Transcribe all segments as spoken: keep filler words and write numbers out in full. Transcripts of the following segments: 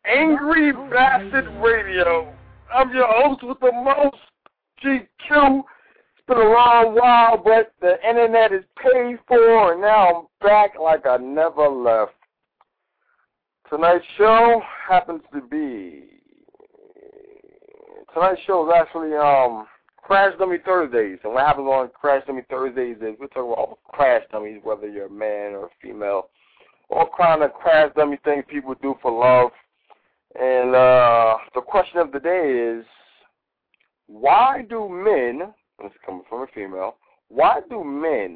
Angry Bastard Radio. I'm your host with the most, G Q. It's been a long while, but the internet is paid for, and now I'm back like I never left. Tonight's show happens to be, tonight's show is actually um Crash Dummy Thursdays. And what happens on Crash Dummy Thursdays is we talk about all crash dummies, whether you're a man or a female, all kind of crash dummy things people do for love. And uh, the question of the day is, why do men, this is coming from a female, why do men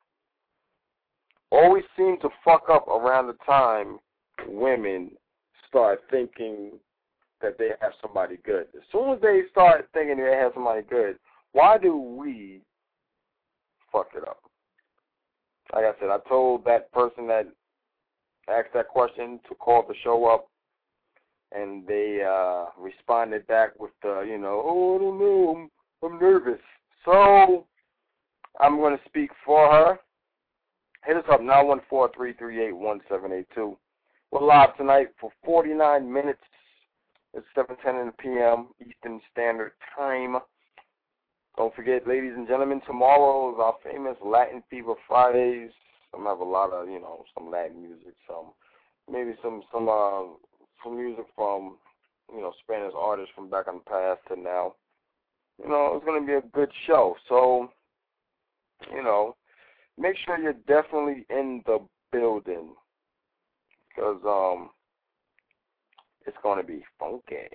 always seem to fuck up around the time women start thinking that they have somebody good? As soon as they start thinking they have somebody good, why do we fuck it up? Like I said, I told that person that asked that question to call the show up, and they uh, responded back with, uh, you know, oh, I don't know, I'm, I'm nervous. So I'm going to speak for her. Hit us up, nine one four, three three eight, one seven eight two. We're live tonight for forty-nine minutes. It's seven ten p m Eastern Standard Time. Don't forget, ladies and gentlemen, tomorrow is our famous Latin Fever Fridays. I'm going to have a lot of, you know, some Latin music, some maybe some some uh, some music from, you know, Spanish artists from back in the past to now. You know, it's going to be a good show. So, you know, make sure you're definitely in the building because um, it's going to be funky.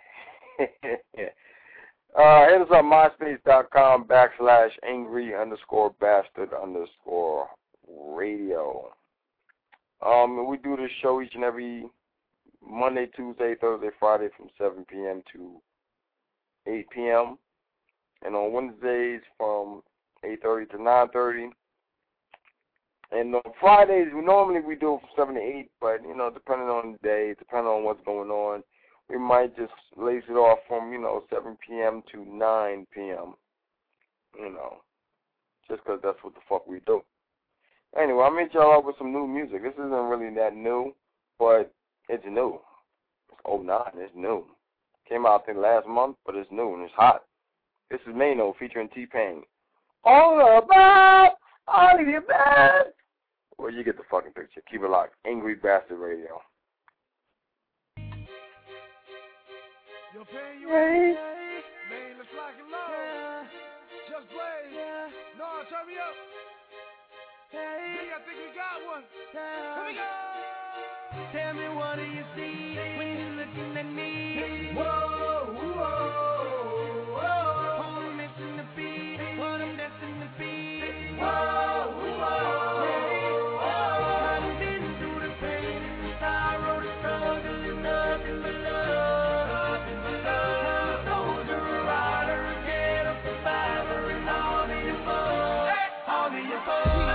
uh, hit us up, myspace.com backslash angry underscore bastard underscore radio. Um, we do this show each and every Monday, Tuesday, Thursday, Friday from seven p m to eight p m and on Wednesdays from eight thirty to nine thirty. And on Fridays, we normally we do it from seven to eight, but, you know, depending on the day, depending on what's going on, we might just lace it off from, you know, seven p m to nine p m, you know, just because that's what the fuck we do. Anyway, I'll meet y'all up with some new music. This isn't really that new, but it's new. It's oh nine, it's new. Came out, I think, last month, but it's new and it's hot. This is Mano featuring T-Pain. All about, all of you bad. Well, you get the fucking picture. Keep it locked. Angry Bastard Radio. Yo, Pain, you ready? Man, let's lock it low. Yeah. Just play. Yeah. No, turn me up. Hey. I think we got one. Yeah. Here we go. Tell me, what do you see when you're looking at me? Whoa, whoa, whoa. Oh, I'm missing the beat, what I'm destined to be. Whoa, whoa, whoa. I've been through the pain and the sorrow, the struggle, and nothing but love. Nothing but love. I'm a soldier, a rider, a ghetto survivor, and all of your fun. All of your fun.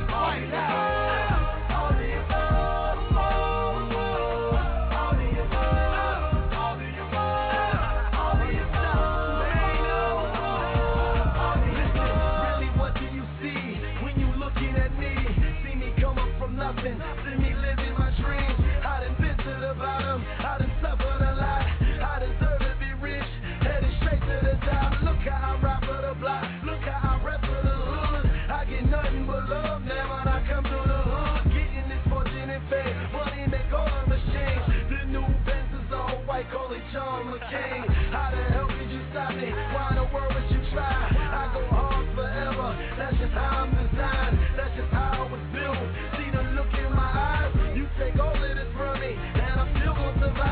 John McCain, how the hell did you stop me? Why in the world would you try? I go hard forever, that's just how I'm designed, that's just how I was built. See the look in my eyes, you take all of this from me, and I'm still gonna survive.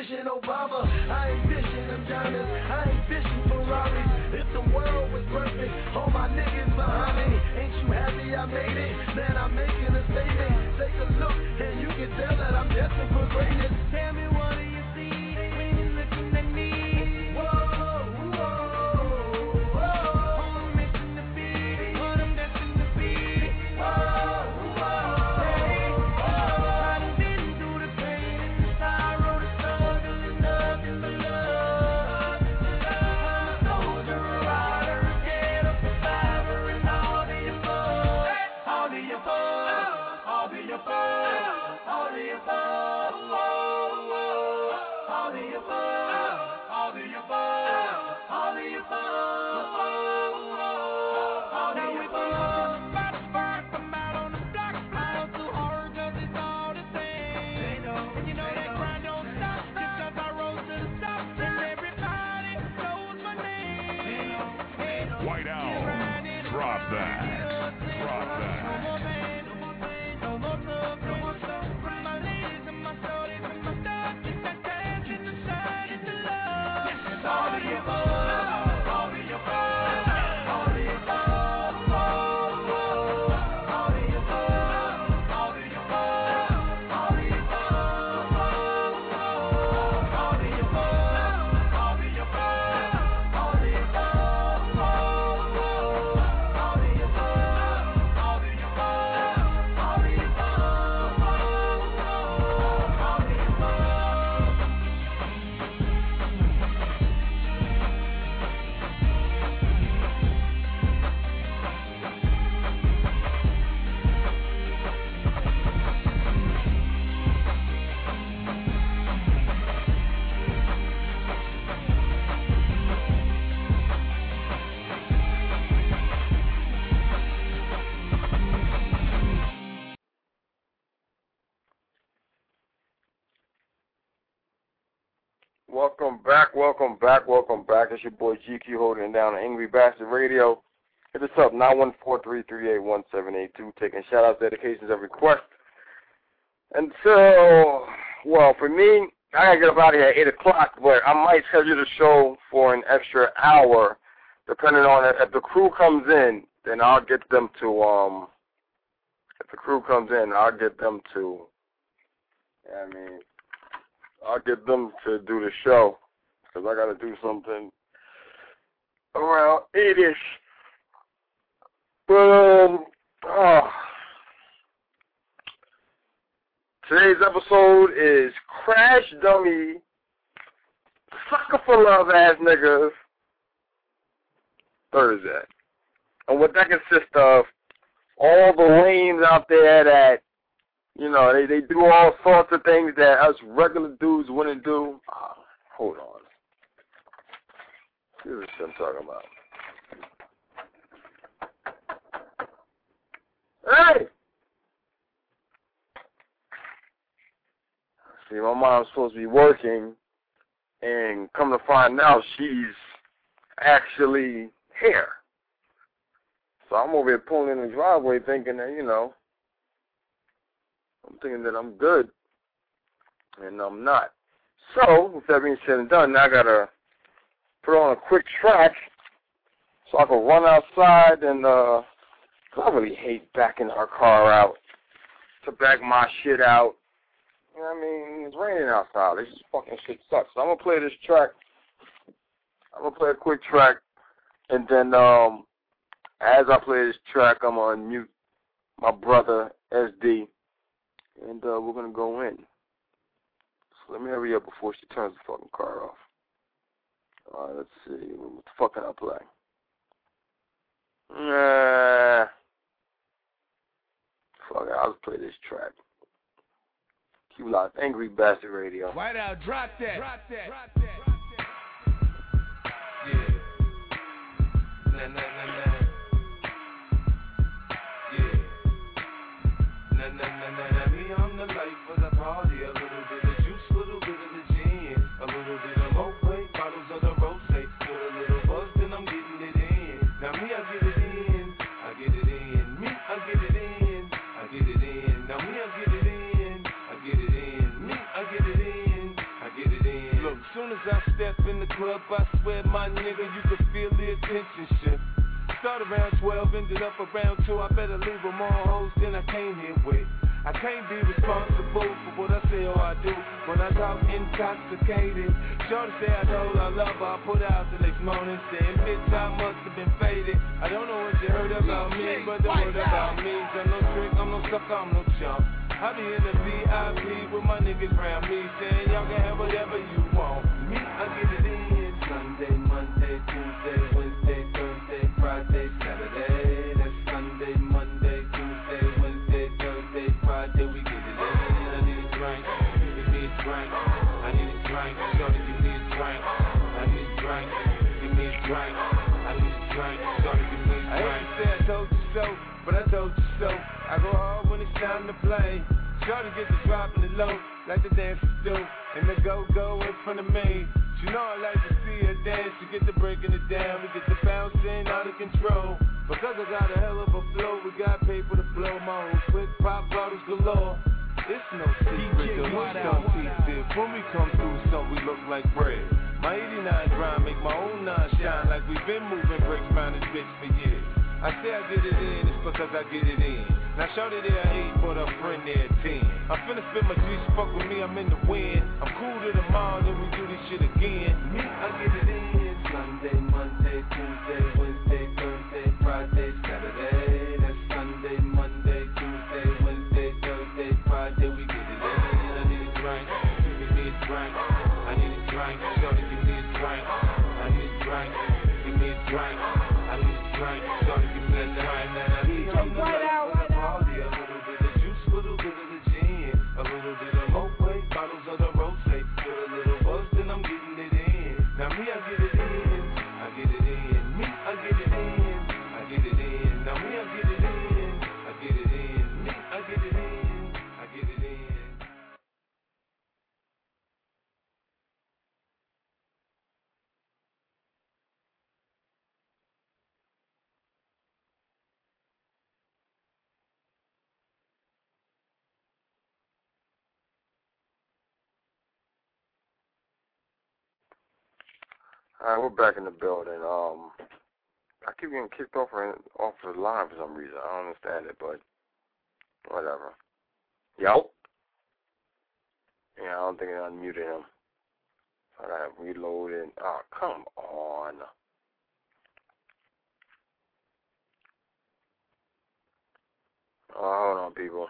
fishing Obama. I ain't fishing them diamonds. I ain't fishing Ferraris. If the world was perfect, all my niggas behind me. Ain't you happy I made it? Man, I'm making a statement. Take a look and you can tell that I'm destined for greatness. Tell me what do you see when you're looking at me? Whoa, whoa, whoa. I'm missing the beat, what I'm destined to be. Whoa, whoa. Hey, whoa. I've been through the pain and the sorrow, the struggle, and nothing but love. I'm a soldier, a rider, a kid, a survivor, and all the above. All the above, all the above, all the above, all the above, all the above, all the above, all the above. About to spark, I'm out on the block, fly too hard 'cause it's all the same. They know, and you know that grind don't stop, just 'cause I rose to the top, and everybody knows my name. They know, they know. White Owl, drop that, drop that. No more pain, no more pain, no more love, no more suffering. My ladies and my shorties and my dogs, just that dance in the sun and the love. It's all the above, all the above, all the above, all the above, all the above, all the above, all the above, all the above, all the above, all the above, all the above, all the Welcome back, welcome back, welcome back. It's your boy G Q holding it down on Angry Bastard Radio. Hit us up, nine one four, three three eight, one seven eight two, taking shout-outs, dedications, and requests. Until, well, for me, I got to get up out of here at eight o'clock, but I might schedule the show for an extra hour, depending on if, if the crew comes in, then I'll get them to, um, if the crew comes in, I'll get them to, I mean, I'll get them to do the show, because I got to do something around eight-ish. But, um, oh. Today's episode is Crash Dummy, Sucker for Love ass niggas, Thursday. And what that consists of, all the lanes out there that, you know, they, they do all sorts of things that us regular dudes wouldn't do. Uh, hold on. Here's what I'm talking about. Hey! See, my mom's supposed to be working, and come to find out, she's actually here. So I'm over here pulling in the driveway thinking that, you know, I'm thinking that I'm good, and I'm not. So, with that being said and done, now I got to put on a quick track so I can run outside, and uh, I really hate backing our car out, to back my shit out. You know what I mean? It's raining outside. This fucking shit sucks. So I'm going to play this track. I'm going to play a quick track, and then um, as I play this track, I'm going to unmute my brother, S D, and uh, we're going to go in. So let me hurry up before she turns the fucking car off. All right, let's see. What the fuck can I play? Nah. Fuck it, I'll just play this track. Keep locked. Angry Bastard Radio. White Owl, drop that. Drop that. Drop that. Yeah. Nah, nah, nah, nah. Yeah. Nah, nah, nah, nah, nah. Me, I'm the life of the party. A little bit of juice, a little bit of the gin. A little bit of Moët, bottles of the rosé. With a little buzz, then I'm getting it in. Now me, I get it in. I get it in. Me, I get it in. I get it in. Now me, I get it in. I get it in. Me, I get it in. I get it in. soon as I step in the club, I swear, my nigga, you could feel the attention shift. Start around twelve, ended up around two. I better leave with more hoes than I came here with. I can't be responsible for what I say or I do when I talk intoxicated. Shorty say I told I love her, I put out the next morning saying, bitch, I must have been faded. I don't know what you heard about me, but the word about me is I'm no trick, I'm no sucker, I'm no chump. I be in the V I P with my niggas round me saying y'all can have whatever you want. Me, I get it in Sunday, Monday, Tuesday, Wednesday, Thursday, Friday, Saturday. That's Sunday, Monday, Tuesday, Wednesday, Thursday, Friday. We get it in. I need a drink, give me a drink. I need a drink, shorty, give me a drink. I need a drink, give me a drink. I need a drink, shorty, give me a drink. I hate to say I told you so, but I told you so. I go hard when it's time to play. Shorty get the drop in the low, like the dancers do, and the go-go in front of me. You know I like to see her dance, you get to breaking it down, we get to bouncing out of control. Because I got a hell of a flow, we got paper to blow, my own quick pop bottles galore. It's no secret, the hood don't teach it. When we come through, so we look like bread. My eighty-nine grind make my own nine shine, like we've been moving bricks round this bitch for years. I say I get it in, it's because I get it in. Now shorty there eight, but her friend there ten. I'm finna spit my juice, fuck with me, I'm in the wind. I'm cool to the mall, then we do this shit again. Me, I get it in. Sunday, Monday, Tuesday, Wednesday, Thursday, Friday, Saturday. That's Sunday, Monday, Tuesday, Wednesday, Thursday, Friday. We get it in. I need a drink, give me a drink. I need a drink, shorty, give me a drink. I need a drink, give me a drink. I need a drink, shorty, give me a drink. Now I need a drink. A little bit of Moet, bottles of the rose, with a little buzz, then I'm getting it in. Now me, I get it in, I get it in. Me, I get it in, I get it in. Now me, I get it in, I get it in. Me, I get it in, I get it in. All right, we're back in the building. Um, I keep getting kicked off off the line for some reason. I don't understand it, but whatever. Yo? Yeah, I don't think I unmuted him. I gotta reload it. Oh, come on. Oh, hold on, people.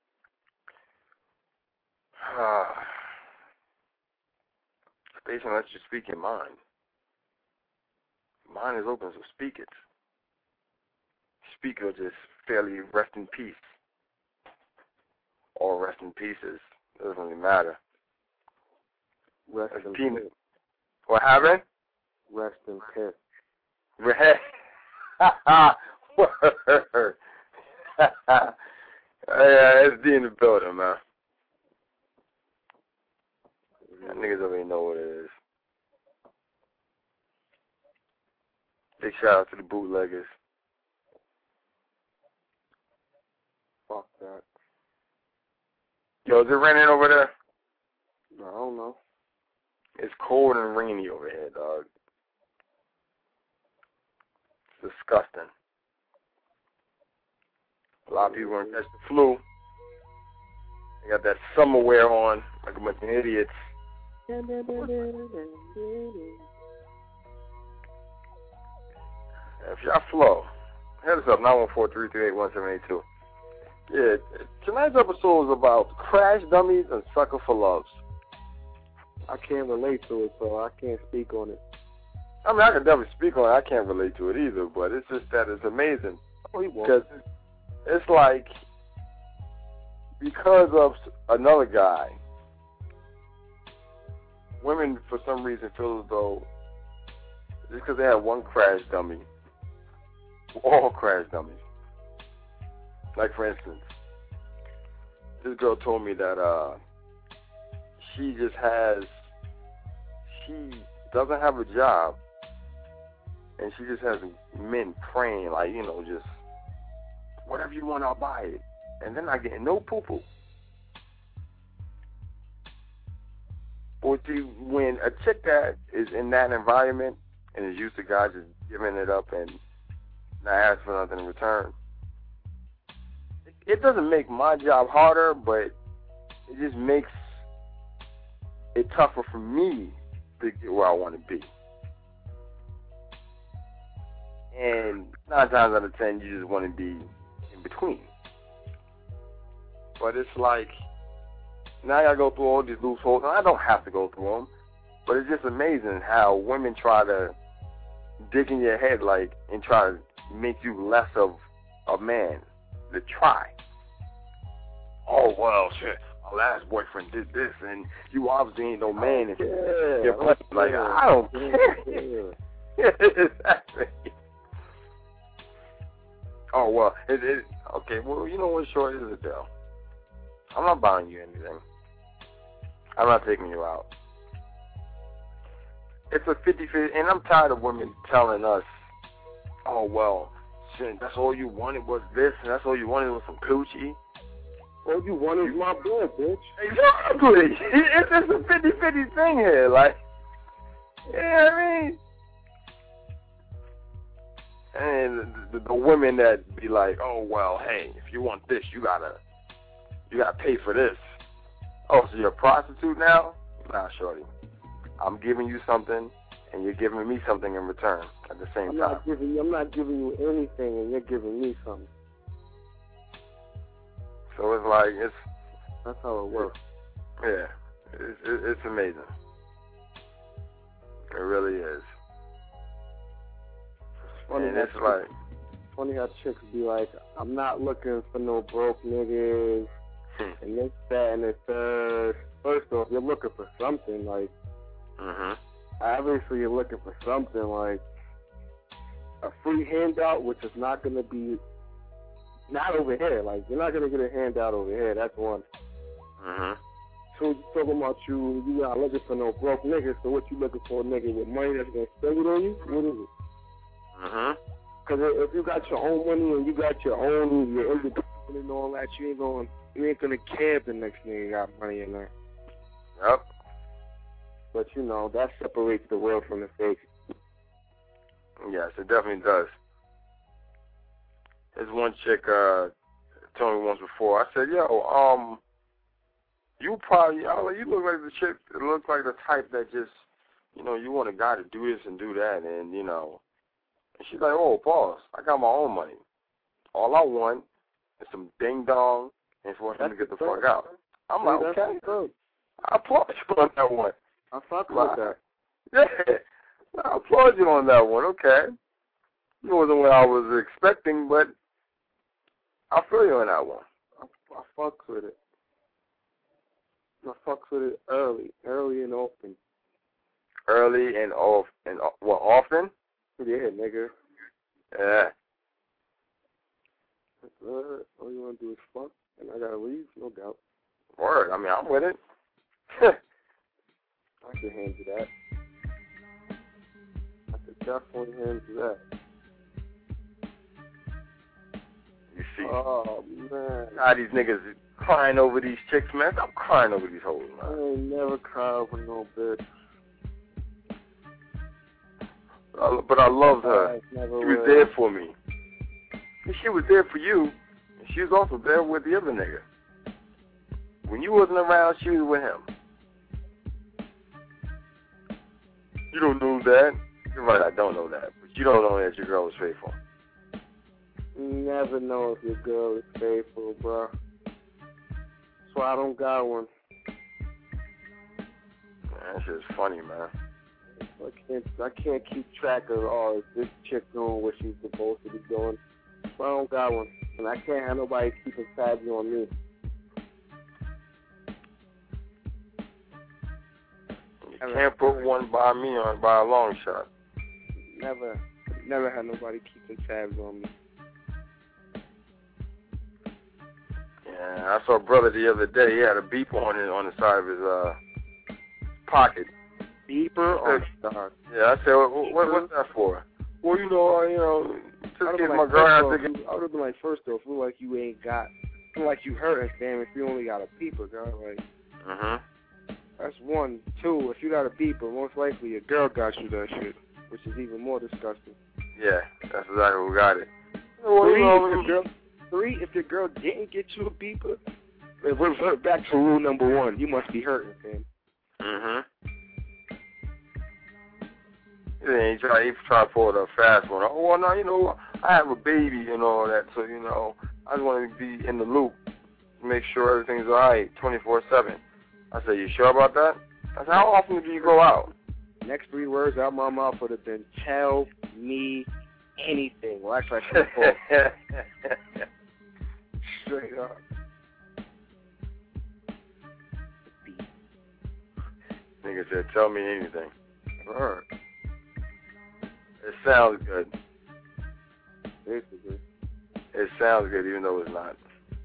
Station lets you speak your mind. Mine is open, so speak it. Speak or just fairly rest in peace. Or rest in pieces. Doesn't really matter. Rest in peace. peace. What happened? Rest in peace. Word. Yeah, it's D in the building, man. That niggas don't even know what it is. Big shout out to the bootleggers. Fuck that. Yo, is it raining over there? I don't know. It's cold and rainy over here, dog. It's disgusting. A lot of people are going to catch the flu. They got that summer wear on, like a bunch of idiots. If y'all flow, hit us up, nine one four, three three eight, one seven eight two. Yeah, tonight's episode is about crash dummies and sucker for loves. I can't relate to it, so I can't speak on it. I mean, I can definitely speak on it. I can't relate to it either, but it's just that it's amazing. Oh, he won't. Because it's like, because of another guy, women, for some reason, feel as though just because they have one crash dummy, all crash dummies. Like, for instance, this girl told me that uh, she just has, she doesn't have a job, and she just has men praying, like, you know, just, whatever you want, I'll buy it. And then I get no poo-poo. So see, when a chick that is in that environment and is used to God just giving it up and not asking for nothing in return, it doesn't make my job harder, but it just makes it tougher for me to get where I want to be. And nine times out of ten, you just want to be in between. But it's like, now I gotta go through all these loopholes, and I don't have to go through them, but it's just amazing how women try to dig in your head, like, and try to make you less of a man. To try. Oh, well, shit, my last boyfriend did this, and you obviously ain't no man. If yeah, you're like, I don't care. Yeah. Exactly. Oh, well, it, it, okay, well, you know what, short is the deal. I'm not buying you anything. I'm not taking you out. It's a fifty-fifty, and I'm tired of women telling us, oh, well, shit, that's all you wanted was this, and that's all you wanted was some coochie. All you wanted is my blood, bitch. Exactly. It's just a fifty-fifty thing here. Like, you know what I mean? And the, the women that be like, oh, well, hey, if you want this, you gotta, you gotta pay for this. Oh, so you're a prostitute now? Nah, shorty. I'm giving you something, and you're giving me something in return at the same I'm time. not giving you, I'm not giving you anything, and you're giving me something. So it's like, it's... That's how it works. Yeah. It's, it's amazing. It really is. Funny and how it's chicks, like... Funny how chicks be like, I'm not looking for no broke niggas, Hmm. and this, that, and the third. First off, you're looking for something, like, Mm-hmm. obviously you're looking for something, like, a free handout, which is not going to be, not over here. Like, you're not going to get a handout over here. That's one. Mm-hmm. So you talking about you, you not looking for no broke niggas, so what you looking for, a nigga with money that's going to spend it on you? What is it? Mm-hmm. Because if you got your own money and you got your own, your independent and all that, you ain't going, you ain't going to care if the next nigga got money in there. Yep. But, you know, that separates the real from the fake. Yes, it definitely does. There's one chick uh, told me once before. I said, yo, um, you probably, I was like, you look like the chick, it looks like the type that just, you know, you want a guy to do this and do that, and, you know. And she's like, oh, boss, I got my own money. All I want is some ding-dong and for him to get the fuck out. I'm like, okay. I applaud you on that one. I fuck with that. Yeah. I applaud you on that one, okay. It wasn't what I was expecting, but I feel you on that one. I, I fuck with it. I fuck with it early, early and often. Early and off, and well, often? Yeah, nigga. Yeah. Uh, all you want to do is fuck, and I gotta leave, no doubt. Word, I mean, I'm with it. I can hand you that. I could definitely hand you that. You see, Oh, man. how these niggas crying over these chicks, man. Stop crying over these hoes, I man. ain't never cry over no bitch. I, but I loved her. I never She was will. there for me. And she was there for you, and she was also there with the other nigga. When you wasn't around, she was with him. You don't know that. You're right, I don't know that. But you don't know that your girl was faithful. You never know if your girl is faithful, bro. That's why I don't got one. Man, that shit's funny, man. I can't, I can't keep track of, oh, is this chick doing what she's supposed to be doing? So I don't got one. And I can't have nobody keeping tabs on me. You can't put one by me on by a long shot. Never, never had nobody keeping tabs on me. Yeah, I saw a brother the other day. He had a beep on it on the side of his uh pocket. Beeper or star? Yeah, I said, what, what, what's that for? Well, you know, you know, just give like, my girl out to get. I would have been like, first off, feel like you ain't got, feel like you hurting, Sam, if you only got a peeper, girl. Like, Mhm. That's one. Two, if you got a beeper, most likely your girl got you that shit, which is even more disgusting. Yeah, that's exactly what got it. Three, if your girl, three, if your girl didn't get you a beeper, revert back to rule number one. You must be hurting, man. Mm-hmm. Yeah, he try, he try to pull the fast one. Oh, well, no, you know, I have a baby and all that, so, you know, I just want to be in the loop, make sure everything's all right, twenty-four seven. I said, you sure about that? I said, how often do you go out? Next three words out my mouth would have been, tell me anything. Well, actually, I should have straight up. Nigga said, tell me anything. Never heard. It sounds good. Basically. It sounds good, even though it's not.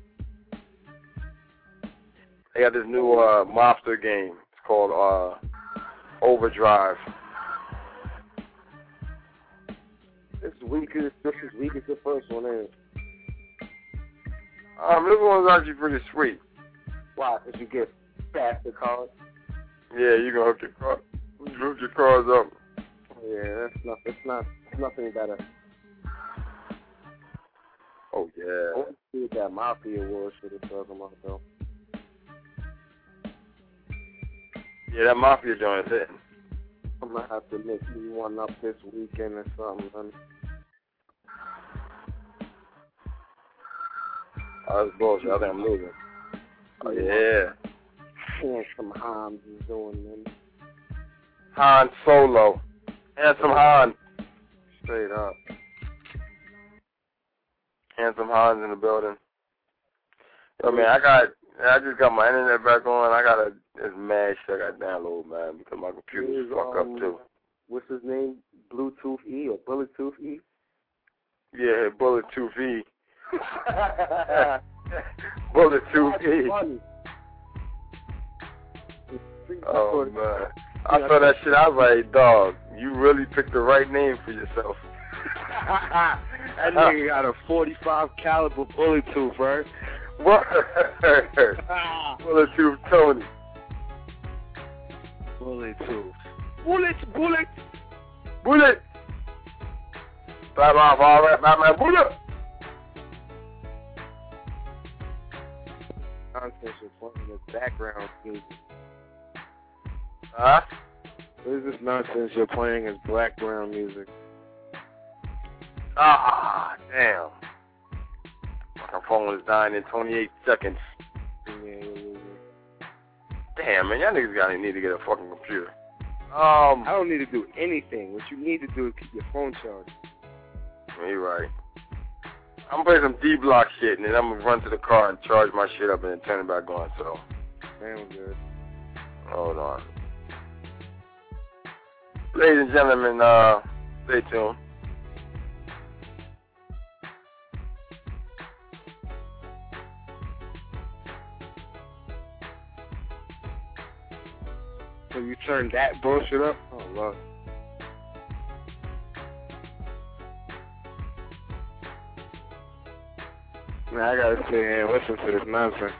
They got this new uh, mobster game. It's called uh, Overdrive. This is weak as this is weak as the first one is. Um, this one's actually pretty sweet. Why? Because you get faster cars. Yeah, you can hook your car, hook your cars up. Yeah, that's not. It's not. It's nothing better. Oh yeah. I want to see what that Mafia Award shit is talking about though. Yeah, that Mafia joint is hitting. I'm gonna have to make me one up this weekend or something. Honey. Oh, that's bullshit. I think I'm losing. Oh yeah. Handsome Hans is doing them. Han Solo. Handsome Han. Straight up. Handsome Han's in the building. Yo, man, I got, I just got my internet back on. I got a, this mad shit I got to download, man, because my computer's fuck um, up, too. What's his name? Bluetooth E or Bulletooth E? Yeah, Bulletooth E. Bulletooth E. Oh, man. I saw that shit. I was like, dog, you really picked the right name for yourself. That nigga got a forty-five caliber bullet tooth, right? What? Bullet tooth Tony. Bullet tooth. Bullet, bullet, bullet. Blah blah blah blah blah blah bullet. Nonsense is playing this background music. Huh? What is this nonsense you're playing as background music? Ah, damn. My phone is dying in twenty-eight seconds. Yeah, yeah, yeah. Damn, man, y'all niggas gotta need to get a fucking computer. Um, I don't need to do anything. What you need to do is keep your phone charged. You're right. I'm gonna play some D-Block shit, and then I'm gonna run to the car and charge my shit up and then turn it back on, so. Damn good. Hold on. Ladies and gentlemen, uh, stay tuned. So you turned that bullshit up? Oh, Lord. Man, I gotta sit here and listen to this nonsense.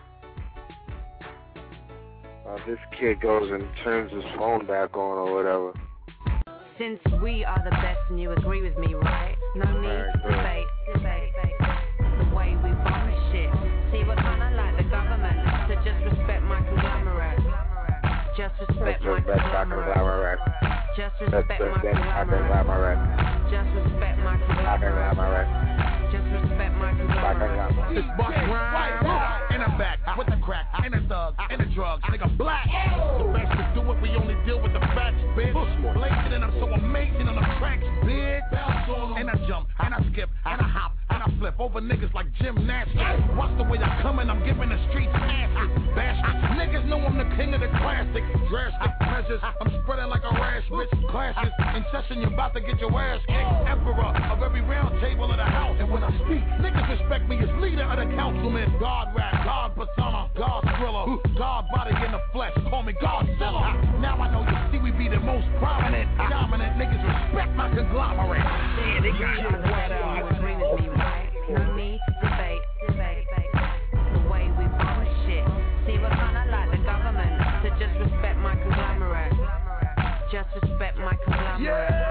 Uh, this kid goes and turns his phone back on or whatever. Since we are the best and you agree with me, right? No need Right, to debate, debate, debate. The way we bomb shit. See, we're kinda like the government, so just respect my conglomerate. Just respect my conglomerate. Just respect my conglomerate. Just respect my conglomerate. Just respect my conglomerate. This bus right in the back with the crack and the thugs and the drugs, nigga black. The best to do it, we only deal with the facts, bitch. Blazing and I'm so amazing on the tracks, bitch. And I jump and I skip and I hop and I flip over niggas like gymnastics. Watch the way I come and I'm giving the streets acid. Bastards, niggas know I'm the king of the classics. Drastic measures, I'm spreading like a rash, bitch. Classes in session, you're about to get your ass kicked. Emperor of every round table of the house. And when I speak, niggas respect me as leader of the councilman. God rap, God persona, God thriller, God body in the flesh. Call me Godzilla. Now I know you see we be the most prominent, dominant niggas respect my conglomerate. Yeah, they got you. What up? Agree with me, right? No need to debate, debate, debate. The way we bomb shit. See, we're kinda like the government, so just respect my Just respect my conglomerate.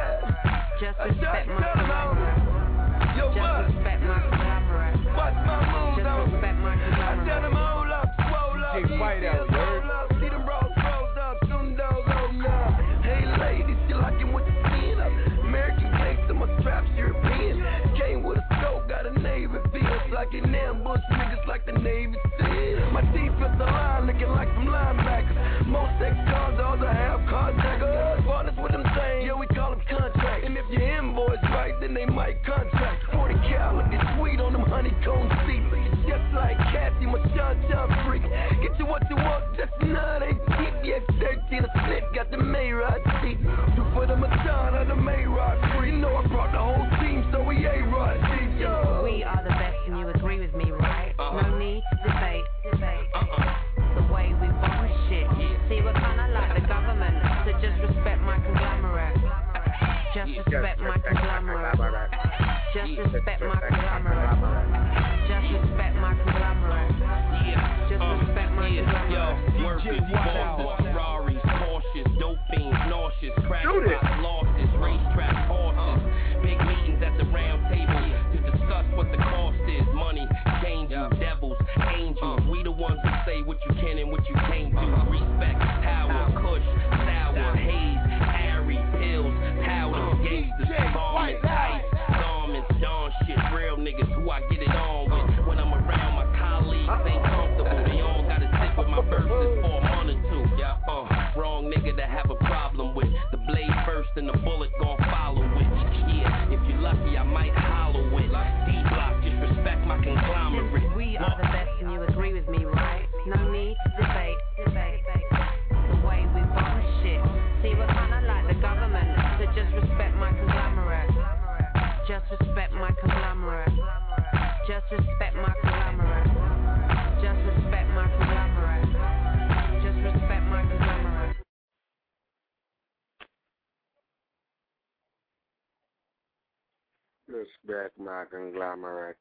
Yeah. Just respect my conglomerate. Yo, Just what? respect my conglomerate. Watch my moves, Just though. respect my I tell conglomerate. them hold up, swole up. D J White out, you heard? Roll up, see them rolls, rolls up, soon those oh now. Hey ladies, you liking what you seeing up? American gangster, my straps European. Came with a scope, got a Navy feel. Like an ambush, niggas like the Navy SEAL. My defensive line looking like some linebackers. Most ex-cons, all the half contractors. Partners with them same, yeah, we call them contracts. And if your invoice right, then they might contract. forty cal, look at sweet on them honeycomb seats. Just like Kathy, my Sean Sean freak. Get you what you want, just not ain't cheap. Yeah, thirteen a snip, got the Mayrod seat. Two for the Madonna, the Mayrod free. You know I brought the whole team, so we A-Rod deep, yo. We are the best and you agree with me, right? Uh-uh. No need to debate, debate. Uh-uh. The way we bomb this shit. See, we're kinda like the government, so just respect my conglomerate. Just respect my conglomerate. Just respect my conglomerate. Just respect my conglomerate. Just respect my conglomerate. Yo, workers, bosses, Ferraris, Porsches, dope fiends, nauseous, crack pots, losses, racetrack horses. Big meetings at the round table to discuss what the cost is. Money, changes, devils, angels. We the ones who say what you can and what you can't do. Respect, power, kush, sour, haze, airy, pills, powder, gangsters, garments, ice, garments, dawn shit, real niggas who I get it on with. When I'm around my colleagues, ain't comfortable. They all gotta sit with my verses for a month or two. Yeah, uh, wrong nigga to have a problem with. The blade first and the bullet gon' follow it. Yeah, if you're lucky, I might hollow it. D-block, just respect my conglomerate. We are the best and you agree with me, right? No need to debate, debate. The way we bomb shit. See, we're kinda like the government, so just respect my conglomerate. Just respect my conglomerate. Just respect my conglomerate. Just respect my conglomerate. Just respect my conglomerate. Respect my conglomerate.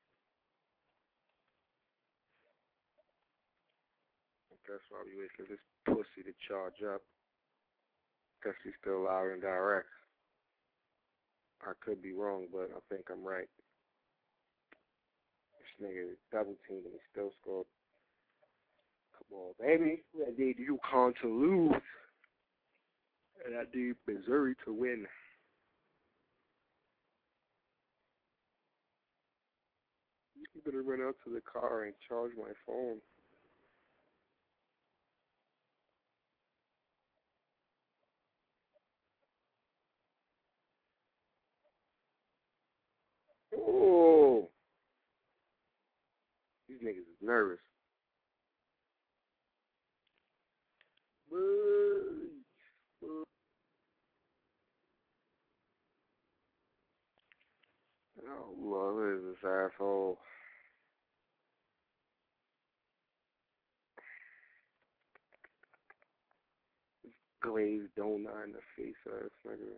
That's why we wait for this pussy to charge up. Guess he's still loud and direct. I could be wrong, but I think I'm right. This nigga double teamed and he still scored. Come on, baby. I need UConn to lose. And I need Missouri to win. You better run out to the car and charge my phone. Oh, these niggas is nervous. Oh, Lord, what is this asshole? This glazed donut in the face ass nigga.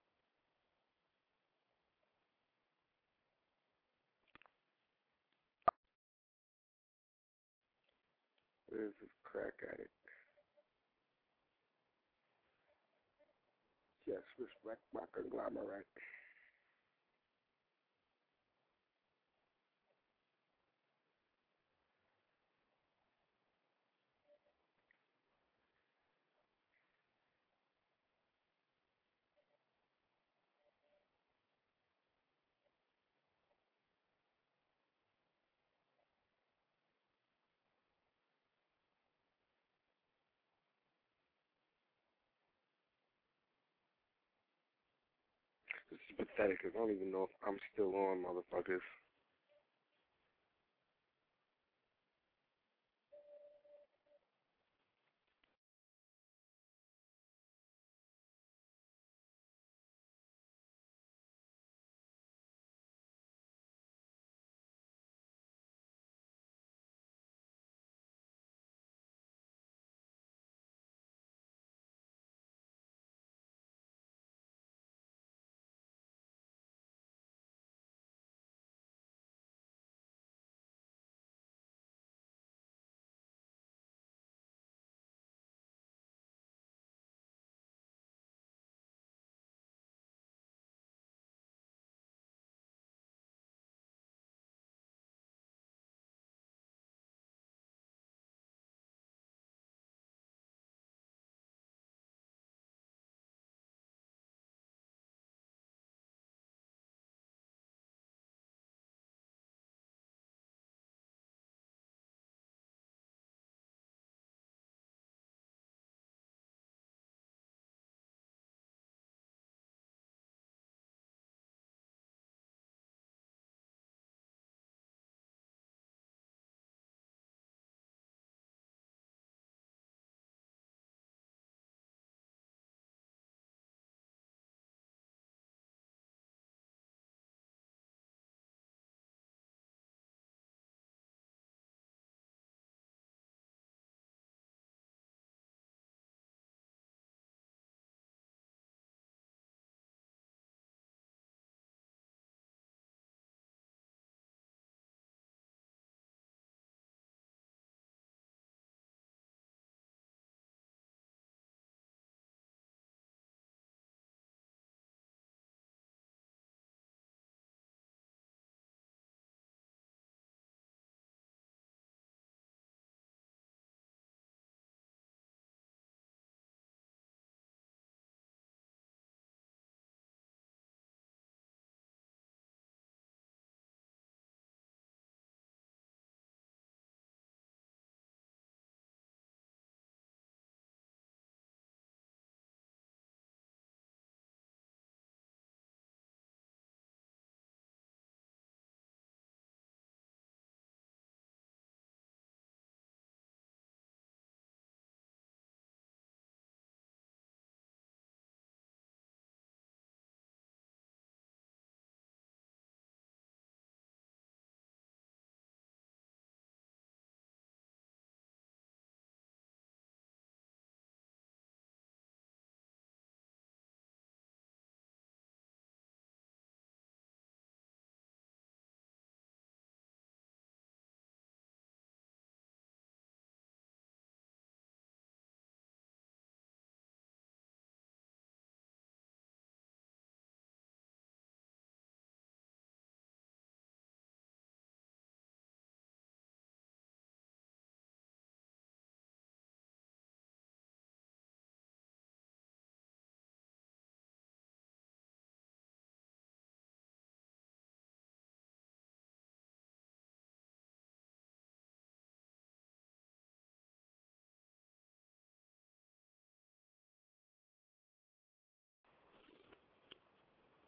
This is crack addict. Yes, respect my conglomerate. This is pathetic because I don't even know if I'm still on, motherfuckers.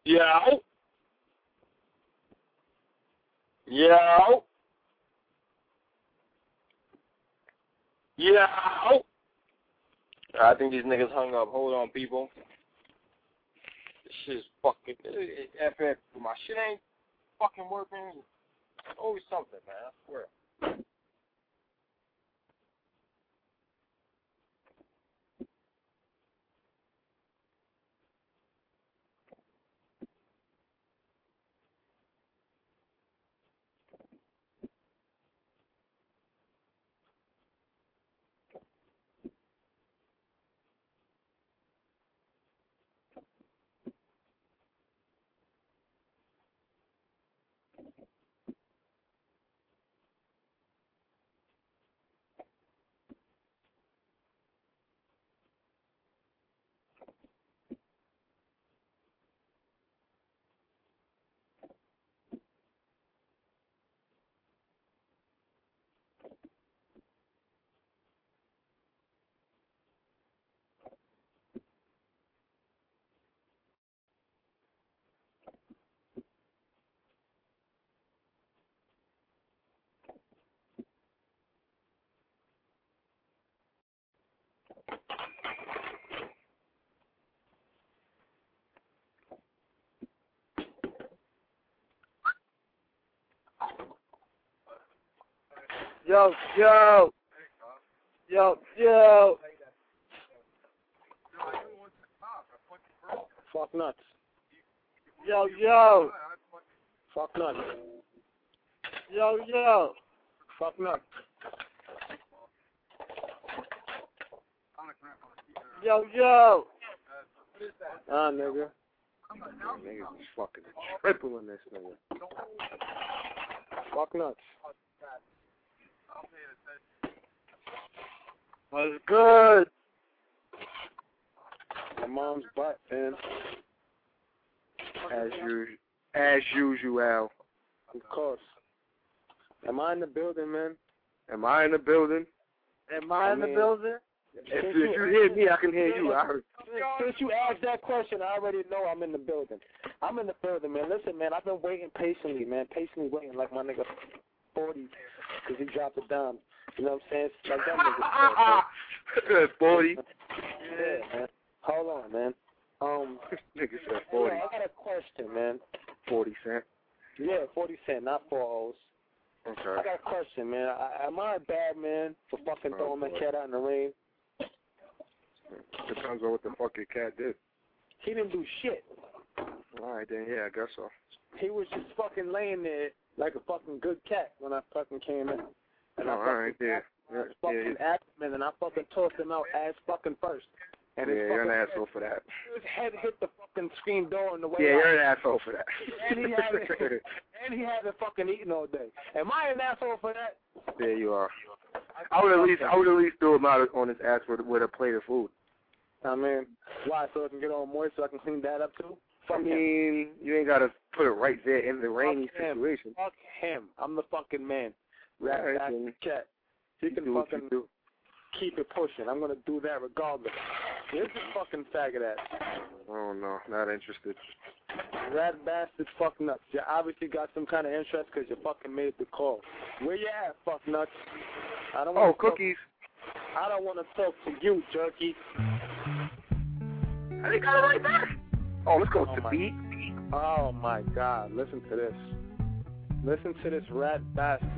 Yo. Yo. Yo. I think these niggas hung up. Hold on, people. This shit's fucking. F F. My shit ain't fucking working. Always something, man. I swear. Yo, yo. Yo, yo. Fuck nuts. Yo, yo. Fuck nuts. Yo, yo. Fuck nuts. Yo, yo. Ah, nigga. Niggas is fucking triple in this nigga. Fuck nuts. What's good? My mom's butt, man. As usual. As usual. Of course. Am I in the building, man? Am I in the building? Am I, I in mean, the building? If, if you hear me, I can hear you. I heard. Since you asked that question, I already know I'm in the building. I'm in the building, man. Listen, man, I've been waiting patiently, man. Patiently waiting like my nigga forty, because he dropped a dime. You know what I'm saying? Like that nigga. forty. Yeah, man. Hold on, man. Um, nigga said forty. Yeah, I got a question, man. forty cent. Yeah, forty cent, not four O's. Okay. I got a question, man. I, am I a bad man for fucking oh, throwing boy. my cat out in the rain? Depends on what the fuck your cat did. He didn't do shit. All right, then, yeah, I guess so. He was just fucking laying there like a fucking good cat when I fucking came in. And oh, I all right, yeah. yeah, fucking yeah. Abdomen, and I fucking tossed him out ass fucking first. And yeah, you're an head, asshole for that. His head hit the fucking screen door on the way Yeah, out. you're an asshole for that. And he haven't, and he hasn't fucking eaten all day. Am I an asshole for that? Yeah, you are. I would at least, I would at least throw him out on his ass with with a plate of food. I mean, why? So it can get all moist, so I can clean that up too. Fuck I mean, him. You ain't gotta put it right there in the rainy Fuck situation. Fuck him. I'm the fucking man. Rat right, back then. cat. He can fucking keep it pushing. I'm gonna do that regardless. Here's this fucking faggot ass. Oh no, not interested. Rat bastard, fuck nuts. You obviously got some kind of interest because you fucking made the call. Where you at, fuck nuts? I don't. Oh, talk, cookies. I don't want to talk to you, jerky. I think got it right there. Oh, let's go oh to my, beat. Oh my God! Listen to this. Listen to this rat bastard.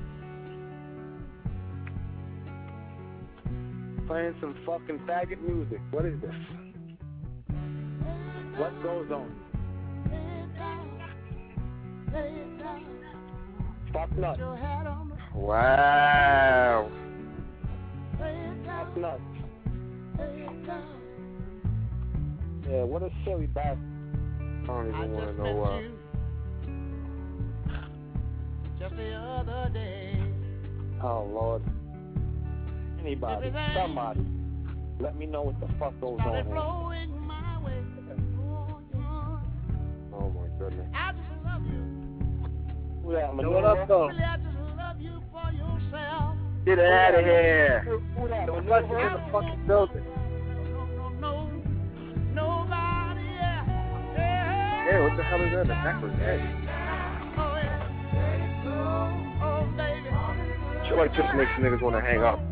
Playing some fucking faggot music. What is this? What goes on? Fuck nuts. Wow. Fuck nuts. Yeah, what a silly bastard. I don't even want to know why. Just the other day. Oh Lord. Anybody, somebody, let me know what the fuck goes on here. Oh my goodness. I just love you. Who that? What up, though? Really, I just love you for yourself. Get it out of here. Who that? Who that? In the fucking building. No, no, no, nobody else. Hey, What the hell is that? The backwards edge. Shit like this makes niggas want to hang up.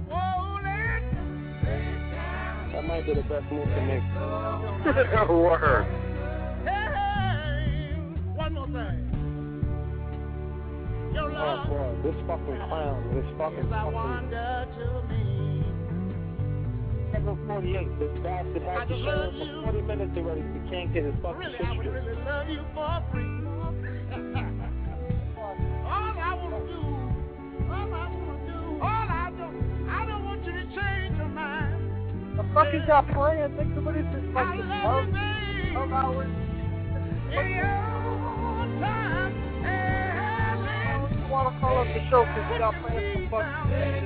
That might be the best move to make. Word. Hey, one more thing. Your Oh, love boy. This fucking clown. This fucking is a fucking... wonder to me. seven forty-eight. This bastard I has to just show love up for you. forty minutes already. We can't get his fucking Really, shit I would straight. really love you for free. All I want to do, all I want to do, all I do, I don't want you to change your mind. The fuck is y'all playing? Think what is this I fucking love love? you, babe. Twelve hours. In your time, and You want to call up the show because y'all playing some fucking shit.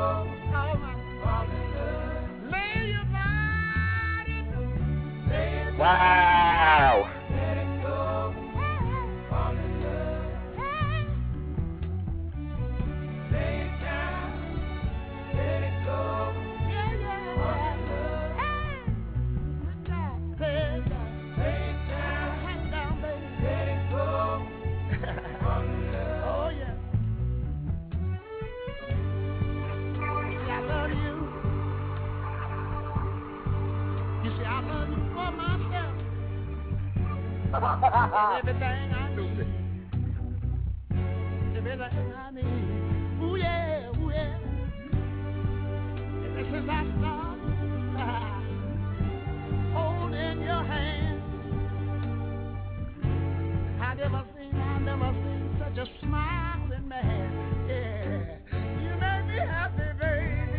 lay your body. Wow. Oh yeah. See, I love you. You see, I love you for myself. Everything I need. Everything I need. Ooh yeah, ooh yeah. Ever since I started holding your hand, I never seen, I never seen such a smiling man. Yeah, you make me happy, baby.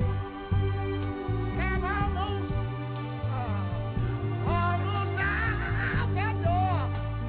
And almost, uh, almost out that door.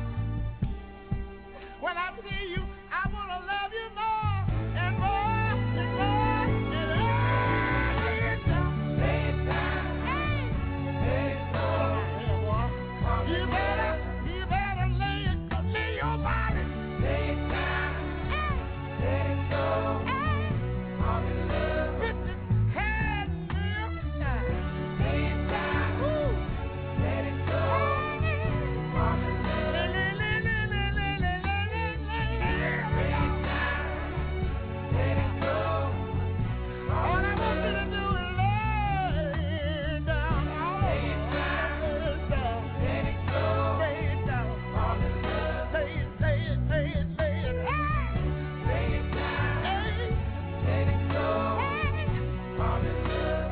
When I see you, I wanna love you more and more and more and more. Lay it down, lay it down. You better, you better lay it, lay your body. Lay it down, let it go. I'm in love with the head, girl. Lay it down, let it go. I'm in love. Lay, lay, lay, lay, lay, lay, lay, lay, lay, lay. Lay it down, let it go. All I want you to do is lay it down. Lay it down, lay it down, let it go. Lay it down, I'm in love. Lay it, lay it, lay it, lay it. Lay it down, let it go. I'm in love.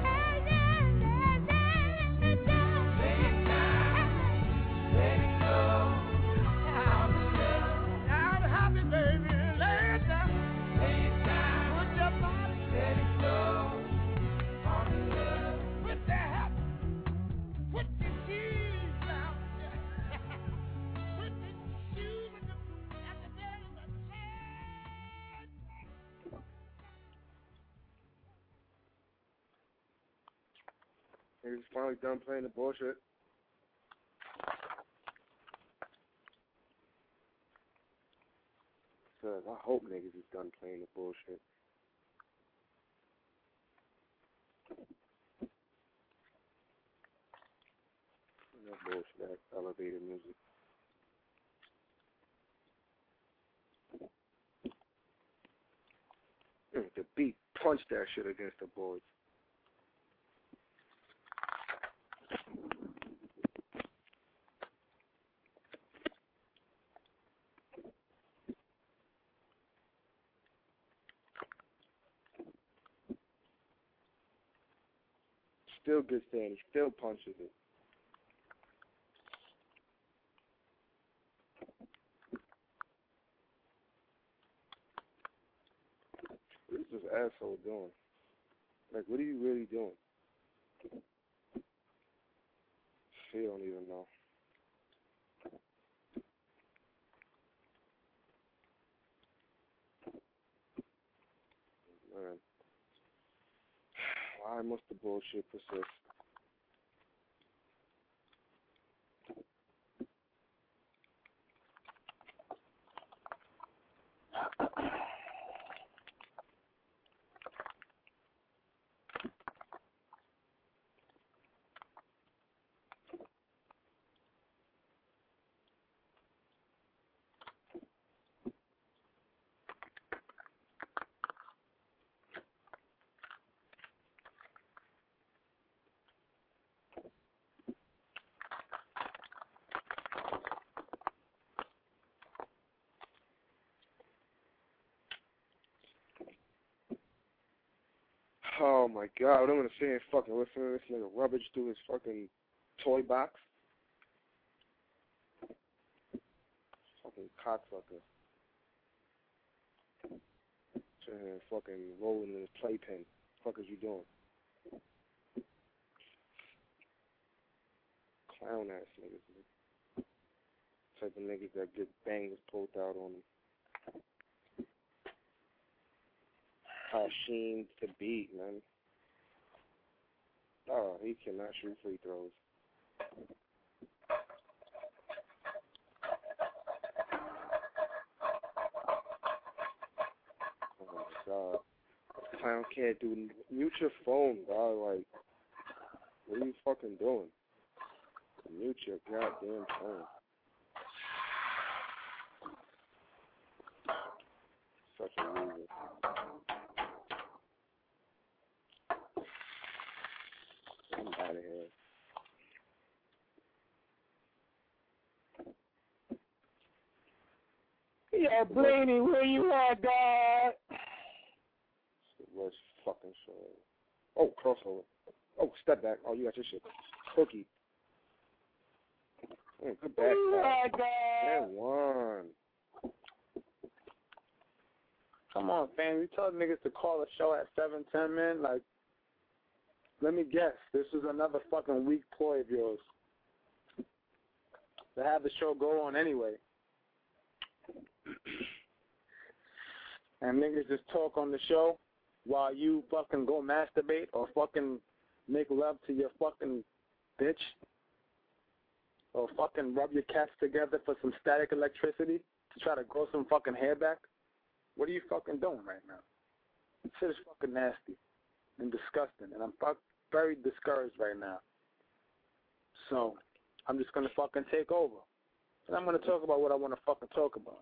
Lay it down, let it go. I'm in love. I'm happy, baby. Lay it down. Lay it down. Put your body. Let it go. I'm in love. Put that happy. Put your shoes down. Put the shoes at the, at the door of the shed. Niggas finally done playing the bullshit. Says, I hope niggas is done playing the bullshit. That bullshit, that elevator music. Mm, the beat punched that shit against the boards. Still good stand. He still punches it. What is this asshole doing? Like, what are you really doing? She don't even know. Man. Why must the bullshit persist? Oh my God! What I'm gonna say is fucking listen to this nigga rubbish through his fucking toy box. Fucking cocksucker. Sitting here fucking rolling in his playpen. What the fuck is you doing? Clown ass niggas. Man. Type of niggas that get bangs pulled out on them. Hashim to beat, man. Oh, he cannot shoot free throws. Oh my God. This clown can't do. Mute your phone, dog. Like, what are you fucking doing? Mute your goddamn phone. Such a loser. I'm out of here. Yo, Blaney, where you at, dog? Let's fucking show. Oh, crossover. Oh, step back. Oh, you got your shit. Cookie. Mm, good back. And one. Come on, fam. You told niggas to call the show at seven ten, man. Like, let me guess. This is another fucking weak ploy of yours. To have the show go on anyway. And niggas just talk on the show while you fucking go masturbate or fucking make love to your fucking bitch. Or fucking rub your cats together for some static electricity to try to grow some fucking hair back. What are you fucking doing right now? This shit is fucking nasty and disgusting, and I'm fuck, very discouraged right now. So I'm just going to fucking take over. And I'm going to talk about what I want to fucking talk about.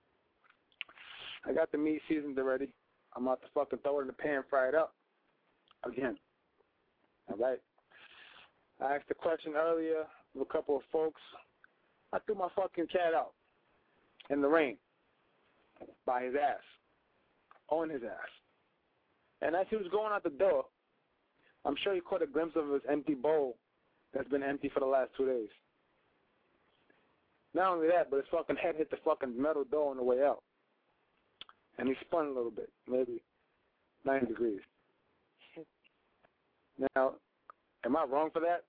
I got the meat seasoned already. I'm about to fucking throw it in the pan, fry it up. Again. All right? I asked a question earlier of a couple of folks. I threw my fucking cat out in the rain by his ass, on his ass. And as he was going out the door, I'm sure he caught a glimpse of his empty bowl that's been empty for the last two days. Not only that, but his fucking head hit the fucking metal door on the way out. And he spun a little bit, maybe ninety degrees. Now, am I wrong for that?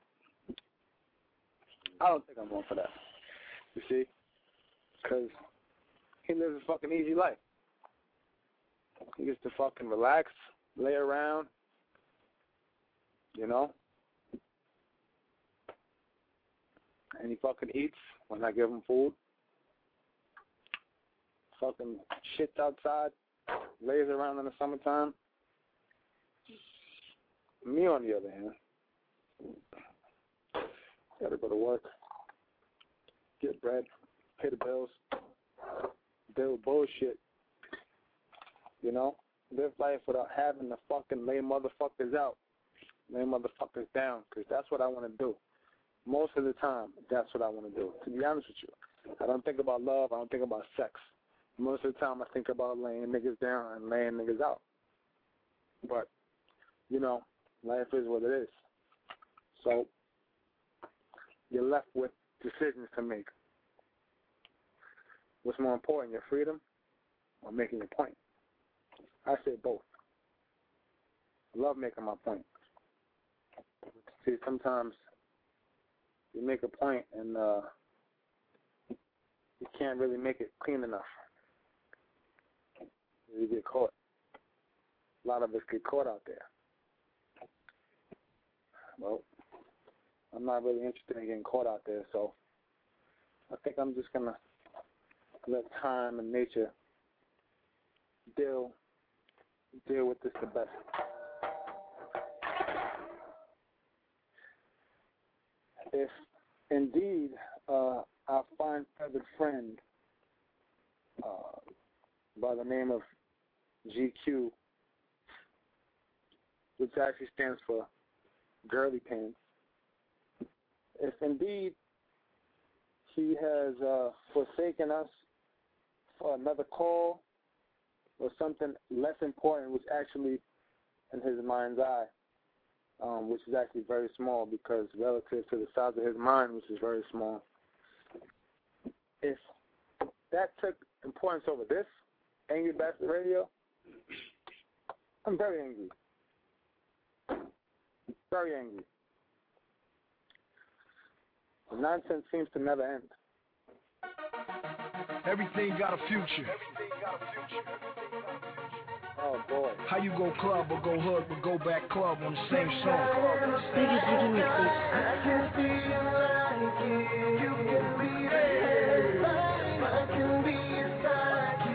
I don't think I'm wrong for that. You see? Because he lives a fucking easy life. He gets to fucking relax, lay around, you know? And he fucking eats when I give him food. Fucking shits outside, lays around in the summertime. Me, on the other hand, gotta go to work, get bread, pay the bills, deal with bullshit, you know? Live life without having to fucking lay motherfuckers out, lay motherfuckers down, because that's what I want to do. Most of the time, that's what I want to do, to be honest with you. I don't think about love, I don't think about sex. Most of the time, I think about laying niggas down and laying niggas out. But, you know, life is what it is. So, you're left with decisions to make. What's more important, your freedom or making your point? I say both. I love making my point. See, sometimes you make a point and uh, you can't really make it clean enough. You get caught. A lot of us get caught out there. Well, I'm not really interested in getting caught out there, so I think I'm just going to let time and nature deal deal with this the best. If indeed uh, our fine feathered friend uh, by the name of G Q, which actually stands for Girly Pants, if indeed he has uh, forsaken us for another call or something less important, which actually in his mind's eye, um, which is actually very small because relative to the size of his mind, which is very small, if that took importance over this, Angry Bastard Radio, I'm very angry. Very angry. The nonsense seems to never end. Everything got a future. Oh boy. How you go club or go hood but go back club on the same song? Biggest Jiggy Mixtape. I can feel like it. You can be there. I can be inside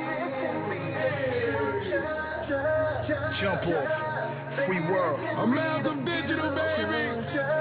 you. Jump off. Free world. Amalgam Digital, baby.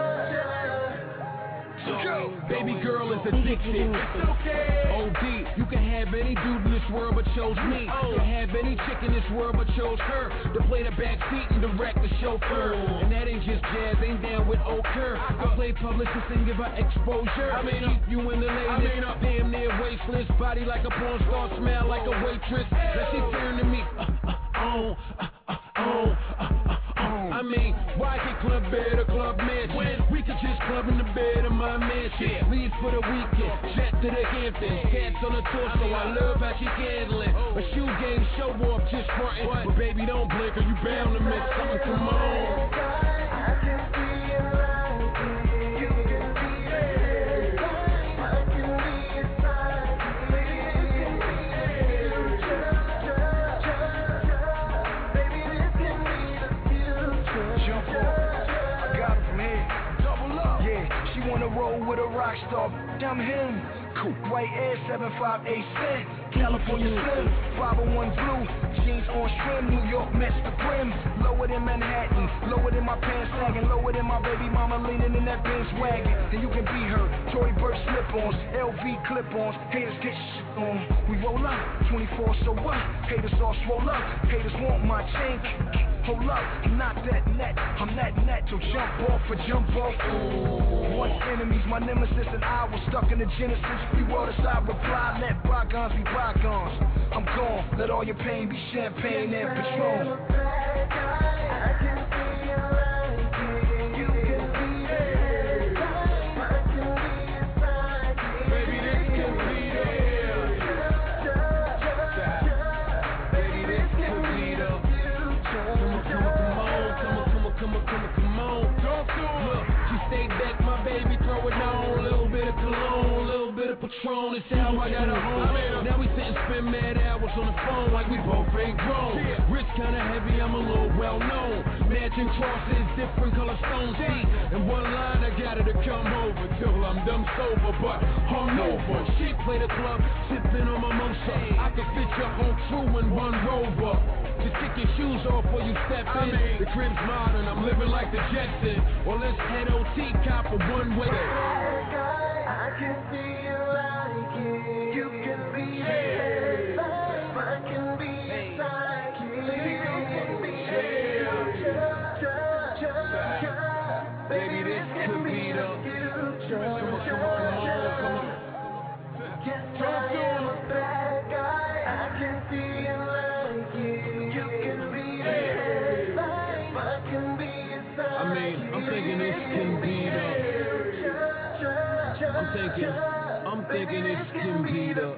Go. Baby girl is addicted. O D, you can have any dude in this world but chose me. You can have any chick in this world but chose her to play the back seat and direct the chauffeur. And that ain't just jazz, ain't down with occur. I play publicist and give her exposure. I mean, keep you in the latest, damn near wasteless. Body like a porn star, smell like a waitress. Now she turn to me, uh, uh, on, uh, uh, on, uh, uh, I mean, why get club bed or club mansion? When we could just club in the bed of my mansion. Yeah. Leave for the weekend, jet to the Hamptons. Cats on the torso, I love how she handling. A shoe game show off, just frontin'. But baby, don't blink or you bound to miss something. Come on. I can feel like it. You can be there. I can be inside you. Baby, this can be the future. Jump off. I got it from here. Double up. Yeah, she wanna roll with a rock star. I'm him. Cool. White Air seven five eight cent. California Slim. five oh one blue. Jeans on trim. New York Mets the brim. Lower than Manhattan. Lower than my pants sagging. Lower than my baby mama leaning in that Benz wagon. And you can be her. Tory Burch slip-ons. L V clip-ons. Haters get shit on. We roll up. twenty-four, so what? Haters all swole up. Haters want my chain. Hold up, I'm not that net, I'm that net, so jump off or jump off. Ooh. One enemies, my nemesis and I was stuck in the Genesis. Free world aside, reply, let bygones be bygones. I'm gone, let all your pain be champagne and Patron. I can feel like it. You can be there. I can be inside you. Baby, this can be there. Baby, this can be there. Come on, come on, come on, come on, come on, come on, come on. Look, she stayed back, my baby, throw it on. A little bit of cologne, a little bit of Patron. It's how I got her home. Now we sit and spend mad hours on the phone like we both ain't grown. Rich kinda heavy, I'm a little well known. Matching crosses, different color stones. See, in one line I got her to come over till I'm dumb sober, but hungover. She play the club, sipping on mimosa. I could fit you on true in one Rover. Just kick your shoes off before you step in. The crib's modern, I'm living like the Jetsons. Well, let's head O T, cop a one-way. I can feel like it. You can be there. I can be inside you. You can be there. Baby, this could be the future. Come on, come on, come on. Yes, I am a bad guy. I can feel like it. You can be there. I can be inside. I mean, I'm thinking this can be the. I'm thinking, I'm thinking this can be the.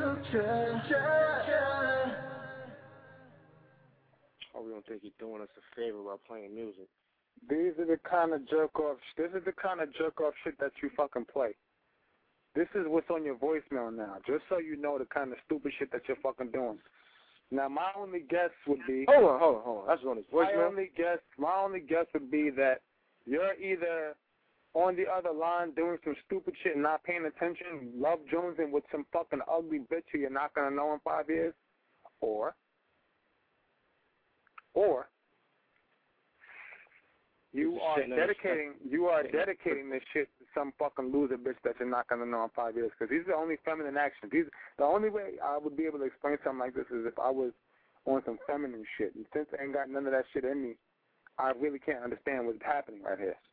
Oh, we don't think you're doing us a favor by playing music. These are the kind of jerk off. This is the kind of jerk off shit that you fucking play. This is what's on your voicemail now, just so you know the kind of stupid shit that you're fucking doing. Now, my only guess would be. Hold on, hold on, hold on. That's on his voicemail. My only guess, my only guess would be that you're either on the other line doing some stupid shit and not paying attention, love jonesing with some fucking ugly bitch who you're not gonna know in five years, or, or. You are dedicating you are dedicating this shit to some fucking loser bitch that you're not gonna know in five years. Because these are the only feminine actions. These the only way I would be able to explain something like this is if I was on some feminine shit. And since I ain't got none of that shit in me, I really can't understand what's happening right here.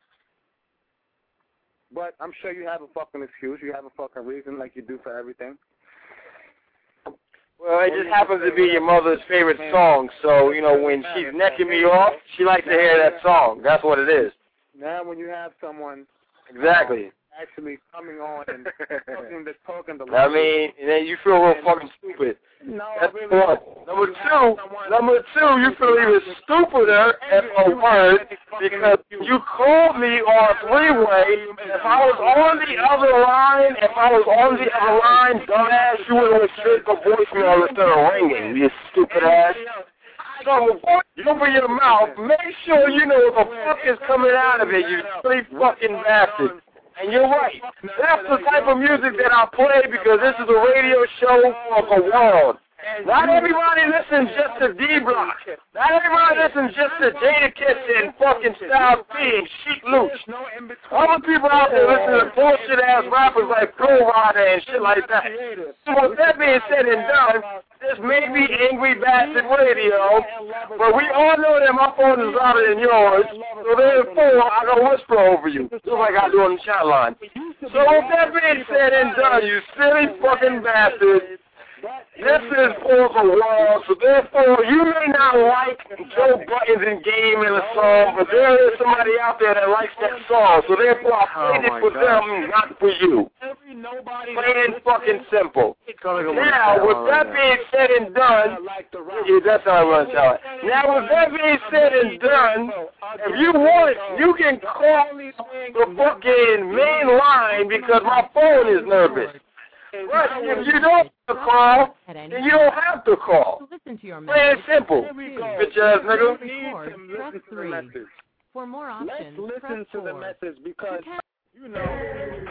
But I'm sure you have a fucking excuse. You have a fucking reason, like you do for everything. Well, it just happens to be your mother's favorite song, so, you know, when she's necking me off, she likes to hear that song. That's what it is. Now when you have someone Exactly. um, actually coming on and talking the talking the I mean, and then you feel real fucking stupid. No, That's really one. Number two, number two, you feel even stupider at a word because you called me on a three-way. If I was on the other line, if I was on the other line, dumbass, you would have straight to voicemail instead of ringing, you stupid ass. So before you open your mouth, make sure you know what the fuck is coming out of it, you silly fucking bastard. And you're right. That's the type of music that I play because this is a radio show for the world. Not everybody listens just to D-Block. Not everybody listens just to Jadakiss and fucking Styles P and Sheek Louch. Other people out there listen to bullshit-ass rappers like Flo Rida and shit like that. So with that being said and done, this may be Angry Bastard Radio, but we all know that my phone is louder than yours, so therefore I don't whisper over you, just like I do on the chat line. So with that being said and done, you silly fucking bastard, this is for the world, so therefore you may not like Joe Budden's and Game in a song, but there is somebody out there that likes that song, so therefore I played oh it for God. them, not for you. Plain fucking simple. Now, with that being said and done, yeah, that's how I run it. Now, with that being said and done, if you want, you can call the fucking main line because my phone is nervous. But if you don't have to call, then you don't have to call. Listen to your Plain and simple. Bitch ass nigga. Listen to the message. For more options, Let's listen to the message because, you know,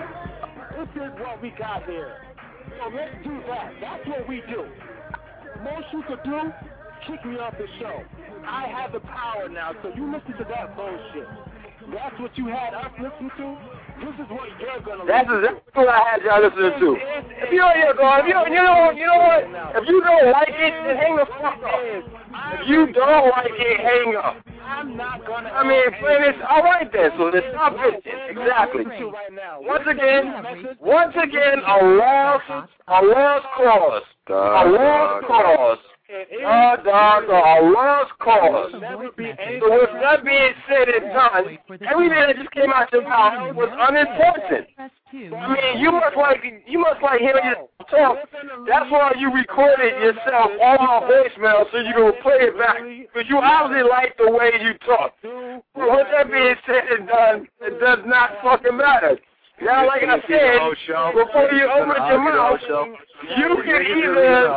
this is what we got here. So let's do that. That's what we do. Most you could do, kick me off the show. I have the power now, so you listen to that bullshit. That's what you had us listen to. This is what you're gonna. That's exactly what I had y'all listening to. If you don't, if you, you know, you know what? If you don't like it, then hang the fuck up. If you don't like it, hang up. I'm not gonna. I mean, plain it's all right then. So let's stop bitching. Exactly. Once again, once again, a lost, a lost cause, a lost cause. Uh, dog, a lost cause. So with that being said and done, everything that just came out your mouth was unimportant. I mean, you must like you must like hearing yourself talk. That's why you recorded yourself on my voicemail so you can play it back. Because you obviously like the way you talk. But with that being said and done, it does not fucking matter. Now, like I said, before you open your mouth, you can either,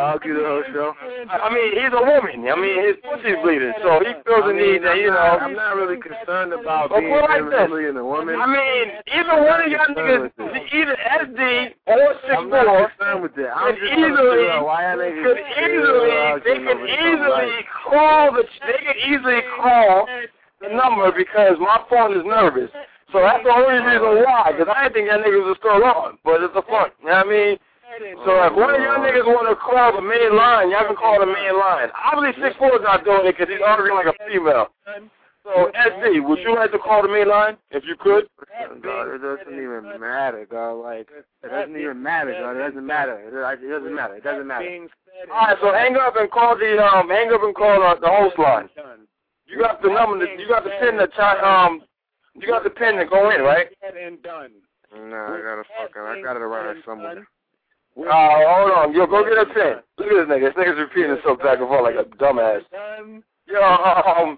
I mean, he's a woman. I mean, his pussy's bleeding, so he feels the need that, you know. I'm not really concerned about But being like really in a woman. I mean, either one of y'all niggas, either S D or six I'm not four, concerned with that. I'm could just trying to easily, figure out why y'all niggas could easily, they could easily call the, they could easily call the number because my phone is nervous. So that's the only reason why, because I didn't think that niggas was still on, but it's a front, you know what I mean? So if one of y'all niggas want to call the main line, y'all can call the main line. Obviously six four is not doing it because he's arguing like a female. So S D, would you like to call the main line, if you could? God, it doesn't even matter, God. Like, it doesn't even matter, God. It doesn't matter. It doesn't matter. It doesn't matter. All right, so hang up and call the, um, hang up and call the, the host line. You got the number, you got the pin that, um, you got the pen to go in, right? And done. Nah, I gotta fucking, I got it around somewhere. Oh, uh, hold on. Yo, go get a pen. Look at this nigga. This nigga's repeating himself back and forth like a dumbass. Yo, um...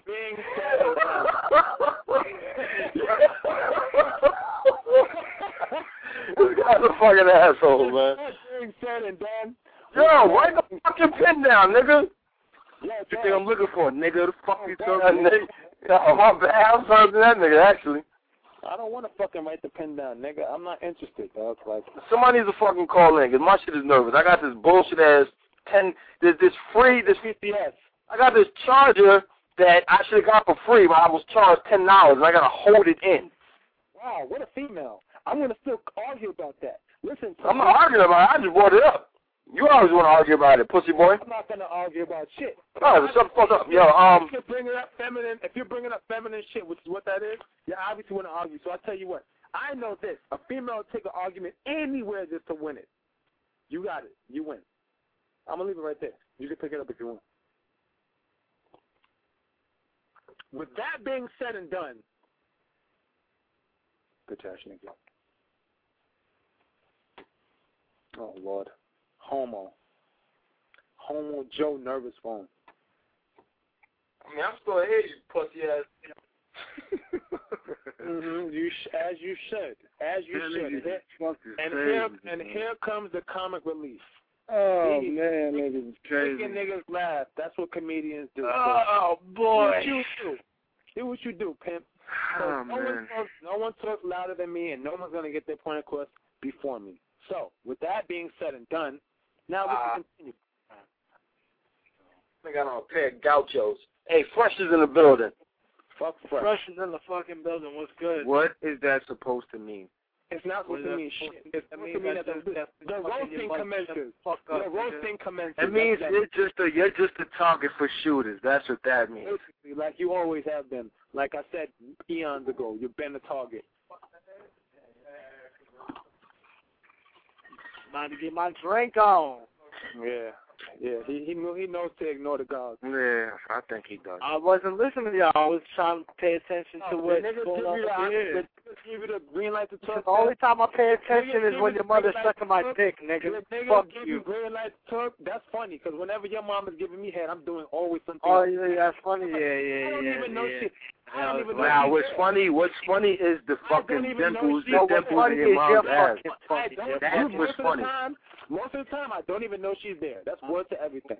this guy's a fucking asshole, man. Yo, write the fucking pen down, nigga. What you think I'm looking for, nigga? The fuck you talking about? Oh, my bad. I'm sorry to that nigga, actually. I don't want to fucking write the pen down, nigga. I'm not interested, dog. Like, somebody needs to fucking call in, because my shit is nervous. I got this bullshit ass ten, this, this free, this P C S. I got this charger that I should have got for free, but I was charged ten dollars, and I got to hold it in. Wow, what a female. I'm going to still argue about that. Listen, I'm not arguing about it. I just brought it up. You always want to argue about it, pussy boy. I'm not going to argue about shit. Oh, shut the fuck up. Yo, um... If you're bringing up feminine, if you're bringing up feminine shit, which is what that is, you obviously want to argue. So I'll tell you what. I know this. A female will take an argument anywhere just to win it. You got it. You win. I'm gonna leave it right there. You can pick it up if you want. With that being said and done, good trash nigga. Oh Lord, Homo, Homo Joe nervous phone. I mean, I'm still here, you pussy ass. mm-hmm. You sh- as you should, as you Man, should. niggas And, is here, crazy, and man. here comes the comic relief. Oh See, man, niggas is crazy. Making niggas laugh. That's what comedians do. Oh So, boy. Do what you do. Do what you do, pimp. So Oh, no man. one talks. No one talks louder than me, and no one's gonna get their point across before me. So, with that being said and done, now we Uh, can continue. I got on a pair of gauchos. Hey, Fresh is in the building. Fuck Fresh. Fresh is in the fucking building. What's good? What is that supposed to mean? It's not supposed to mean shit. It's supposed to mean that the, the roasting commences. Fuck The up, roasting commences. It means That's you're just a you're just a target for shooters. That's what that means. basically like you always have been. Like I said eons ago, you've been a target. About to get my drink on. Yeah, yeah. He he knew, he knows to ignore the gods. Yeah, I think he does. I wasn't listening to y'all. I was trying to pay attention to No, what's the niggas going give on you the, here. the niggas give you the green light to talk. The only time I pay attention Niggas is when give your you mother's the green light sucking my to talk. dick, nigga. The niggas Fuck give you. you green light to talk. That's funny because whenever your mom is giving me head, I'm doing always something. Oh, else. yeah, that's funny. Yeah, yeah, I don't yeah. even know yeah. she. I don't even know. Now, she's what's there. funny? What's funny is the I fucking don't even know dimples, she- the No, what's dimples funny in your is you're mom's ass. fucking I funny. don't, That most was of the funny. time, most of the time, I don't even know she's there. That's word to everything.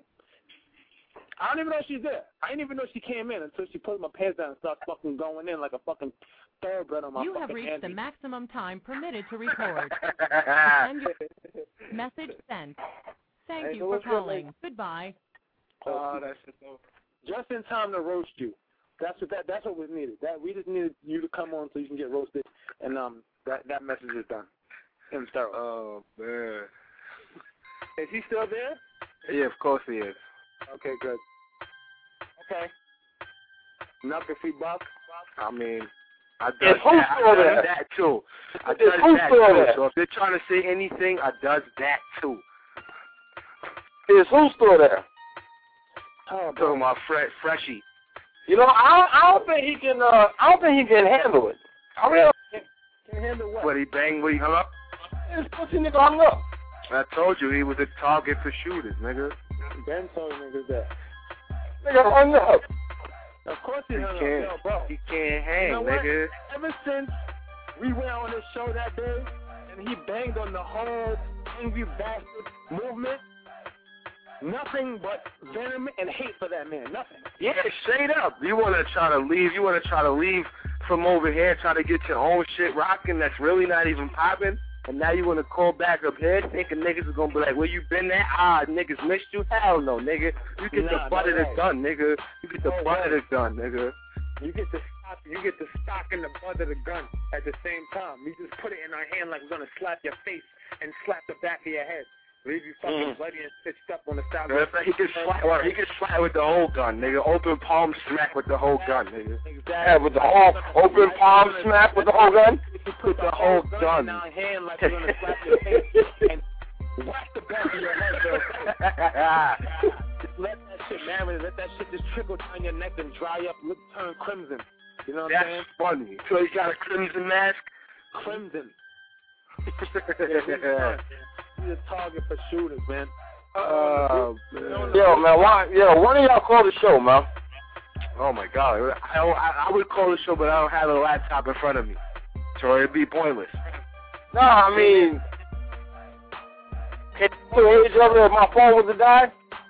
I don't even know she's there. I didn't even know she came in until she put my pants down and started fucking going in like a fucking thoroughbred on my You fucking have reached Andy. the maximum time permitted to record. End your message sent. Thank Hey, you so for what's good, calling. lady? Goodbye. Oh, that's just so. Just in time to roast you. That's what that. That's what was needed. That we just needed you to come on so you can get roasted, and um, that that message is done. In thorough. Oh man. Is he still there? Yeah, of course he is. Okay, good. Okay. Knock a free buck. I mean, I Is does who that, I still does there? that too. I Is does who that still too. there? So if they're trying to say anything, I does that too. Is who still there? Oh, I'm talking about Fre- Freshy. You know, I don't, I don't think he can. Uh, I don't think he can handle it. I really Can handle what? What, he banged when he hung up? this pussy nigga hung up. I told you he was a target for shooters, nigga. Ben told niggas that. Nigga hung up. Of course he He hung up, can't. yo, bro. He can't hang, You know what? nigga. Ever since we went on this show that day, and he banged on the whole angry bastard movement, nothing but venom and hate for that man. Nothing. Yeah, straight up. You want to try to leave. You want to try to leave from over here, try to get your own shit rocking that's really not even popping. And now you want to call back up here thinking niggas is going to be like, where you been at? Ah, niggas missed you? Hell no, nigga. You get Nah, the butt no of the way. gun, nigga. You get the No butt of way. the gun, nigga. You get the stock, you get the stock and the butt of the gun at the same time. You just put it in our hand like we're gonna slap your face and slap the back of your head. Leave you fucking Mm. bloody and stitched up on the side. Matter of fact, He can slap, well, he can slap with the whole gun, nigga. Open palm smack with the whole gun, nigga. Yeah, with the whole open palm smack with the whole gun. With the whole gun. in our hand like we're gonna slap your face and whack the back of your head, bro. Just let that shit marinate. Let that shit just trickle down your neck and dry up, look, turn crimson. You know what I'm saying? That's funny. So he got a crimson mask? Crimson. Yeah. He's a target for shooters, man. Oh, man. Yo, man, why? Yo, why don't y'all call the show, man? Oh, my God. I, I, I would call the show, but I don't have a laptop in front of me. So it'd be pointless. No, I mean, can you hear each other if my phone was to die?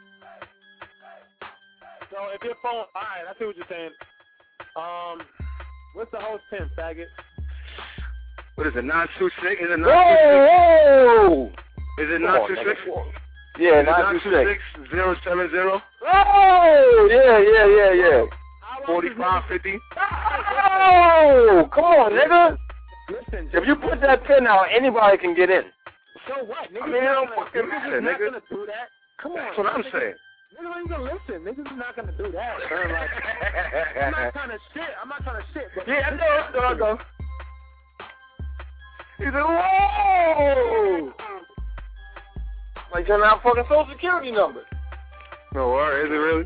So if your phone, all right, I see what you're saying. Um, what's the host pin, faggot? What is it, nine two six? Is it nine Whoa! two six? Is it Come nine on, two six? nigga. Yeah, nine two six. zero seven zero? Oh, yeah, yeah, yeah, yeah. forty-five fifty? Oh, come on, nigga. Listen, If you put that pin out, anybody can get in. so what? Niggas I mean, it not don't gonna- fucking niggas matter, is not nigga. gonna do that. Come on. That's what I'm niggas- saying. Niggas ain't gonna listen. Niggas is not gonna do that. Man. Like, I'm not trying to shit. I'm not trying to shit. But Yeah, I know, I know, I know. He's like, whoa! Like sending out fucking social security numbers. No, or is it really?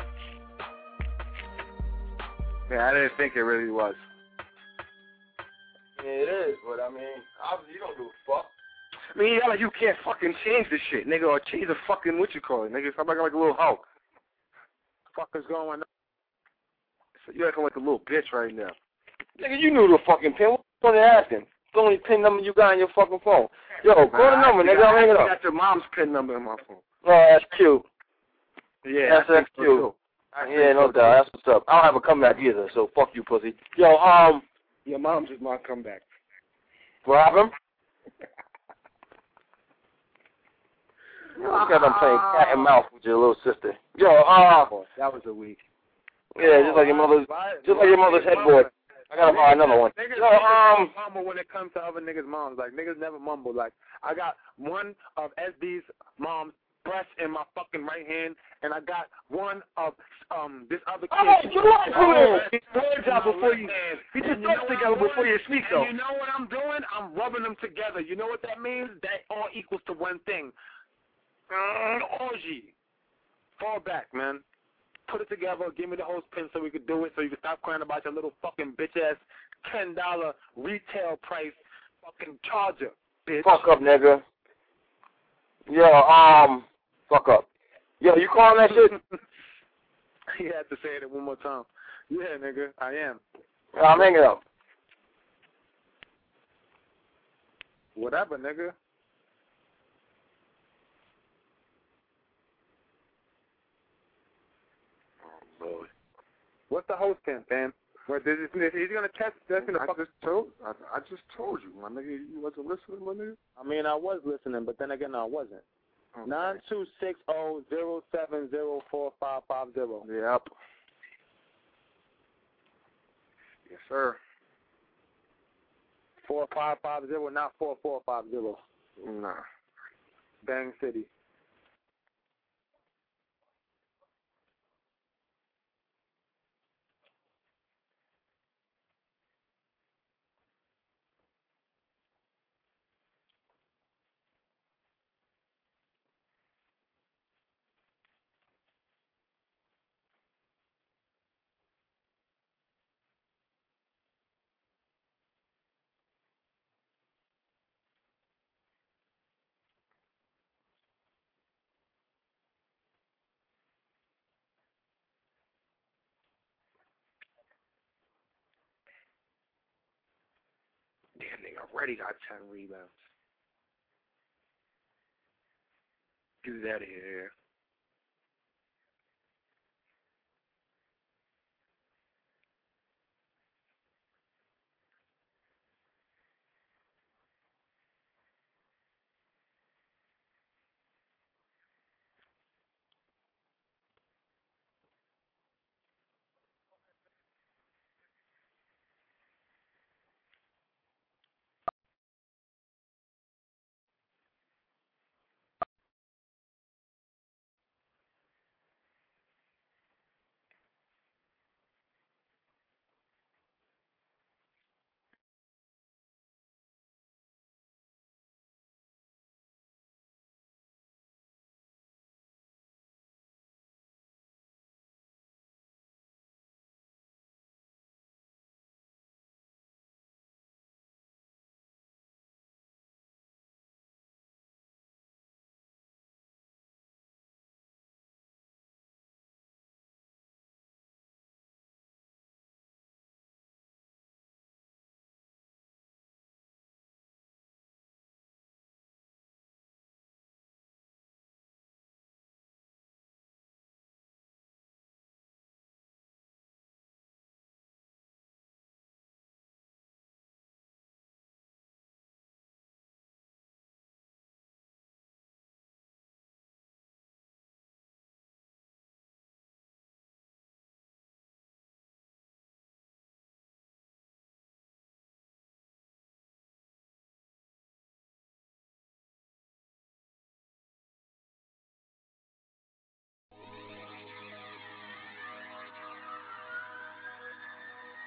Yeah, I didn't think it really was. Yeah, it is, but I mean, obviously you don't do a fuck. I mean, yeah, like you can't fucking change this shit, nigga, or change the fucking what you call it, nigga. I'm acting like a little hoe. Fuck is going on? So you acting like a little bitch right now. Nigga, you knew the fucking pin. What are you asking? It's the only pin number you got on your fucking phone. Yo, call the nah, number, nigga. I'll hang it up. I got your mom's pin number in my phone. Oh, that's cute. Yeah, that's, that's cute. So yeah, no doubt. That's what's up. I don't have a comeback either, so fuck you, pussy. Yo, um. Your mom's is my comeback. What happened? Look at them playing cat and mouse with your little sister. Yo, uh. That was a week. Yeah, just like your mother's, just like your mother's headboard. I gotta find another one. Niggas, Yo, um. mumble when it comes to other niggas' moms. Like, niggas never mumble. Like, I got one of S B's mom's breast in my fucking right hand, and I got one of um this other kid. Oh, you like oh, Get your words out before you. Get your thoughts together before you speak, though. You know what I'm doing? I'm rubbing them together. You know what that means? That all equals to one thing. Uh, orgy. Fall back, man. Put it together. Give me the host pin so we could do it. So you can stop crying about your little fucking bitch ass ten dollar retail price fucking charger, bitch. Fuck up, nigga. Yo, um, fuck up. Yo, you calling that shit? You had to say it one more time. Yeah, nigga, I am. Yeah, I'm hanging up. Whatever, nigga. Oh, Lord. What's the host pin, fam? What, is it, he's gonna test. That's gonna I fuck. just told. I, I just told you, my nigga. You wasn't listening, my nigga. I mean, I was listening, but then again, I wasn't. Okay. Nine two six zero zero seven zero four five five zero. Yep. Yes, sir. Four five five zero, not four four five zero. Nah. Bang City. Damn, nigga, already got ten rebounds. Get it out of here.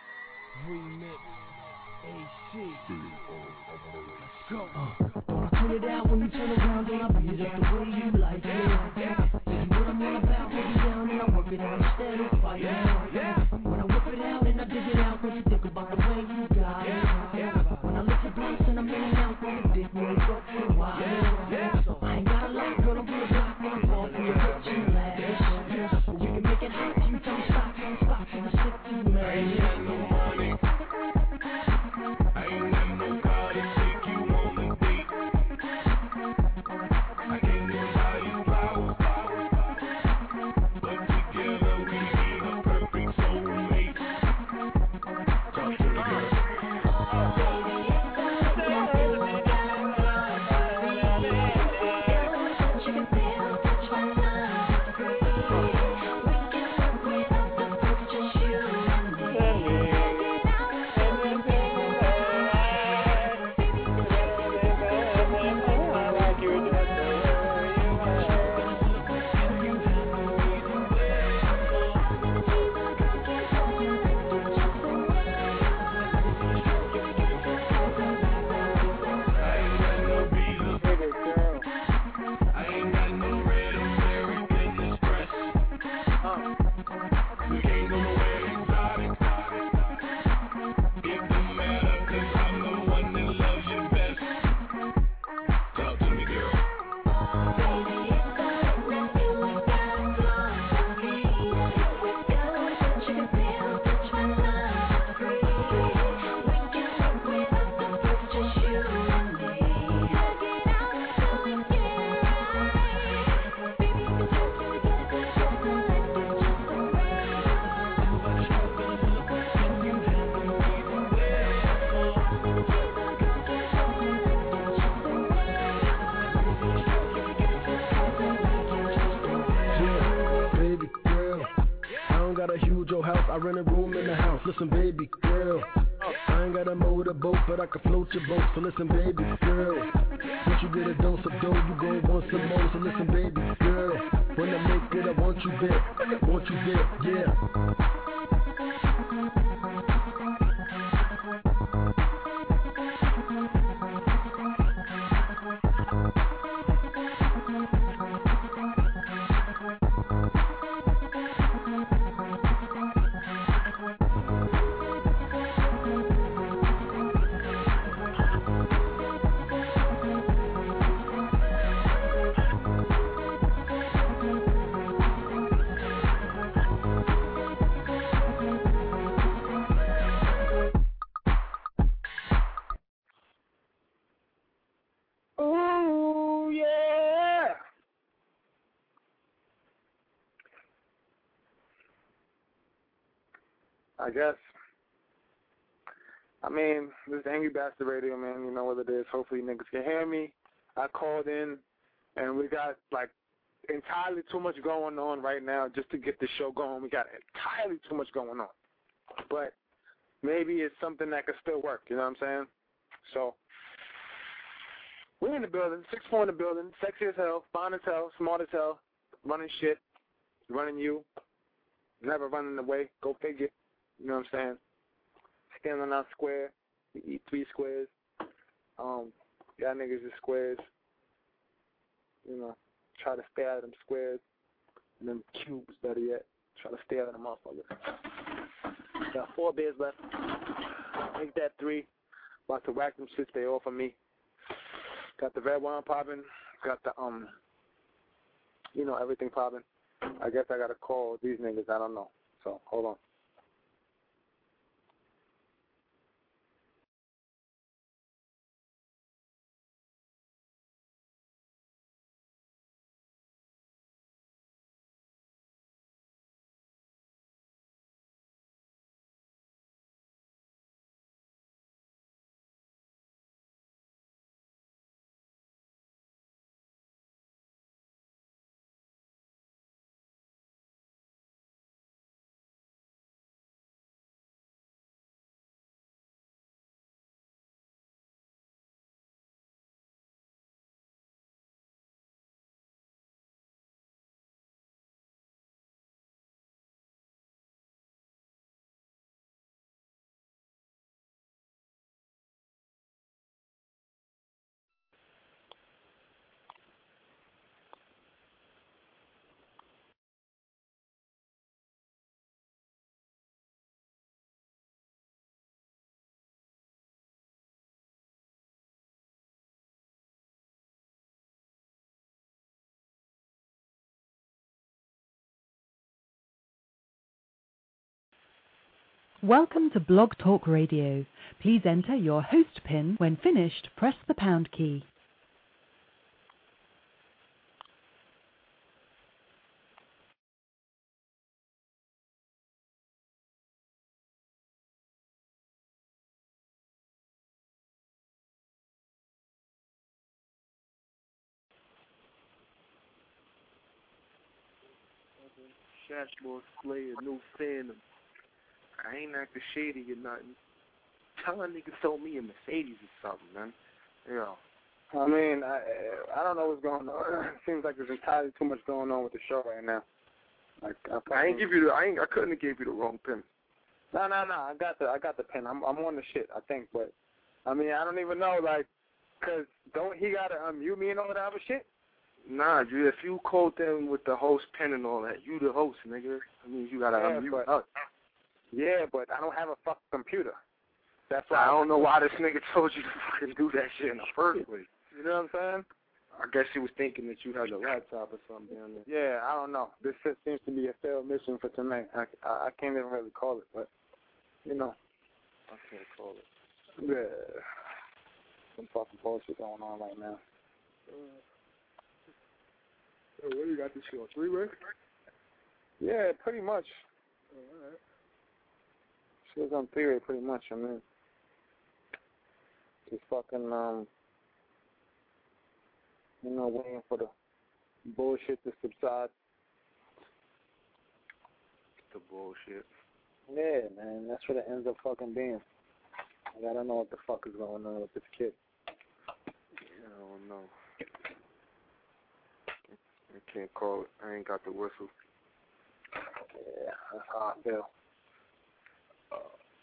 Remix A C. Let's go. Uh, it out when you turn around, then I beat it up the way you like it. Baby, what I'm all about, hold it down and I work it out instead of fighting. When I whip it out and I dig it out, don't you think about the way you got it. When I lift your blunts and I'm in and out, then the dick moves up for a while. I ain't got a lot, girl, I'm gonna block when I fall for your bitch and lavish. But we can make it hot, you don't stop, don't stop, and I stick to you, man. I rent a room in the house, listen baby girl, I ain't got a motorboat, but I can float your boat. So listen baby girl, once you get a dose of dough, you gon' want some more. So listen baby girl, when I make it, I want you there, want you there, yeah. I guess. I mean, this is Angry Bastard Radio, man. You know what it is. Hopefully niggas can hear me. I called in, and we got, like, entirely too much going on right now just to get the show going. We got entirely too much going on. But maybe it's something that could still work, you know what I'm saying? So, we're in the building, six four in the building, sexy as hell, fine as hell, smart as hell, running shit, running you, never running away, go figure. You know what I'm saying? Standing on square, we eat three squares. Um, y'all niggas is squares. You know, try to stay out of them squares. And them cubes, better yet. Try to stay out of them motherfuckers. Got four beers left. Make that three. About to whack them shits they offer me. Got the red wine popping. Got the, um, you know, everything popping. I guess I got to call these niggas. I don't know. So, hold on. Welcome to Blog Talk Radio. Please enter your host PIN. When finished, press the pound key. Shashboard Slayer, no Phantom. I ain't acting shady or nothing. Tell a nigga sold me a Mercedes or something, man. Yeah. I mean, I I don't know what's going on. It seems like there's entirely too much going on with the show right now. Like I, I ain't give you the. I ain't. I couldn't have gave you the wrong pin. No, no, no. I got the. I got the pin. I'm. I'm on the shit. I think, but I mean, I don't even know, like, cause don't he gotta unmute me and all that other shit? Nah, dude. If you called them with the host pin and all that, you the host, nigga. I mean, you gotta yeah, unmute but, us. Yeah, but I don't have a fucking computer. That's why I don't know why this nigga told you to fucking do that shit in the first place. You know what I'm saying? I guess he was thinking that you had a laptop or something down there. Yeah, I don't know. This shit seems to be a failed mission for tonight. I, I, I can't even really call it, but, you know. I can't call it. Yeah. Some fucking bullshit going on right now. Uh, oh, what do you got this shit on? Three-way? Yeah, pretty much. Oh, all right. She was on three-way pretty much. I mean, just fucking, um, you know, waiting for the bullshit to subside. The bullshit. Yeah, man, that's what it ends up fucking being. Like, I don't know what the fuck is going on with this kid. I don't know. I can't call it. I ain't got the whistle. Yeah, that's how I feel. Uh,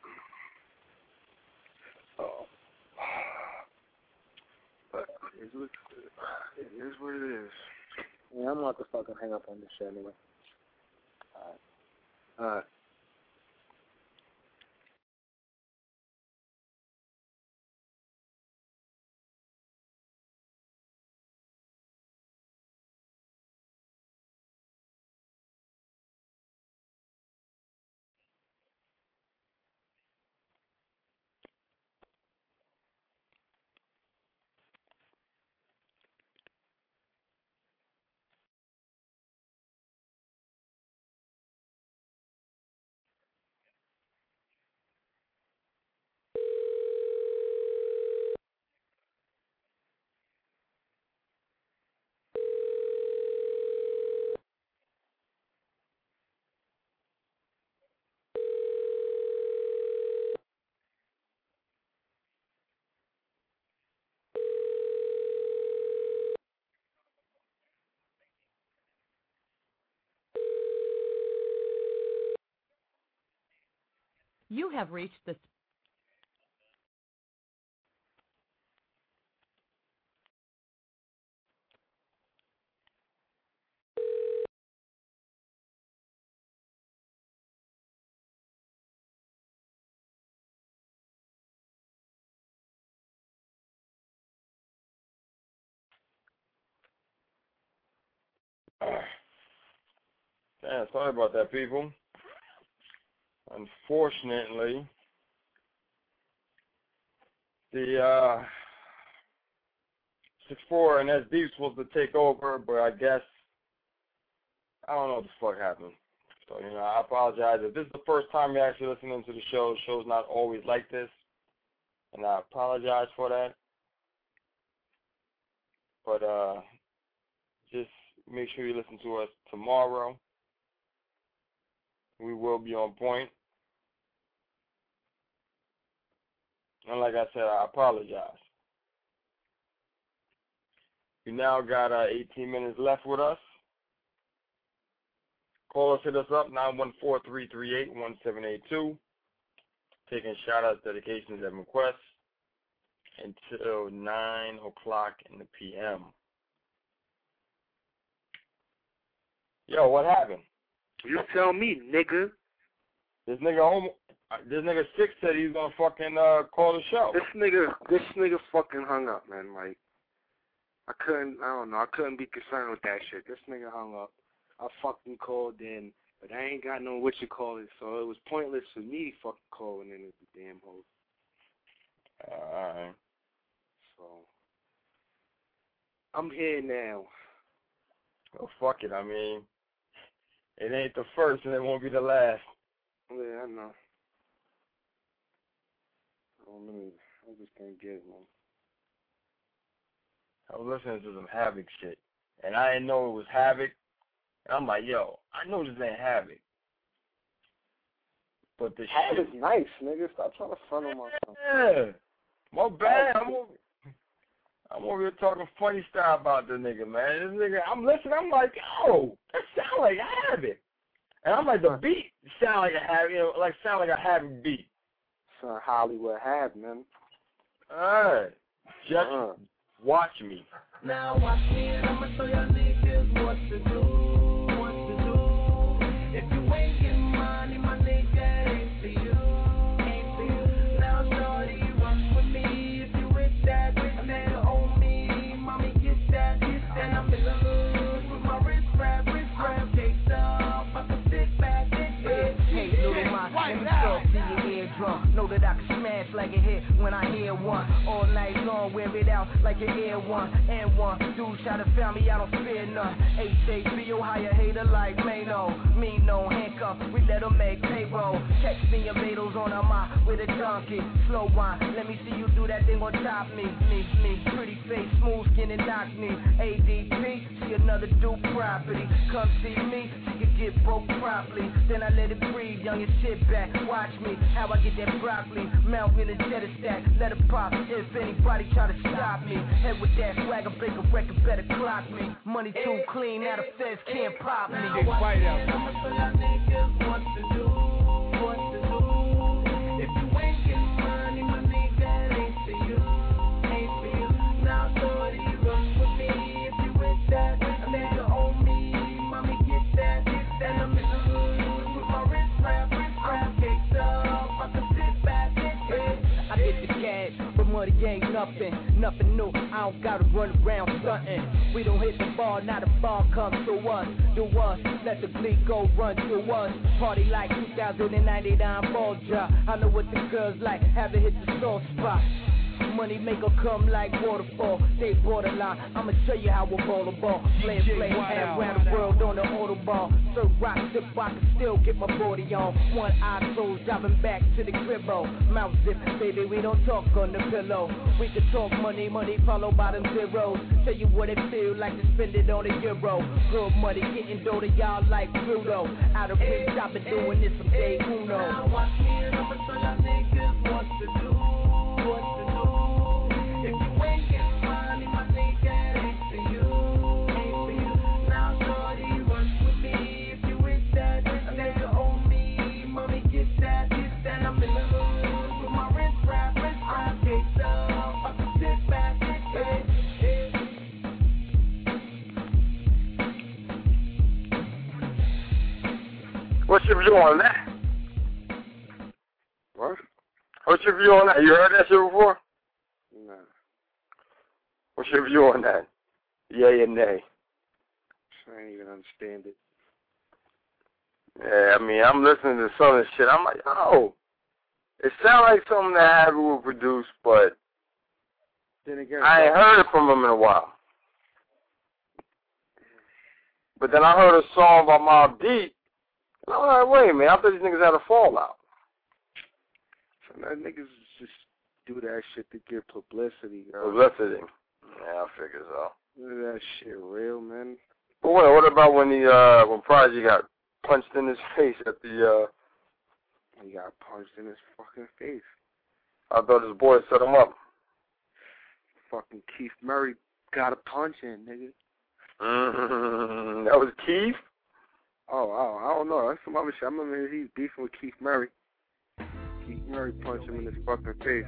oh. But it is, it is what it is. Yeah, I'm about to fucking hang up on this shit anyway. Alright. Alright. You have reached the Yeah, sorry about that, people. Unfortunately, the uh, six four and S D was supposed to take over, but I guess, I don't know what the fuck happened. So, you know, I apologize. If this is the first time you're actually listening to the show, the show's not always like this, and I apologize for that. But uh, just make sure you listen to us tomorrow. We will be on point. And like I said, I apologize. We now got uh, eighteen minutes left with us. Call us, hit us up, nine one four, three three eight, one seven eight two. Taking shout-outs, dedications, and requests until nine o'clock in the p m Yo, what happened? You tell me, nigga. This nigga home, this nigga Six said he's gonna fucking uh, call the show. This nigga, this nigga fucking hung up, man. Like, I couldn't, I don't know, I couldn't be concerned with that shit. This nigga hung up. I fucking called in. But I ain't got no what you call it, so it was pointless for me fucking calling in as the damn host. Alright. So, I'm here now. Well, fuck it. I mean, it ain't the first and it won't be the last. Yeah, I know. Oh, let me, I'm just gonna get it, man. I was listening to some Havoc shit, and I didn't know it was Havoc. And I'm like, yo, I know this ain't Havoc. But the Havoc's shit... nice, nigga. Stop trying to front on myself. Yeah. My bad. I'm over, I'm over here talking funny style about the nigga, man. This nigga, I'm listening. I'm like, yo, that sound like Havoc. And I'm like, the beat sound like a Havoc, you know, like sound like a Havoc beat. Son, Hollywood have, man. Alright. Just uh. watch me. Now watch me and I'ma show y'all niggas what to do, what to do. If you ain't getting money, my nigga, ain't for you, ain't for you. Now shorty, run with me. If you with that, with that on me, mommy get that, get that. I'm in the hood with my wrist wrap, wrist wrap, caked up. I can sit back, sit back. Hey, little ma, let me talk to your eardrum. Know that I can smash like a hit when I hear one. All night long, wear it out like an air one. And one, dude try to found me, I don't fear none. H A B O, hire hater like Mano. Me no handcuff, we let them make payroll. Catch me and Beatles on a mop with a donkey. Slow wine, let me see you do that thing on top me. Me, me, pretty face, smooth skin and knock me. A D P, see another dude property. Come see me, she could get broke properly. Then I let it breathe, young and sit back. Watch me, how I get that broccoli. Mount in a cheddar stack, let it pop. If anybody try to stop me, head with that swagger, break a record, better clock me. Money too clean, now the feds can't pop me. Now watch me and I'ma show y'all niggas what to do, what to do. If you ain't getting money, my nigga, ain't for you, ain't for you. Now shorty, run with me. If you with that, a nigga on me, mommy get that, get that. I'm in the hood with my wrist wrap, wrist wrap, caked up. I can sit back, sit back. I get the cash, but money ain't nothing, nothing new. I don't gotta run around stuntin'. We don't hit the ball, now the ball comes to us. Do us, let the glee go run to us. Party like two thousand ninety-nine ball drop. I know what the girls like, have it hit the soft spot. Money maker come like waterfall. They borderline. I'ma show you how I ball the ball. Play and play, and around the world on the autoball. So rock, sip, I can still get my body on. One eye closed, driving back to the cribbo. Mouth zip, baby, we don't talk on the pillow. We can talk money, money followed by them zeros. Tell you what it feel like to spend it on a euro. Good money getting dough to y'all like Pluto. Out of reach, I've been doing this from day uno. Now watch me and I'ma show y'all niggas what to do, what to do. If you ain't getting money, my nigga, ain't for you, ain't for you. Now shorty, run with me. If you with that, a nigga on me, mommy get that, get that. I'm in the hood with my wrist wrap, wrist wrap, caked up. I can sit back, sit back. What's your view on that? What? What's your view on that? You heard that shit before? Nah. What's your view on that? Yay and nay? I ain't even understand it. Yeah, I mean, I'm listening to some of this shit. I'm like, oh, it sounds like something that Havoc would produce, but then again, I ain't heard it from him in a while. But then I heard a song by Mobb Deep. And I'm like, wait a minute, I thought these niggas had a fallout. So that niggas just do that shit to get publicity. Yo. Publicity. Yeah, I figure so. That shit real, man. But wait, what about when he, uh, when Prodigy got punched in his face at the, uh... He got punched in his fucking face. I thought his boy set him up. Fucking Keith Murray got a punch in, nigga. Mm-hmm. That was Keith? Oh, oh, I don't know. That's some other shit. I remember he's beefing with Keith Murray. Keith Murray punched him in his fucking face.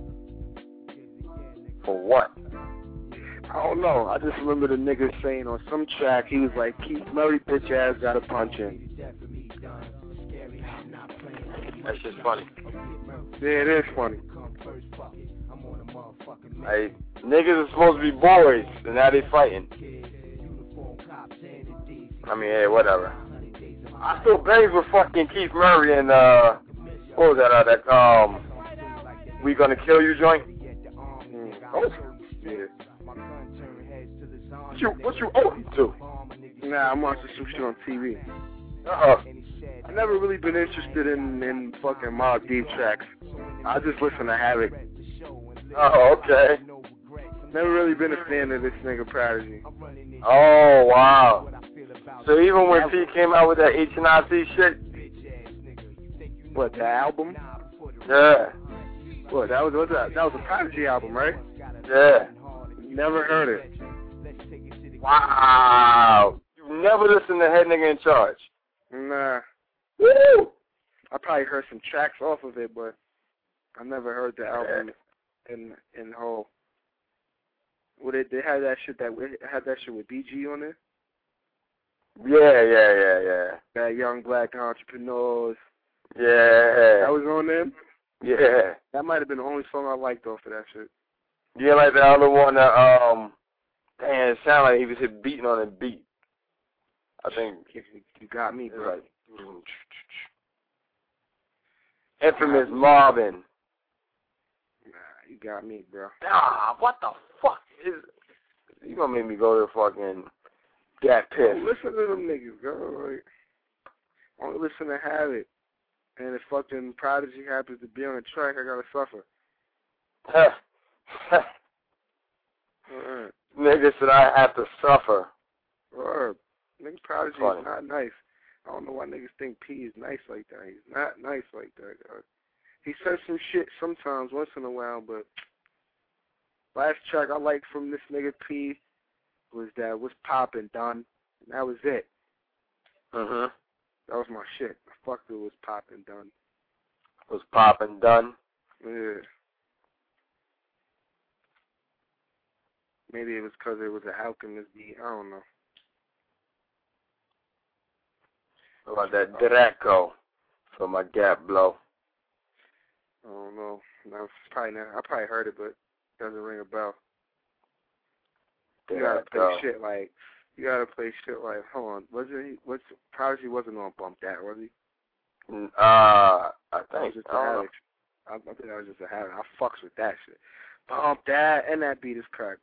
For what? I don't know. I just remember the nigga saying on some track, he was like, Keith Murray bitch ass got a punch in. That's just funny. Yeah, it is funny. Hey, niggas are supposed to be boys, and now they fighting. I mean, hey, whatever. I still bangs with fucking Keith Murray and uh, what was that? Uh, that um, We Gonna Kill You joint. Mm. Oh, yeah. What you what you open to? Nah, I'm watching some shit on T V. Uh-uh. I've never really been interested in in fucking Mobb Deep tracks. I just listen to Havoc. Oh, okay. Never really been a fan of this nigga Prodigy. Oh, wow. So even when P came out with that H N I C shit? What, the album? Yeah. What, that was, what that, that was a Prodigy album, right? Yeah. Never heard it. Wow. You never listened to Head Nigga in Charge? Nah. Woo! I probably heard some tracks off of it, but I never heard the album yeah. in in whole. Well, they, they had that shit that had that shit with B G on it. Yeah, yeah, yeah, yeah. That Young Black Entrepreneurs. Yeah. That was on them? Yeah. That might have been the only song I liked off of that shit. Yeah, like the other one that, um, damn, it sounded like he was hit beating on a beat. I think. You got me, bro. Like, Infamous Marvin. Nah, you got me, bro. Ah, what the fuck is... You gonna make me go to fucking get pissed. Don't listen to them niggas, bro. Like, only listen to Havoc. And if fucking Prodigy happens to be on the track, I gotta suffer. Alright. Niggas said I have to suffer. Word. Nigga Prodigy Funny. is not nice. I don't know why niggas think P is nice like that. He's not nice like that, God. He says some shit sometimes, once in a while, but last track I liked from this nigga P was that What's Poppin' Done. And that was it. Mm-hmm. That was my shit. I fucked with What's Poppin' Done. Was Poppin' Done? Yeah. Maybe it was because it was an Alchemist beat. I don't know. What about that Draco for my gap blow? I don't know. No, probably not. I probably heard it, but it doesn't ring a bell. You gotta play shit like. You gotta play shit like. Hold on. Wasn't he? What's Prodigy wasn't on Bump That, was he? Uh, I think. Just I don't know. I, I think that was just a habit. I fucks with that shit. Bump That, and that beat is cracked.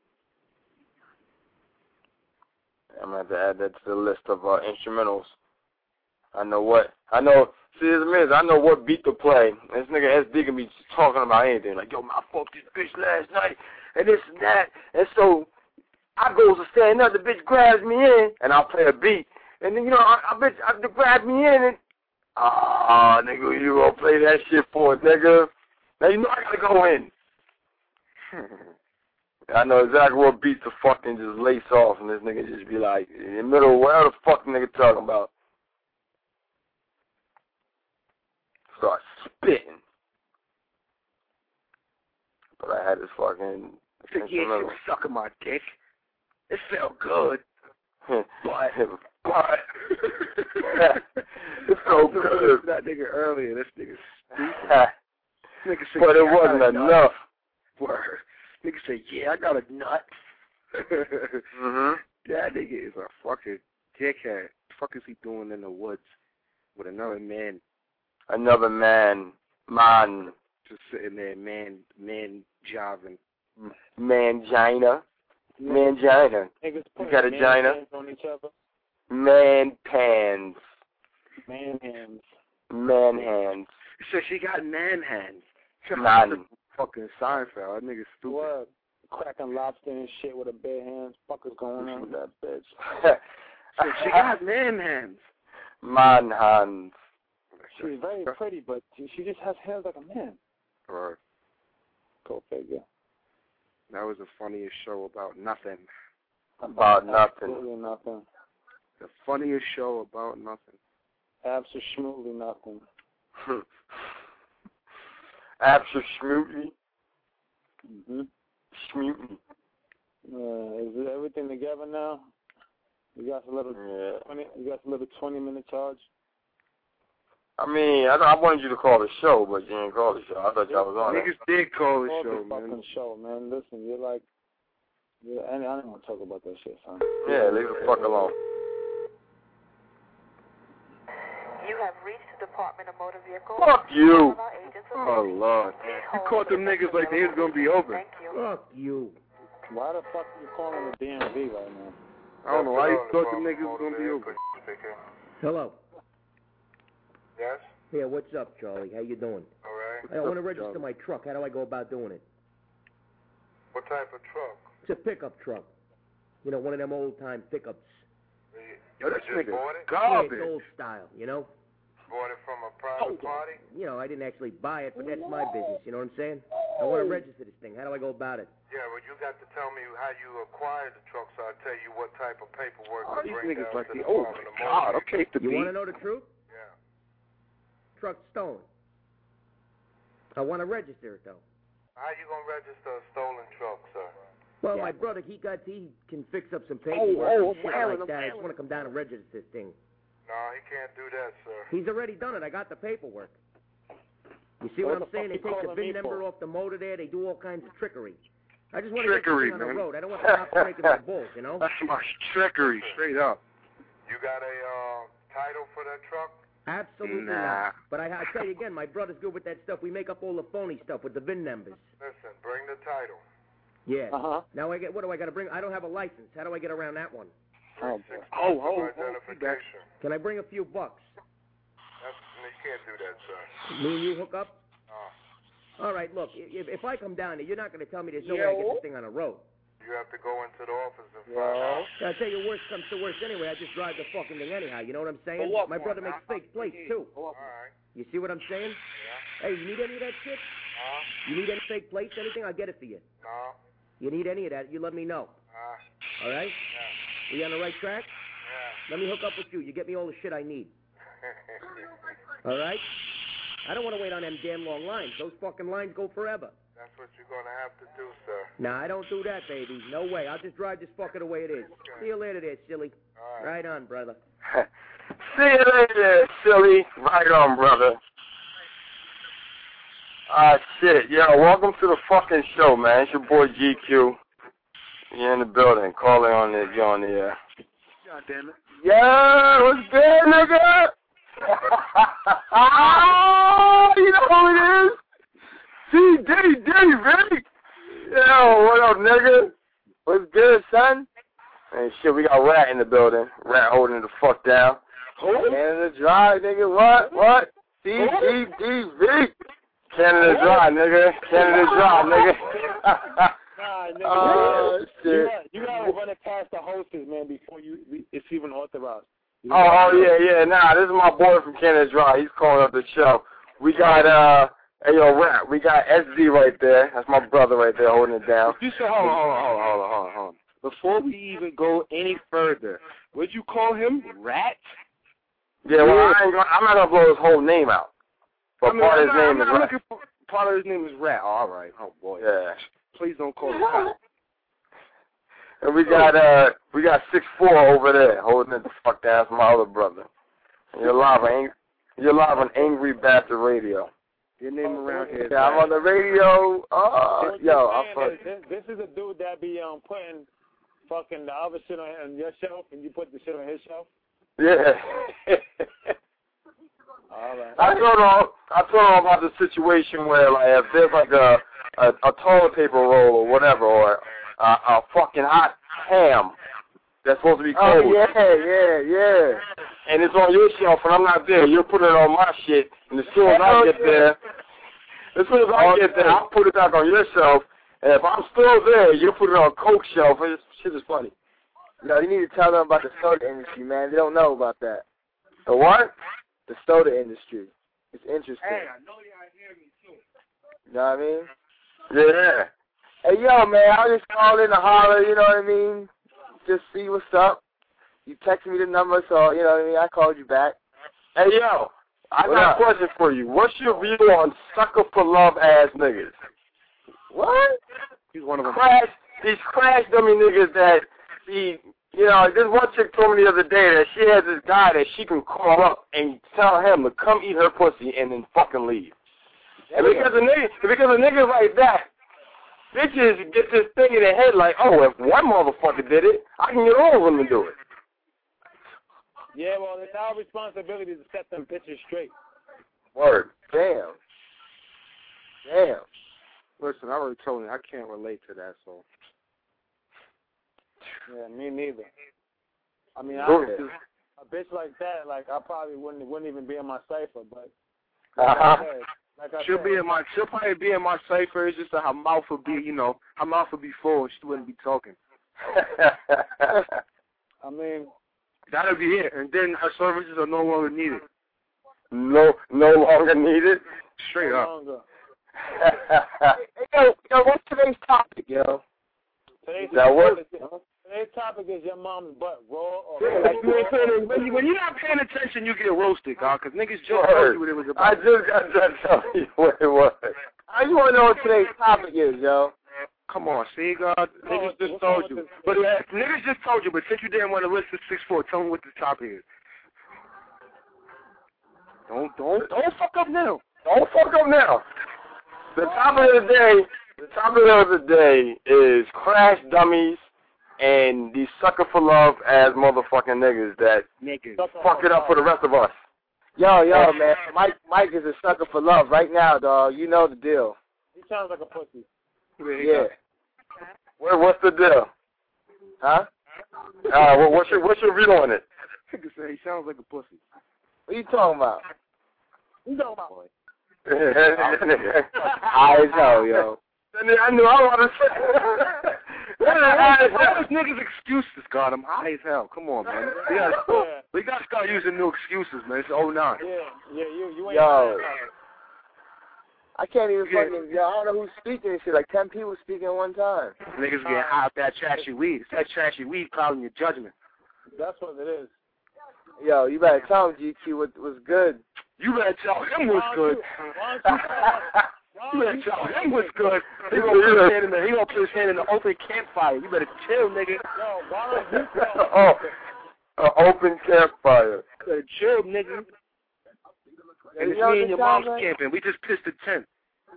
I'm gonna have to add that to the list of uh, instrumentals. I know what. I know. See, as it is, I know what beat to play. This nigga S D can be talking about anything. Like, yo, I fucked this bitch last night, and this and that. And so, I goes to stand up, the bitch grabs me in, and I'll play a beat. And then, you know, I, I bitch, I, they grab me in, and, ah, oh, nigga, you gonna play that shit for, nigga. Now, you know I gotta go in. I know exactly what beat to fucking just lace off, and this nigga just be like, in the middle of whatever the fuck nigga talking about. Start spitting. But I had this fucking... I said, yeah, she was sucking my dick. It felt good. but, but... It's so good. That nigga earlier, this nigga's stupid. Nigga said, but it yeah, wasn't enough. Word. Nigga said, yeah, I got a nut. mm-hmm. That nigga is a fucking dickhead. The fuck is he doing in the woods with another man? Another man. Man. Just sitting there, man, man jiving. Mangina. Mangina. You got a gina? On each other. Man pans. Man hands. Man hands. So she got man hands. Man. Fucking Seinfeld. That nigga's stupid. What? Cracking lobster and shit with her bare hands. Fuck is going on with that bitch? So she got man hands. Man hands. She's very pretty, but she just has hands like a man. Right. Go figure. That was the funniest show about nothing. About nothing. Absolutely nothing. The funniest show about nothing. Absolutely nothing. Absolutely. Mm-hmm. Schmutely. Uh, is it everything together now? You got a little yeah. twenty. You got a little twenty minute charge. I mean, I, I wanted you to call the show, but you didn't call the show. I thought y'all was on Niggas it. did call the call show, the man. fucking show, man. Listen, you're like, yeah. I don't want to talk about that shit, son. Yeah, leave the fuck alone. You have reached the Department of Motor Vehicles. Fuck you. All our agents are Oh, Lord. You caught them niggas like they was going to be open. Thank you. Fuck you. Why the fuck are you calling the D M V right now? I don't know why you thought them niggas was going to be open. Hello. Yes? Yeah, what's up, Charlie? How you doing? All right. I want to register my truck. How do I go about doing it? What type of truck? It's a pickup truck. You know, one of them old-time pickups. Yo, this You just nigga bought it? garbage. Yeah, it's old style, you know? Bought it from a private Oh, party? You know, I didn't actually buy it, but that's my business, you know what I'm saying? I want to register this thing. How do I go about it? Yeah, well, you got to tell me how you acquired the truck so I'll tell you what type of paperwork Oh, to these bring niggas down like to the, the oh, Department of my Motor God, Vehicles. okay, the You beat. want to know the truth? Yeah. Truck's stolen. I want to register it, though. How you going to register a stolen truck, sir? Well, Yeah. my brother, he got, he can fix up some Oh, paperwork oh, and shit I'm like wailing, that. I I'm just want to come down and register this thing. No, he can't do that, sir. He's already done it. I got the paperwork. You see what, What I'm the saying? They fuck you take the calling me VIN number for? off the motor there. They do all kinds of trickery. I just want to get Trickery, something on man. the road. I don't want the cops breaking my balls, you know? That's my trickery, straight up. You got a uh, title for that truck? Absolutely Nah. not. But I, I tell you again, my brother's good with that stuff. We make up all the phony stuff with the VIN numbers. Listen, bring the title. Yeah. Uh-huh. Now I get. What do I got to bring? I don't have a license. How do I get around that one? Oh, Six Oh, months oh, of oh, identification. Can I bring a few bucks? That's, you can't do that, sir. Me and you hook up? Uh, All right. Look, if, if I come down there, you're not going to tell me there's no way I get this thing on the road. you have to go into the office and Yo. find out. I tell you, worst comes to worst anyway. I just drive the fucking thing anyhow. You know what I'm saying? Pull up My one. brother makes fake plates too. All right. You see what I'm saying? Yeah. Hey, you need any of that shit? Uh, You need any fake plates? Anything? I'll get it for you. no. You need any of that? You let me know. Uh, All right? yeah. We on the right track? Yeah. Let me hook up with you. You get me all the shit I need. All right? I don't want to wait on them damn long lines. Those fucking lines go forever. That's what you're going to have to do, sir. Nah, I don't do that, baby. No way. I'll just drive this fucker the way it is. See you later there, silly. All right. Right on, brother. See you later, silly. Right on, brother. Ah, shit. Yo, welcome to the fucking show, man. It's your boy G Q. You're in the building. Calling on the, you're on the air. God damn it. Yeah, what's good, nigga? Ah, you know who it is? C D D, baby. Yo, what up, nigga? What's good, son? And shit, we got Rat in the building. Rat holding the fuck down. Canada Dry, nigga. What? What? C D D V. Canada Dry, nigga. Canada Dry, nigga. Nah, nigga. Oh, you, shit. got, you gotta run it past the hostess, man, before you it's even authorized. You Oh, oh yeah, yeah. Nah, this is my boy from Canada Dry. He's calling up the show. We got uh, hey yo, Rap. We got S D right there. That's my brother right there holding it down. You said, hold on, hold on, hold on, hold on, hold on, hold on. Before we even go any further, would you call him Rat? Yeah, well, I ain't gonna, I'm not gonna blow his whole name out. But I mean, part of I'm his not, name I'm is not Rat. looking for, part of his name is Rat. Oh, all right. Oh boy. Yeah. Please don't call him Rat. And we got uh, we got six four over there holding it the fuck down. That's my other brother. And you're live on Ang- you're live on Angry Bastard Radio. Your name around here is Yeah, I'm on the radio. Oh, What yo, you're I'm saying fucking. is, this, this is a dude that be um putting fucking the other shit on, on your shelf, and you put the shit on his shelf. Yeah. All right. I told him I told him about the situation where like if there's like a a, a toilet paper roll or whatever or a, a fucking hot ham that's supposed to be cold. Oh, yeah, yeah, yeah. And it's on your shelf and I'm not there. You're putting it on my shit. And as soon as I get there, as soon as I get there, I'll put it back on your shelf. And if I'm still there, you put it on Coke's shelf. This shit is funny. No, you need to tell them about the soda industry, man. They don't know about that. The what? The soda industry. It's interesting. Hey, I know y'all hear me too. You know what I mean? Yeah. Hey, yo, man, I just called in to holler, you know what I mean? Just see what's up. You texted me the number, so, you know what I mean? I called you back. Hey, yo, I What got up? a question for you. What's your view on sucker for love ass niggas? What? He's one of them. Crash, these crash dummy niggas that he, you know, this one chick told me the other day that she has this guy that she can call up and tell him to come eat her pussy and then fucking leave. And because a nigga, because a nigga like that, bitches get this thing in their head like, oh, if one motherfucker did it, I can get all of them to do it. Yeah, well, it's our responsibility to set them bitches straight. Word. Damn. Damn. Listen, I already told you I can't relate to that, so. Yeah, me neither. I mean, I Go would ahead. be, a bitch like that, like I probably wouldn't wouldn't even be in my cipher, but Uh like huh. I said, like I She'll said, be in my. She'll probably be in my cipher. It's just that her mouth would be, you know, her mouth would be full, and she wouldn't be talking. I mean, that'll be it, and then her services are no longer needed. No, no longer needed. Straight no up. longer. Hey, yo, yo, what's today's topic, yo? Today's That topic, what? is, today's topic is your mom's butt raw or Yeah, like you ain't paying, when, you, when you're not paying attention, you get roasted, dog. Cause niggas just told you what it was I about. just got done telling you what it was. I just want to know what today's topic is, yo. Come on, see, God, niggas just told you. But uh, niggas just told you. But since you didn't want to listen to six four, tell me what the topic is. Don't, don't, don't fuck up now. Don't fuck up now. The topic of the day, the topic of the day is crash dummies and these sucker for love ass motherfucking niggas that Niggas. fuck it up for the rest of us. Yo, yo, man. Mike Mike is a sucker for love right now, dog. You know the deal. he sounds like a pussy. Yeah. What, what's the deal? Huh? Uh, what, what's your what's your view on it? Nigga say he sounds like a pussy. What you talking about? You talking about? High as hell, yo. I knew I wanted to say. All these niggas excuses, God. I'm high as hell. Come on, man. We gotta, Yeah. we gotta start using new excuses, man. It's oh nine. Yeah, yeah, you, you ain't. Yo. I can't even Yeah. fucking, yo, I don't know who's speaking and shit. Like ten people speaking at one time. Niggas getting high off that trashy weed. It's that trashy weed clouding your judgment. That's what it is. Yo, you better tell him, G Q, what was good. You better tell him what's Why don't good. you- why don't you tell us- why You don't better you tell tell us- him what's good. He gonna put his hand in the he gonna put his hand in the open campfire. You better chill, nigga. Yo, why don't you tell us? Oh, an open campfire. You better chill, nigga. And it's You know me what and your this mom's sounds like? camping. We just pissed a tent.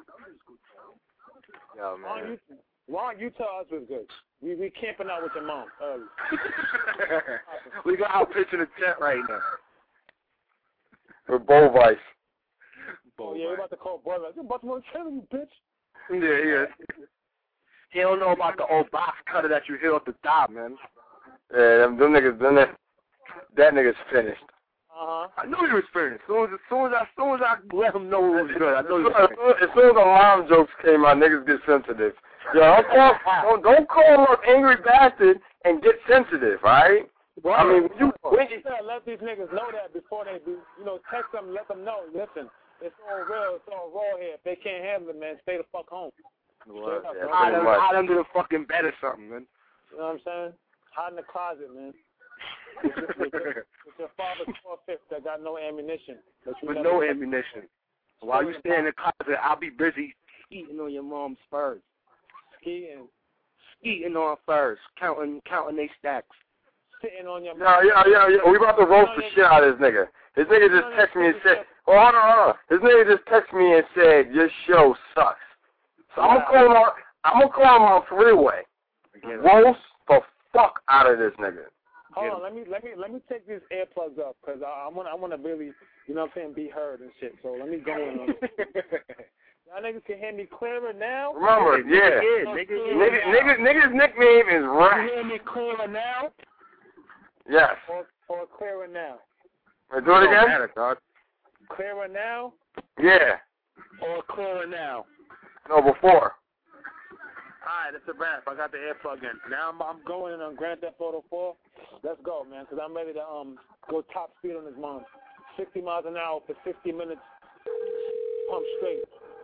Yo, Why don't man. you, why don't you tell us what's good? We we camping out with your mom early. We got out pitching a tent right now. With Bo Vice. Oh yeah, we about to call boy like, you about to want to kill you, bitch. Yeah, yeah. He don't know about the old box cutter that you hit off the top, man. Yeah, them, them niggas, them, that, that nigga's finished. Uh huh. I knew he was finished. As soon as, as soon as I, as soon as I let him know it was good, I knew he was As finished. soon, as soon as the mom jokes came out, niggas get sensitive. Yo, don't call, don't, don't call up angry bastard and get sensitive, right? I mean, when you, when you, Yeah, let these niggas know that before they do. You know, text them, let them know. Listen, it's all real, it's all raw here. If they can't handle it, man, stay the fuck home. Well, Straight up, yeah, bro. Hide pretty under, much. hide under the fucking bed or something, man. You know what I'm saying? Hide in the closet, man. With your, with your, with your father's four fifths that got no ammunition. But you With never- no ammunition. While you stay in the closet, I'll be busy skeeting on your mom's furs. Skiing, Skeeting on furs, counting counting they stacks. sitting on your yo, yo, yo, yo, we about to roast the shit out of this nigga. This nigga just texted me and said, oh, hold on, hold on. This nigga just texted me and said, your show sucks. So I'm gonna call him on, I'm gonna call him on three-way. Roast the fuck out of this nigga. Hold on, let me let me let me take these earplugs off because I, I want I want to really, you know what I'm saying, be heard and shit. So let me go in on it. Y'all niggas can hear me clearer now. Remember, yeah. nigga, Nigga, nigga, nigga's nickname is You Rat. hear me clearer now? Yes. Or, or clearer now? Wait, do it again? Matter, dog. Clearer now? Yeah. Or clearer now? No, before. Alright, that's a wrap. I got the earplug in. Now I'm, I'm going in on Grand Theft Auto four. Let's go, man, because I'm ready to um go top speed on his mom. sixty miles an hour for sixty minutes. Pump straight.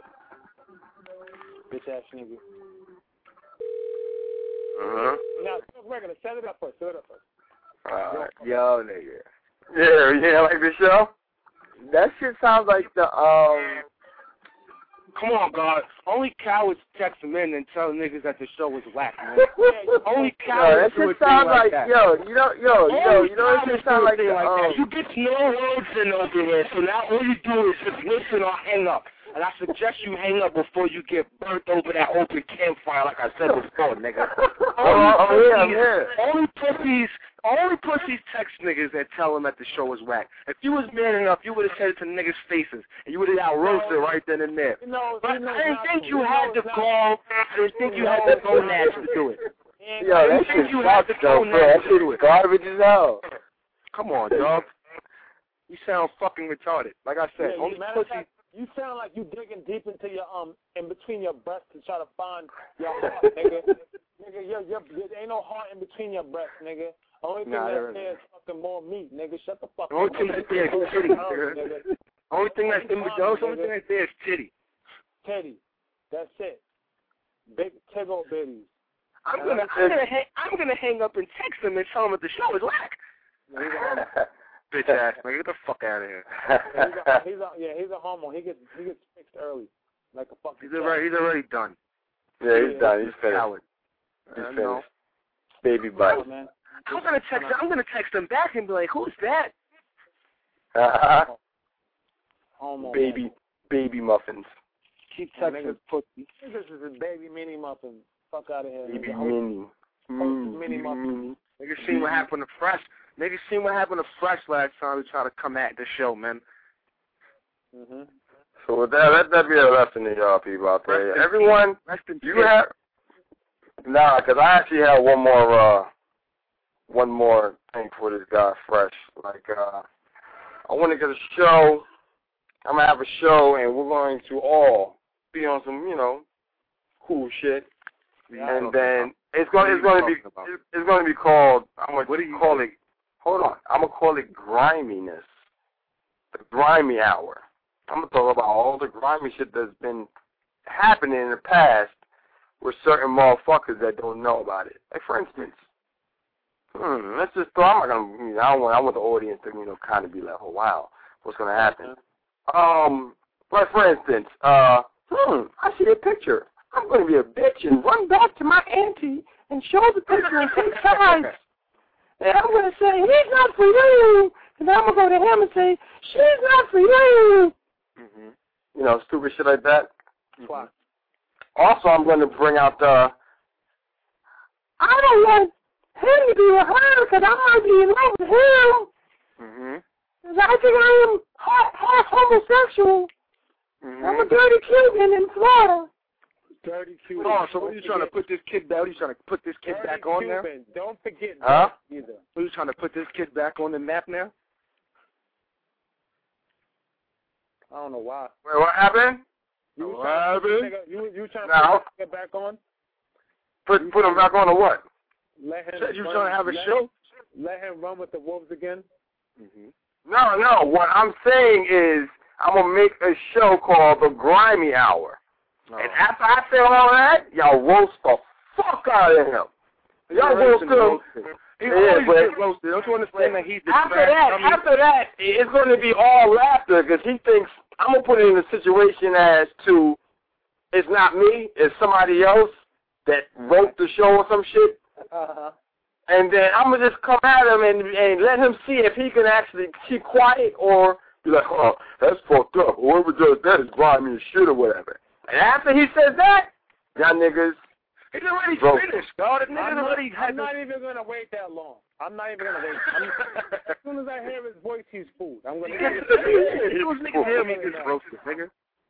Bitch ass nigga. Uh-huh. Now, regular, set it up first. Set it up first. Alright. Yo, nigga. Yeah, yeah, like the show? That shit sounds like the, um... Come on, God. Only cowards text them in and tell niggas that the show was whack, man. Only Yo, cowards that do a shit thing sounds like like, that. yo, you know, yo, yo, Only you know what cowards shit sound do a like thing the, like um... that. You get no roads in over here, so now all you do is just listen or hang up. And I suggest you hang up before you get burnt over that open campfire, like I said before, nigga. Only, oh, pussies, yeah, yeah. only pussies, only pussies text niggas that tell them that the show is whack. If you was man enough, you would have said it to niggas' faces, and you would have got roasted right then and there. You know, but you know, I didn't think not, you you had know, to call. I didn't think you had to go nash to do it. Yo, that shit sucks, though, bro. That shit is garbage as hell. Come on, dog. You sound fucking retarded. Like I said, Yeah, only matter of pussy. fact, you sound like you digging deep into your um in between your breasts to try to find your heart, nigga. Nigga, your, your, there ain't no heart in between your breasts, nigga. Only thing Nah, that's there there is fucking more meat, nigga. Shut the fuck The only up. thing that's there is titty, nigga. Only thing that's in the only thing that's there is titty. Titty. That's it. Big tiggle bitties. I'm gonna, I'm gonna, hang, I'm gonna hang up and text him and tell him that the show is whack. Bitch ass nigga, get the fuck out of here. Yeah, he's a, he's a, yeah, he's a homo. He gets, he gets fixed early, like a fucking. He's already, he's already done. Yeah, he's done. He's finished. Coward. He's I finished. know. Baby butt. Oh, man. I'm gonna text, I'm gonna text him back and be like, "Who's that?" Uh-huh. Homo. Baby, man. baby muffins. Keep texting niggas, pussy. This is a baby mini muffin. Fuck out of here. Baby nigga. mini. Mm, mini muffin. Niggas seen what happened to Fresh. Niggas seen what happened to Fresh last time we tried to come at the show, man. Mm-hmm. So with that, let that be a lesson to y'all people out there. Rest in Everyone, peace. Rest in you peace. have nah, because I actually have one more, uh, one more thing for this guy, Fresh. Like, uh, I want to get a show. I'm gonna have a show, and we're going to all be on some, you know, cool shit. Yeah, and then it's going, it's What are going to you be, talking about? it's, it's going to be called. I'm going What do to you call it. Hold on, I'm gonna call it griminess, the grimy hour. I'm gonna talk about all the grimy shit that's been happening in the past with certain motherfuckers that don't know about it. Like for instance, hmm, let's just throw. I'm not gonna. You know, I don't want. I want the audience to, you know, kind of be like, oh wow, what's gonna happen? Um, like for instance, uh, hmm, I see a picture. I'm gonna be a bitch and run back to my auntie and show the picture and take sides. And I'm going to say, he's not for you. And I'm going to go to him and say, she's not for you. Mm-hmm. You know, stupid shit like that. Mm-hmm. Also, I'm going to bring out the, I don't want him to be with her because I might be in love with him. Mm-hmm. Because I think I am half, half homosexual. Mm-hmm. I'm a dirty Cuban in Florida. Dirty Cuban. Oh, so what are you trying to put this kid back? What are you trying to put this kid Dirty back on there? Cuban. Don't forget Huh? that either. What are you trying to put this kid back on the map now? I don't know why. Wait, what happened? You What trying to, happened? you, you trying to No. put him back on? Put, put him back on or what? Let him Said you run, trying to have a let, show? Let him run with the wolves again? Mm-hmm. No, no. What I'm saying is I'm going to make a show called The Grimy Hour. Oh. And after I say all that, y'all roast the fuck out of him. Y'all roast him. He Yeah, always but gets roasted. Don't you understand that he's the after trash that, dummy? after that, it's going to be all laughter because he thinks I'm going to put it in a situation as to it's not me, it's somebody else that wrote the show or some shit. Uh-huh. And then I'm going to just come at him and, and let him see if he can actually keep quiet or be like, oh, that's fucked up. Whoever does that is grimy as shit or whatever. And after he says that, y'all niggas, he's already Bro. finished, dog. The nigga I'm, not, already had I'm not even going to wait that long. I'm not even going to wait. I'm, as soon as I hear his voice, he's food. I'm going to get He was niggas hear me get roasted, nigga.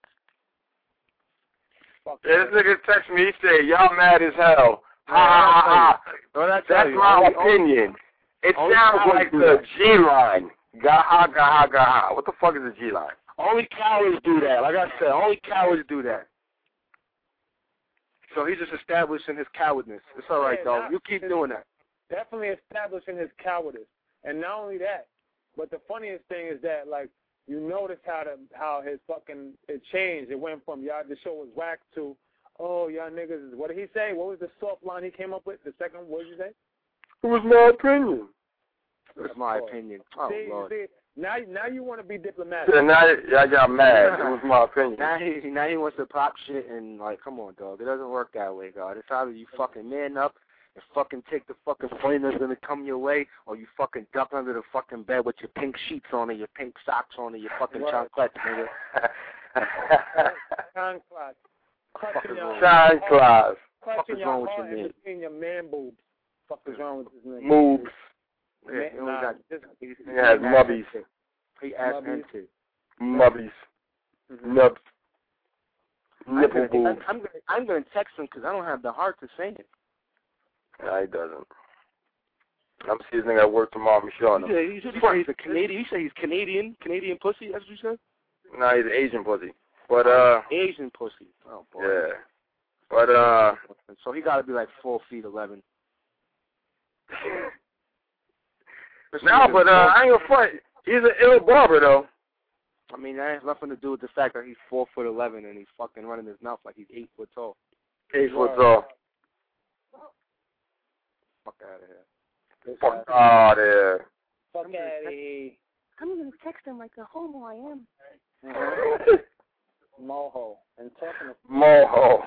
yeah, this nigga text me, he said, y'all mad as hell. Ha ha ha ha. That's my opinion. It sounds like the G line. Gaha, gaha, gaha. What the fuck is a G line? Only cowards do that. Like I said, only cowards do that. So he's just establishing his cowardness. It's all right, Yeah, dog. not- You keep doing that. Definitely establishing his cowardice. And not only that, but the funniest thing is that, like, you notice how the, how his fucking, it changed. It went from, y'all, the show was whack to, oh, y'all niggas, what did he say? What was the soft line he came up with? The second, what did you say? It was my opinion. That's my opinion. Oh, see, Lord. see, now, now you want to be diplomatic. Yeah, now y'all got mad. It was my opinion. Now he, now he wants to pop shit and, like, come on, dog. It doesn't work that way, dog. It's either you fucking man up and fucking take the fucking flame that's going to come your way, or you fucking duck under the fucking bed with your pink sheets on and your pink socks on and your fucking Right. chocolates, nigga. Time clock. Clutching your Time clock. Clutching your heart in between your man boobs. Fuck is wrong with this nigga? Moves. Yeah, he only Nah, got, this- he, He has mubbies. He asked Mubbies. into. Mubbies. Mhm. Nubs. I'm Nipple gonna, boobs. I'm gonna, I'm gonna text him because I don't have the heart to say it. No, he doesn't. I'm seeing this nigga at work tomorrow. I'm showing him. You said, you said, you said he's a Canadian. You said he's Canadian, Canadian pussy. That's what you said. No, he's an Asian pussy. But uh, Asian pussy. Oh boy. yeah. But uh, So he got to be like four feet eleven. no, but uh, I ain't gonna front. He's an ill barber though. I mean, that has nothing to do with the fact that he's four foot eleven and he's fucking running his mouth like he's eight foot tall. Eight foot tall. Fuck out of here. Fuck out there. Fuck out of here. I'm gonna text him like a homo I am. Moho. And talking to Moho.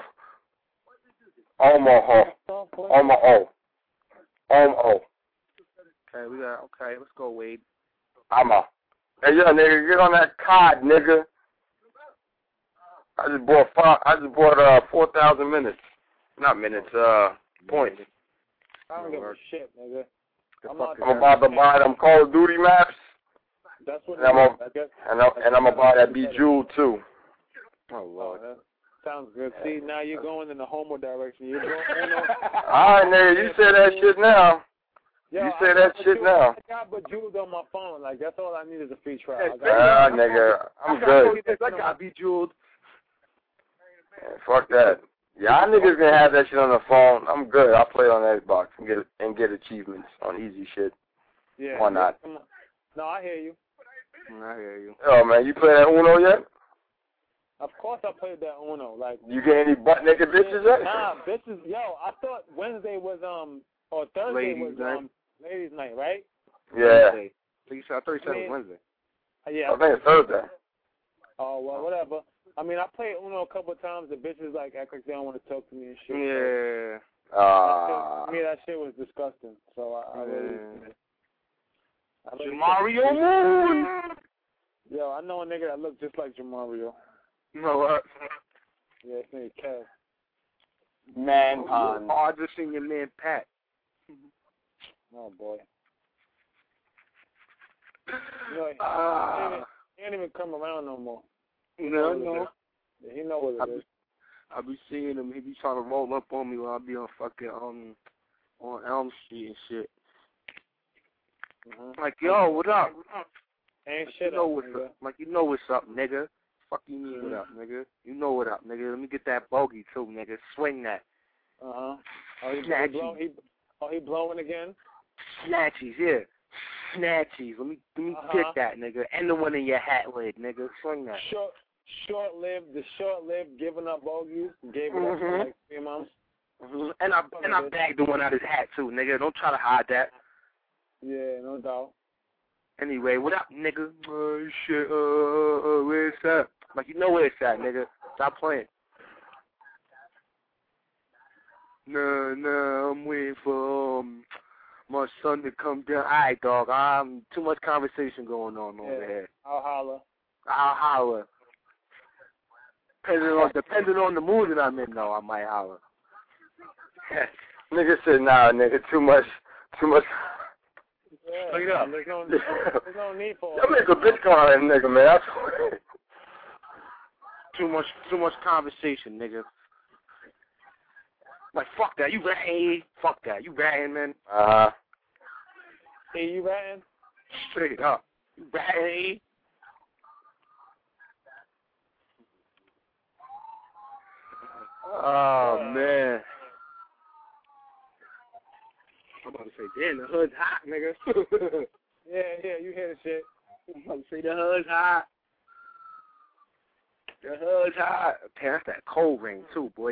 Omoho. Omoho. Omo. Okay, we got. Okay, let's go, Wade. I'm a. Hey, yo, nigga, get on that cod, nigga. I just bought five. I just bought uh four thousand minutes. Not minutes. Uh, points. I don't give a shit, nigga. I'm, I'm about to buy them Call of Duty maps. That's what And I'm, it is. a, I guess. and I'm, and I'm gonna buy that Bejeweled too. Oh Lord. Oh, that sounds good. See, now you're going in the homo direction. You're going. You know, All right, nigga, you say that shit now. Yo, You say I that got shit Bejeweled- now. I got Bejeweled on my phone. Like that's all I need is a free trial. I got Ah, nigga, I'm good. I got Bejeweled. Man, fuck that. Y'all niggas can have that shit on the phone. I'm good. I'll play it on Xbox and get and get achievements on easy shit. Yeah. Why not? Come on. No, I hear you. I hear you. Oh man, you play that Uno yet? Of course I played that Uno. Like You get any butt naked bitches yet? Nah, bitches. Yo, I thought Wednesday was um or Thursday Ladies' was night. um ladies' night, right? Yeah. Wednesday. So you said I thought you said it was Wednesday. Uh, yeah. I think it's Thursday. Oh well, whatever. I mean, I played Uno a couple of times. The bitches like act like they don't want to talk to me and shit. Yeah. Ah. To me, that shit was disgusting. So I, I really. Yeah. I really Jamario Moon. Yo, I know a nigga that looks just like Jamario. You know what? Yeah, his name is Kev. Man Oh, I just seen your man Pat. Oh boy. You know, he, Ah. he, ain't even, he ain't even come around no more. You know, no. Yeah, he know what I it be, is. I be seeing him. He be trying to roll up on me while I be on fucking um on Elm Street and shit. Mm-hmm. Like, yo, what up? Ain't Like, shit you know up, what's nigga. up. Like, you know what's up, nigga. Fuck you mean what up, nigga? You know what up, nigga. Let me get that bogey too, nigga. Swing that. Uh huh. Oh, he, he, Snatchy. blow, he, oh, he blowing again? Snatchies, yeah. Snatchies. Let me let me Uh-huh. get that, nigga. And the one in your hat lid, nigga. Swing that. Short, short-lived, the short-lived giving up bogeys. Gave it up for Mhm. like three months. Mm-hmm. And I and I bagged the one out of his hat too, nigga. Don't try to hide that. Yeah, no doubt. Anyway, what up, nigga? Oh shit. Uh, uh, uh where's that? Like, you know where it's at, nigga. Stop playing. Nah, nah, I'm waiting for um my son to come down. All right, dog. Um, too much conversation going on over Yeah. here. I'll holler. I'll holler. Depending on depending on the mood that I'm in, though, I might holler. Nigga said, nah, nigga, too much, too much. Yeah, Look it up. There's no, there's no need for Y'all make a bitch call that nigga, man. I swear. Too much, too much conversation, nigga. Like, fuck that. You ratting? Fuck that. You ratting, man? Uh huh. Hey, you ratting? Straight up. You ratting? Oh, man. I'm about to say, damn, the hood's hot, nigga. Yeah, yeah, you hear the shit. I'm about to say, the hood's hot. The hood's hot. Damn, that's that cold rain, too, boy.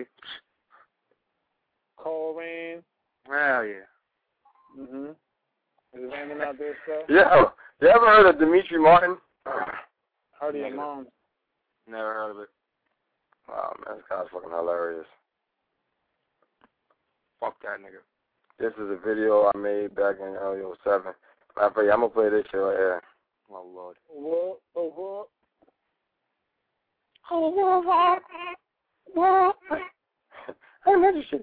Cold rain. Hell yeah. Mm-hmm. Is it raining out there, sir? Yeah. You ever heard of Dimitri Martin? Heard of your mom. Never heard of it. Oh, man, this guy's fucking hilarious. Fuck that nigga. This is a video I made back in early oh seven. Matter of fact, I'm going to play this shit right here. Oh, Lord. What? Oh, what? Oh, well, well, I'm interested.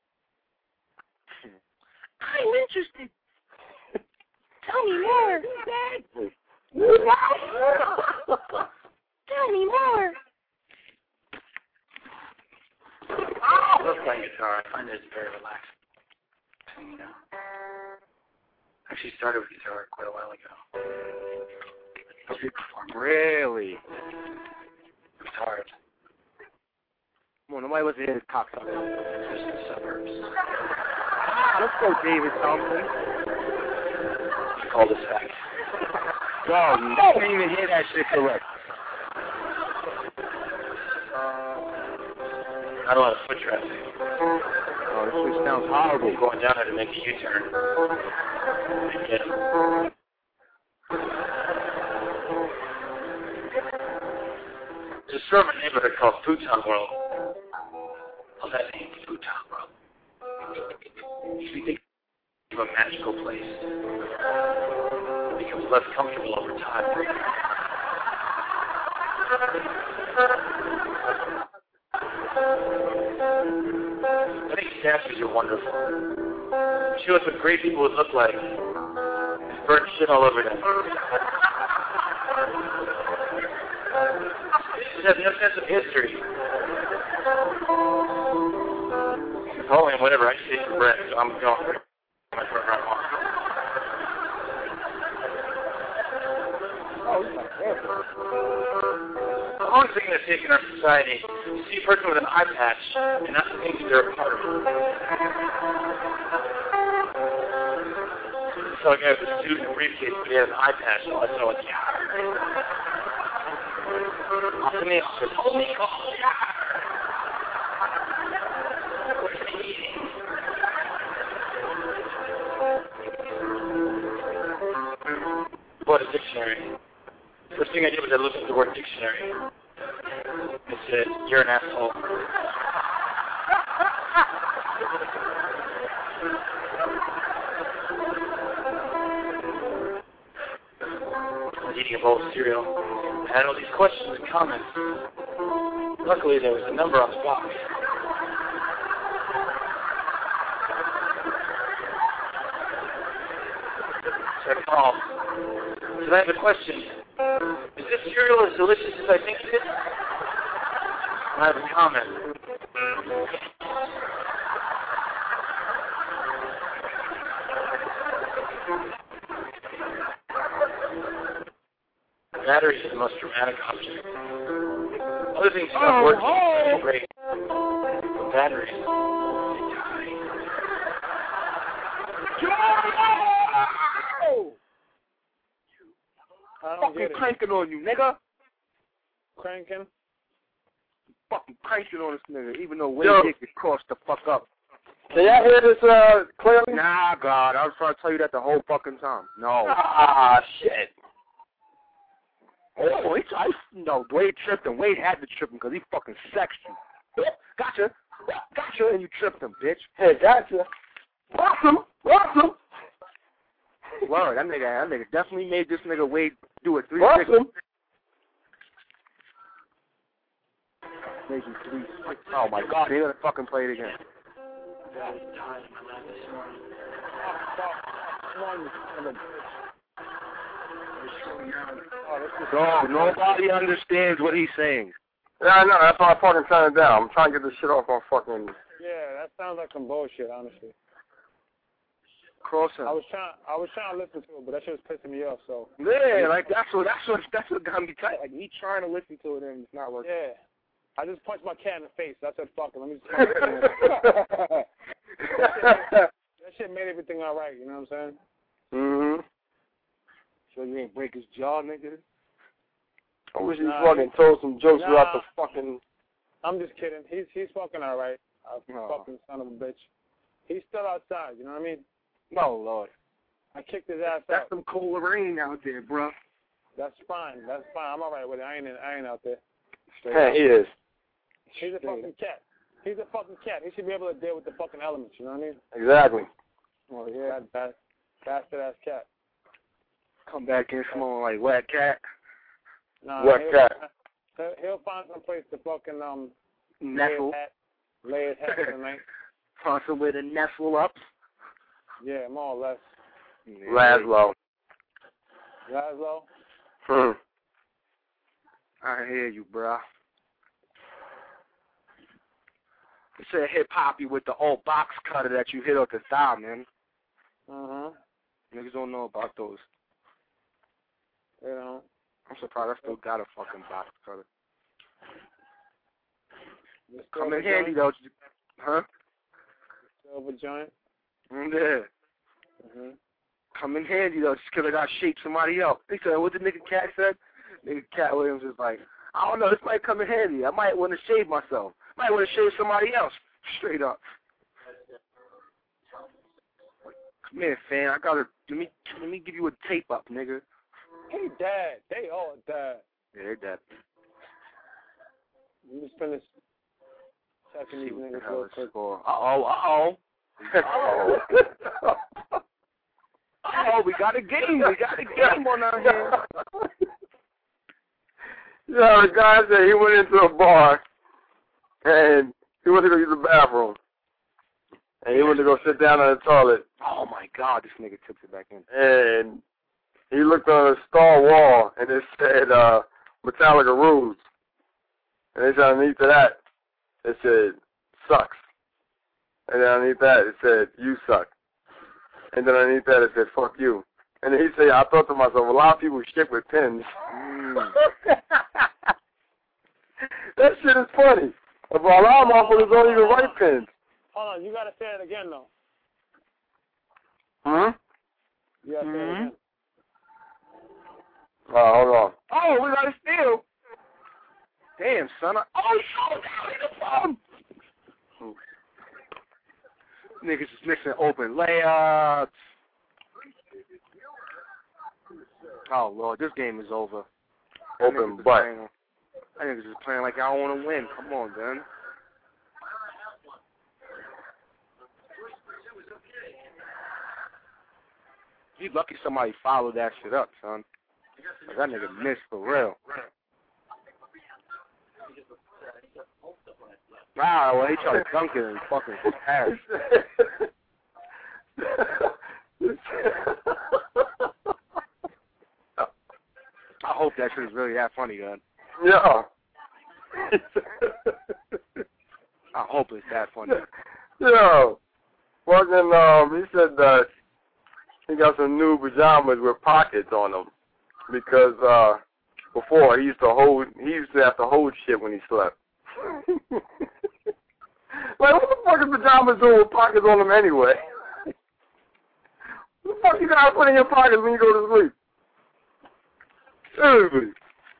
I'm interested. Tell me more. Tell me more. I love playing guitar. I find it very relaxing. You know, actually started with guitar quite a while ago. Helps me perform. Really? It was hard. Come on, nobody wants to hear this cocksucker. Just in the suburbs. Ah, let's go, David Thompson. It's called a sack. Dog, you can't even hear that shit correct. Not a lot of foot traffic. Oh, this shit sounds horrible. Going down there to make a U-turn. And get him. There's a suburban neighborhood called Futon World. How's that name? Futon World. You think of a magical place. It becomes less comfortable over time. I think statues are wonderful. Show us what great people would look like. Burn shit all over them. It has no sense of history. Napoleon, whatever, I just ate some bread, so I'm going my front right arm. The wrong thing that's taken our society, you see a person with an eye patch and not think that they're a part of it. So a guy with a suit and a briefcase, but he has an eye patch, so I saw it. Awesome, officer told me, oh, bought a dictionary. First thing I did was I looked at the word dictionary. It said, you're an asshole. I was eating a bowl of cereal. I had all these questions and comments. Luckily, there was a number on the box. So I called. So I have a question. Is this cereal as delicious as I think it is? And I have a comment. The battery is the most dramatic object. Other things stop oh, working. Oh. It's great. The battery, they die. I don't fucking get it. cranking on you, nigga. Cranking? Fucking cranking on this nigga, even though Wade Yo. Dick is crossed the fuck up. Can y'all hear this uh, clearly? Nah, God, I was trying to tell you that the whole fucking time. No. Ah, shit. Oh, it's, I, no, Wade tripped him. Wade had to trip him because he fucking sexed you. Gotcha. Gotcha, and you tripped him, bitch. Hey, gotcha. Awesome. Awesome. Word, that nigga, that nigga definitely made this nigga Wade do a three six. Awesome. Made you three six. Oh my God, they gonna fucking play it again. No, nobody understands what he's saying. Yeah, I know. That's why I fucking turned it down. I'm trying to get this shit off my fucking. Yeah, that sounds like some bullshit, honestly. Cross him. I was trying, I was trying to listen to it, but that shit was pissing me off. So yeah, like that's what that's what that's what got me tight. Like me trying to listen to it and it's not working. Yeah, I just punched my cat in the face. I said, "Fuck it, let me." Just that, shit, that shit made everything all right. You know what I'm saying? Mhm. So you ain't break his jaw, nigga. I wish he Nah, fucking told some jokes nah. without the fucking. I'm just kidding. He's he's fucking all right. I No. fucking son of a bitch. He's still outside. You know what I mean? No, Lord. I kicked his ass That's out. some cold rain out there, bro. That's fine. That's fine. I'm all right with it. I ain't in, I ain't out there. Yeah, he is. He's a fucking cat. He's a fucking cat. He should be able to deal with the fucking elements. You know what I mean? Exactly. Well, yeah, that, that bastard ass cat. Come back in smelling like wet cat. Nah, Wet he, cat. He'll, he'll find some place to fucking um Nestle. lay his hat, lay his hat tonight. Find somewhere to nestle up. Yeah, more or less. Yeah. Laszlo. Laszlo? Hmm. I hear you, bruh. It said hip hoppy with the old box cutter that you hit off the thigh, man. Uh-huh. Niggas don't know about those. You know. I'm surprised I still got a fucking box cutter. Just Come in silver handy, joint? though. Huh? Silver joint? Mm, yeah. Mm-hmm. Come in handy, though, just because I got shaped somebody else. They said, what the nigga Cat said? Nigga Cat Williams is like, I don't know, this might come in handy. I might want to shave myself. Might want to shave somebody else. Straight up. Come here, fan. I gotta, let me, let me give you a tape up, nigga. He dead. They all dead. Yeah, they dead. Let me just finish checking these niggas hell real is quick. score. Uh-oh, uh-oh. Uh-oh. Uh-oh, we got a game. We got a game on our hands. Yeah, the guy said he went into a bar and he went to go use the bathroom. And he went to go sit down on the toilet. Oh, my God, this nigga tips it back in. And he looked on a star wall and it said uh, Metallica Rules. And then underneath of that, it said, sucks. And then underneath that, it said, you suck. And then underneath that, it said, fuck you. And then he said, I thought to myself, a lot of people shit with pins. Mm. That shit is funny. But a lot of motherfuckers don't even write pins. Hold on, you gotta say it again, though. Huh? You gotta say it again. Oh, hold on. Oh, we got a steal. Damn, son. I, oh, shit, down in the phone. Niggas is missing open layups. Oh, Lord, this game is over. Open butt. I niggas is playing like I don't want to win. Come on, man. You lucky somebody followed that shit up, son. That nigga missed for real. Wow, well, he tried to dunk it and fucking ass. I hope that shit is really that funny, man. Yeah. I hope it's that funny. Yo, fucking, um, he said that he got some new pajamas with pockets on them because uh, before he used to hold, he used to have to hold shit when he slept. Like, what the fuck is pajamas doing with pockets on them anyway? What the fuck you gotta put in your pockets when you go to sleep? Seriously.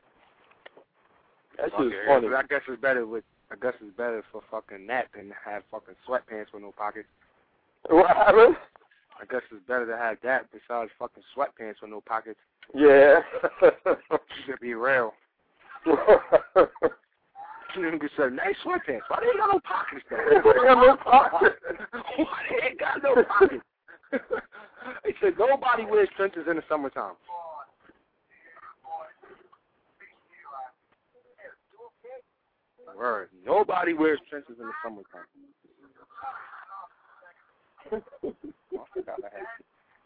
That shit is Okay, funny. I guess it's better with. I guess it's better for fucking that than to have fucking sweatpants with no pockets. What happened? I guess it's better to have that besides fucking sweatpants with no pockets. Yeah. To be real. Nigga said, nice sweatpants. Why they ain't got no pockets though? They ain't got no pockets. Why they ain't got no pockets? He said nobody wears trenches in the summertime. Word. Nobody wears trenches in the summertime. Oh, I forgot I had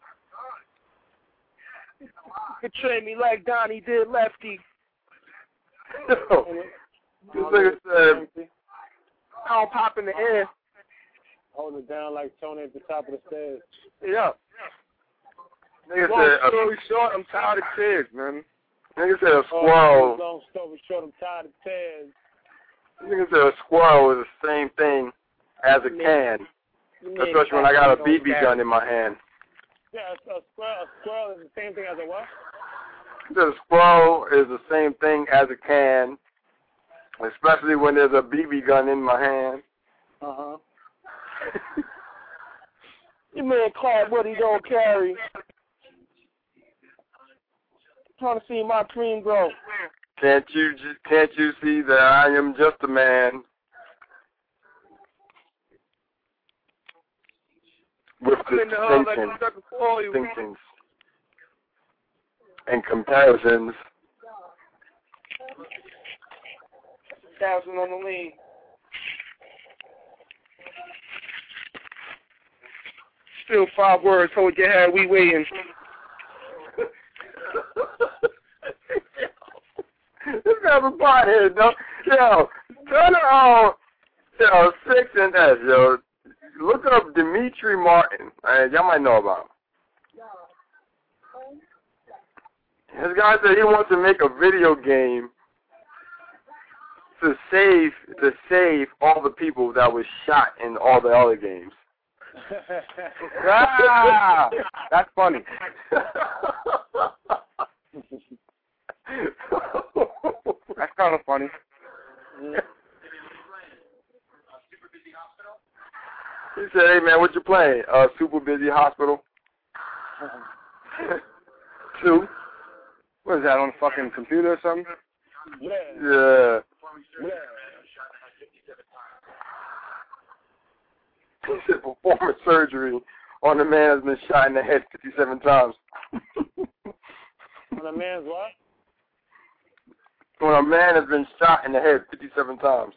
it. Betray me like Donnie did Lefty. Yo, this nigga said, I don't pop in the air. Hold it down like Tony at the top of the stairs. Yeah. Nigga Long said, story short, I'm tired of tears, man. Nigga said a squirrel. Long story short, I'm tired of tears. Nigga said a squirrel is the same thing as a can. Especially when I got a B B gun in my hand. Yeah, a, a, squirrel, a squirrel is the same thing as a what? He said a squirrel is the same thing as a can, especially when there's a B B gun in my hand. Uh-huh. Your man Clark, what he don't carry. Trying to see my cream grow. Can't you ju- can't you see that I am just a man with I'm in the hub like distinctions, I'm stuck before you. distinctions and comparisons. thousand on the lean. Still five words. Hold your head. We waiting. This guy's a pothead, though. Yo, turn it on. Yo, six and S, yo. Look up Demetri Martin. Right, y'all might know about him. This guy said he wants to make a video game to save to save all the people that was shot in all the other games. Ah, that's funny. That's kind of funny. He said, "Hey man, what you playing? Uh, Super Busy Hospital." Two. What is that, on a fucking computer or something? Yeah. He said, "Performing surgery on a man has been shot in the head fifty-seven times." On a man's what? When a man has been shot in the head fifty-seven times.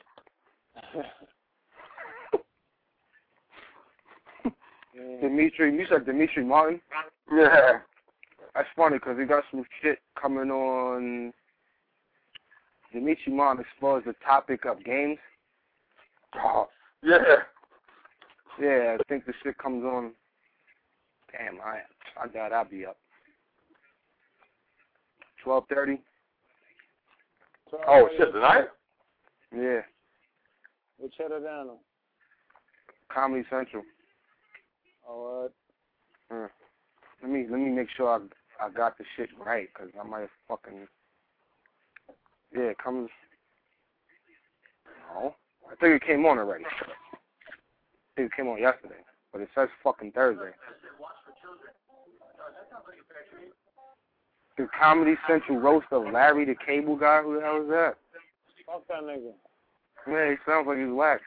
Demetri, you said Demetri Martin? Yeah. That's funny because he got some shit coming on. Demetri Martin explores the topic of games. Oh, yeah. Yeah, I think the shit comes on. Damn, I I doubt I'll be up. twelve thirty. Oh, shit, tonight? Yeah. Which shut it down on? Comedy Central. All right. Uh, let me let me make sure I I got the shit right, because I might have fucking. Yeah, it comes. No, I think it came on already. I think it came on yesterday, but it says fucking Thursday. The Comedy Central roast of Larry the Cable Guy. Who the hell is that? Fuck that nigga. Man, he sounds like he's wax.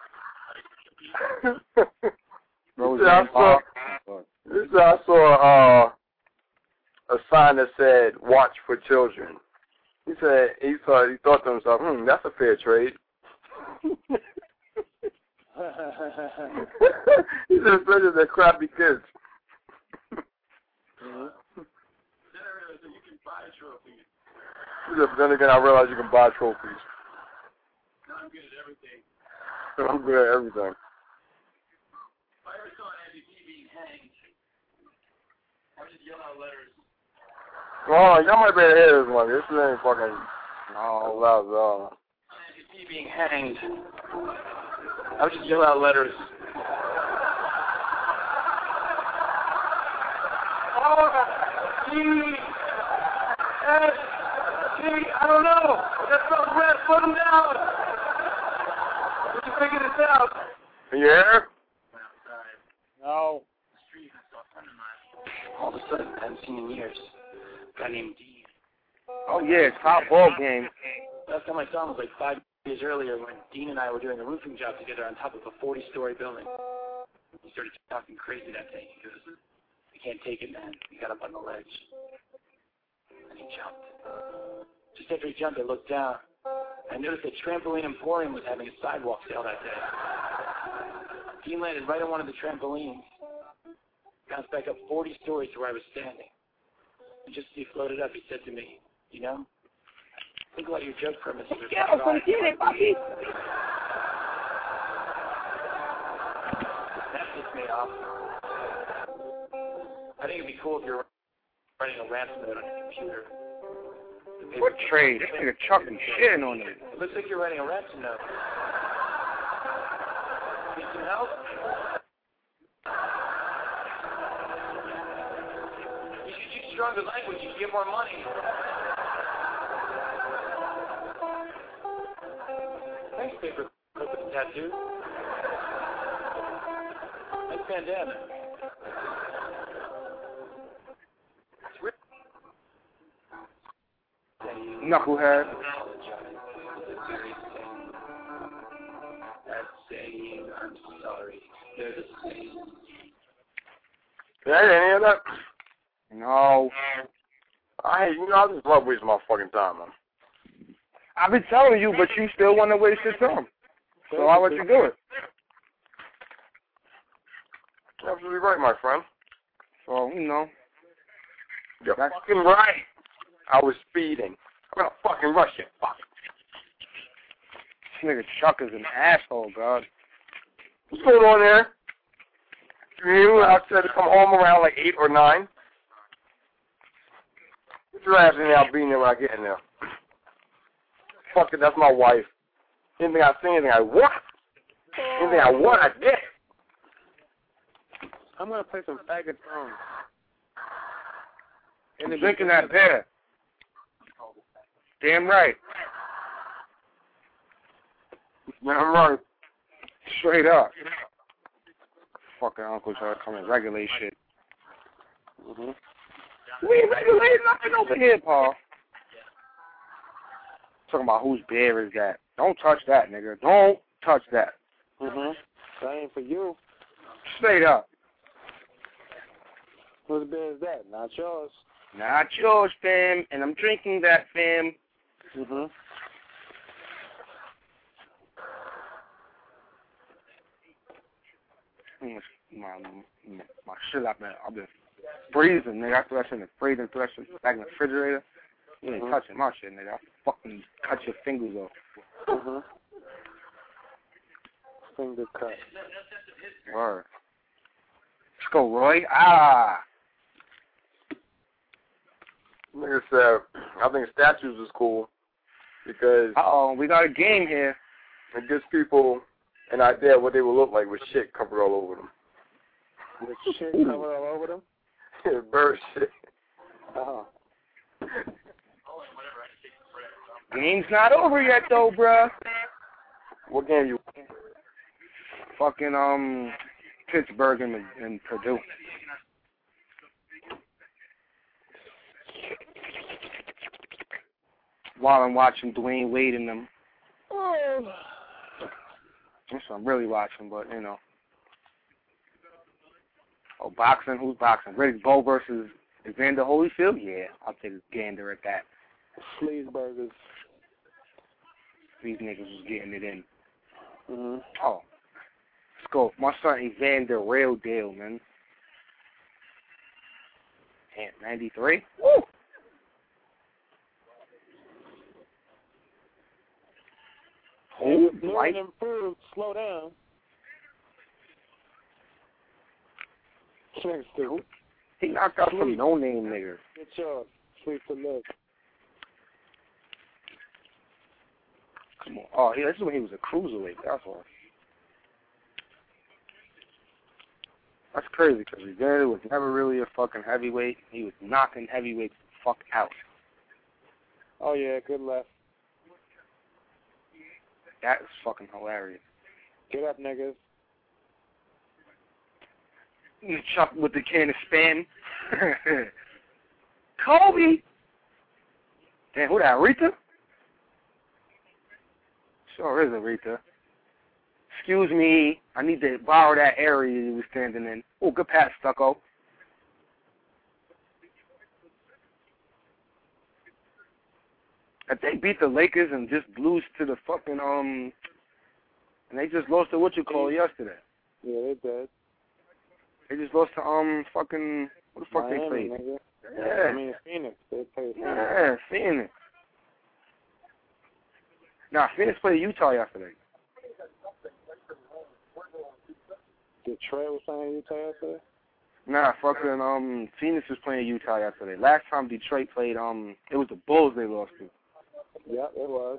This I saw, this I saw uh, a sign that said "Watch for Children." He said he thought he thought to himself, "Hmm, that's a fair trade." He said, "Especially the crappy kids." Mm-hmm. He said, "But then again, I realized you can buy trophies." I'm good at everything. I'm good at everything. If I ever saw an M V P being hanged, I would just yell out letters. Oh, y'all might be able to hear this one. This ain't fucking oh, loud at all. M V P being hanged, I would just yell out letters. Oh, G, S, G, I don't know. That spells red. Put him down. Did you figure this out? Yeah? No. All of a sudden, I haven't seen in years. A guy named Dean. Oh yeah, top ball game. Last time I saw him was like five years earlier when Dean and I were doing a roofing job together on top of a forty-story building. He started talking crazy that day. He goes, "I can't take it, man." He got up on the ledge. And he jumped. Just after he jumped, I looked down. I noticed that Trampoline Emporium was having a sidewalk sale that day. Dean landed right on one of the trampolines. Bounced back up forty stories to where I was standing. And just as he floated up, he said to me, "You know, think about your joke premises are Quiero contiene, papi. That pissed me off. I think it'd be cool if you're writing a ransom note on your computer. What trade? This nigga chucking shit on it. It looks like you're writing a ransom note. Need some help? You should use stronger language. You can get more money. Thanks, paper clip with the tattoo. Nice bandana. It's real. Knucklehead. That's saying I'm sorry. They're the same. Did I hear any of that? No. I, you know, I just love wasting my fucking time, man. I've been telling you, but you still want to waste your time. So I'll let you do it. Absolutely right, my friend. So, you know. You're fucking right. I was speeding. I'm gonna fucking rush you. Fuck. This nigga Chuck is an asshole, God. What's going on there? You I said to come home around like eight or nine. Get your ass in there, I'll be in there when I get in there. Fuck it, that's my wife. Anything I say, anything I want. Anything I want, I get. I'm gonna play some faggot songs. And they're drinking that beer. Damn right. Damn right. Straight up. Fucking uncle try to come and regulate shit. Mm-hmm. We ain't regulating nothing over here, Paul. Talking about whose beer is that. Don't touch that, nigga. Don't touch that. Mm-hmm. That ain't for you. Straight up. Whose beer is that? Not yours. Not yours, fam. And I'm drinking that, fam. Mm-hmm. My, my shit, I've been, I've been freezing, nigga. I threw that shit in the freezer, threw that shit back in the refrigerator. You ain't mm-hmm. touching my shit, nigga. I'll fucking cut your fingers off. Mm-hmm. Finger cut. Word. Let's go, Roy. Ah. Nigga said, I think statues is cool because... Uh-oh, we got a game here. It gives people an idea of what they will look like with shit covered all over them. With shit covered all over them? Bird shit. Oh. Game's not over yet, though, bruh. What game you? Fucking um, Pittsburgh and, and Purdue. While I'm watching Dwayne Wade and them. Oh. That's what I'm really watching, but you know. Oh, boxing? Who's boxing? Riddick Bowe versus Evander Holyfield? Yeah, I'll take a gander at that. Sleazeburgers. These niggas was getting it in. Mm-hmm. Oh. Let's go. My son Evander, real deal, man. Damn, ninety-three? Woo! Who? White? Improved. Slow down. He knocked out some no-name niggas. Get yours. Sweep the leg. Come on. Oh, yeah, this is when he was a cruiserweight. That's all. That's crazy because Evander was never really a fucking heavyweight. He was knocking heavyweights the fuck out. Oh, yeah, good left. That is fucking hilarious. Get up, niggas. Chuck with the can of Spam. Kobe! Damn, who that, Rita? Sure is Rita. Excuse me, I need to borrow that area you were standing in. Oh, good pass, Stucco. If they beat the Lakers and just lose to the fucking, um, and they just lost to what you call yesterday. Yeah, they did. They just lost to, um, fucking, what the fuck Miami, they played? Nigga. Yeah. I mean, Phoenix. They played Phoenix. Yeah, Phoenix. Nah, Phoenix played Utah yesterday. Detroit was playing Utah yesterday? Nah, fucking, um, Phoenix was playing Utah yesterday. Last time Detroit played, um, it was the Bulls they lost to. Yeah, it was.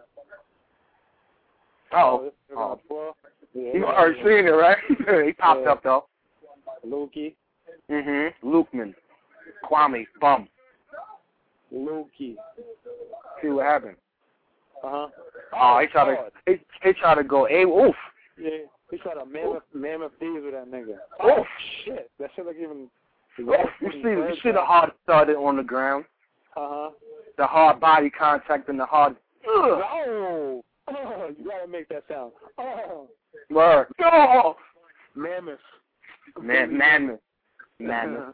Oh. Oh. oh. Yeah, You already seen it, right? He popped yeah. up, though. Lukey. Mm-hmm. Lukeman. Kwame. Bum. Lukey. See what happened. Uh-huh. Oh, he tried to, he, he tried to go, hey, oof. Yeah, he tried to mammoth, mammoth thieves with that nigga. Oh, shit. That shit like even... Oof. You see, you see the hard started on the ground. Uh-huh. The hard body contact and the hard... Ugh. Oh. Oh, you gotta make that sound. Oh. Word. Oh. Mammoth. Man, mammoth. Mammoth.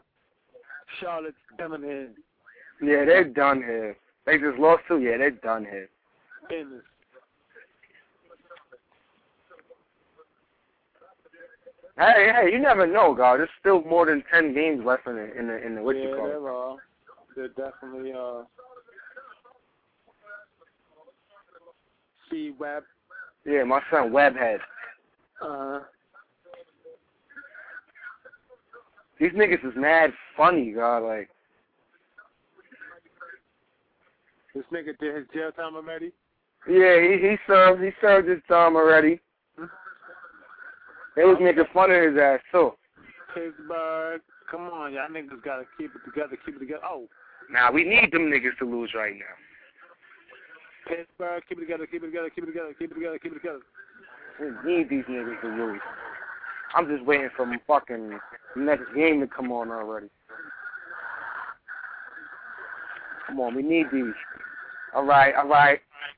Charlotte's coming in. Yeah, they're done here. They just lost too? Yeah, they're done here. Business. Hey, hey, you never know, God. There's still more than ten games left in the in the in the what yeah, you call there it. are. They're definitely uh. C Web. Yeah, my son Webhead. Uh. These niggas is mad funny, God. Like this nigga did his jail time already. yeah, he he served he served his time already. They was making fun of his ass too. Pittsburgh, come on, y'all niggas gotta keep it together, keep it together. Oh. Now we need them niggas to lose right now. Pittsburgh, keep it together, keep it together, keep it together, keep it together, keep it together. We need these niggas to lose. I'm just waiting for my fucking next game to come on already. Come on, we need these. All right, all right.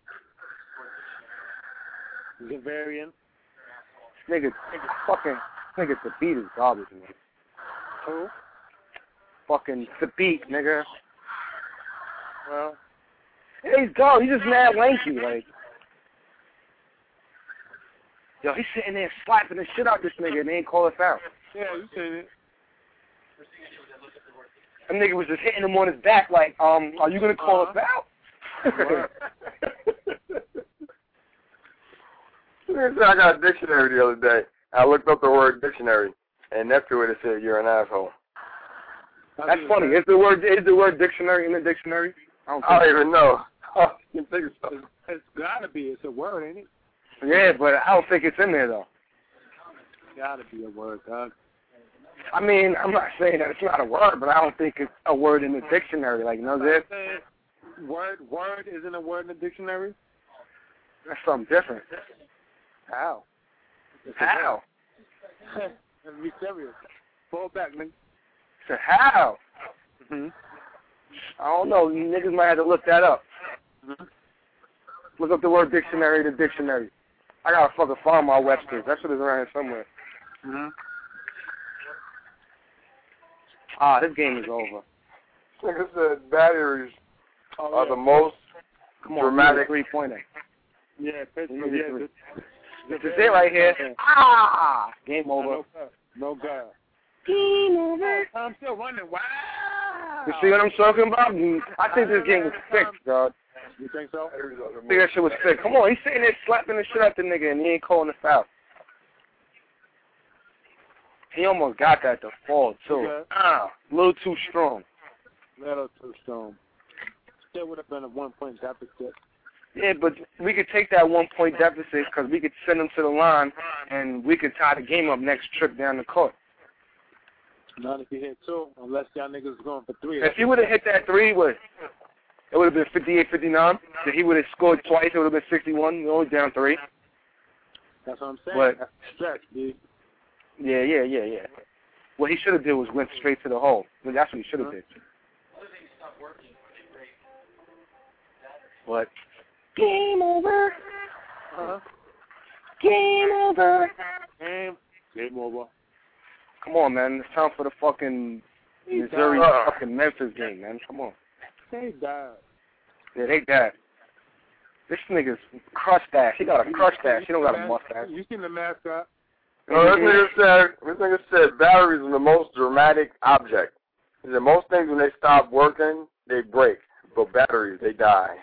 Zavarian. Nigga, nigga, fucking, nigga, the beat is garbage, man. Who? Fucking the beat, nigga. Well. He's gone. He's just mad lanky, like. Yo, he's sitting there slapping the shit out this nigga and they ain't call us out. Yeah, you seen it. That nigga was just hitting him on his back like, um, are you gonna call uh-huh. us out? I got a dictionary the other day. I looked up the word dictionary, and next to it it said you're an asshole. That's funny. Is the word is the word dictionary in the dictionary? I don't, I don't even know. I don't think so. It's, it's gotta be. It's a word, ain't it? Yeah, but I don't think it's in there though. Gotta be a word, dog. I mean, I'm not saying that it's not a word, but I don't think it's a word in the dictionary. Like, you know that? Word, word isn't a word in the dictionary? That's something different. How? How? Let's be serious. Fall back, nigga. So how? Mm-hmm. I don't know. You niggas might have to look that up. Mm-hmm. Look up the word dictionary, the dictionary. I gotta fucking find my Webster's. That shit is around here somewhere. Mm-hmm. Ah, this game is over. Like I said, batteries oh, are yeah. the most Come on, dramatic three-pointer. Yeah, Pittsburgh. Yeah, Yeah, this, this, this is it right here. Ah! Game over. No God. No God. Game over. I'm still running. Wow. You see what I'm talking about? I think this game was fixed, dog. You think so? I think that shit was fixed. Come on, he's sitting there slapping the shit out the nigga and he ain't calling us out. He almost got that to fall, too. Okay. Ah, a little too strong. Little too strong. Still would have been a one-point deficit. Yeah, but we could take that one-point deficit because we could send him to the line and we could tie the game up next trip down the court. Not if you hit two, unless y'all niggas going for three. If he would have hit that three, what? It would have been fifty-eight fifty-nine. If he would have scored twice, it would have been sixty-one. We're only down three. That's what I'm saying. But, That's stretch, dude. Yeah, yeah, yeah, yeah. What he should have did was went straight to the hole. Well, that's what he should have uh-huh. did. What? Game over. Uh-huh. Game over. Game. Game over. Come on, man. It's time for the fucking Missouri died. fucking Memphis game, man. Come on. They died. Yeah, they died. This nigga's crushed ass. He got a crushed ass. He don't got a mustache. You seen the mascot? No, this nigga said, this nigga said batteries are the most dramatic object. He said most things when they stop working, they break. But batteries, they die.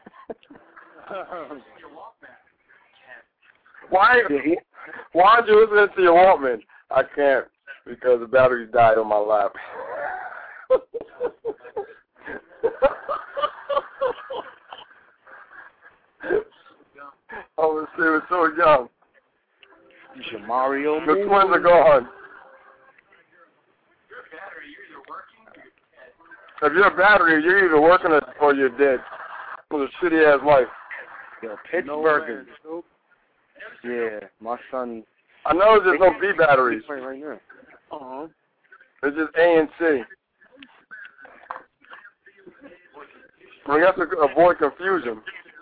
Why, why aren't you listening to your Walkman? I can't because the batteries died on my lap. I was, it was so young. Mario. The twins are gone. If you're a battery, you're either working or you're dead. It was a shitty ass life. Yo, Pittsburgh. No, yeah, my son. I know there's no B batteries. Right now. Uh-huh. It's just A and C. We have to avoid confusion.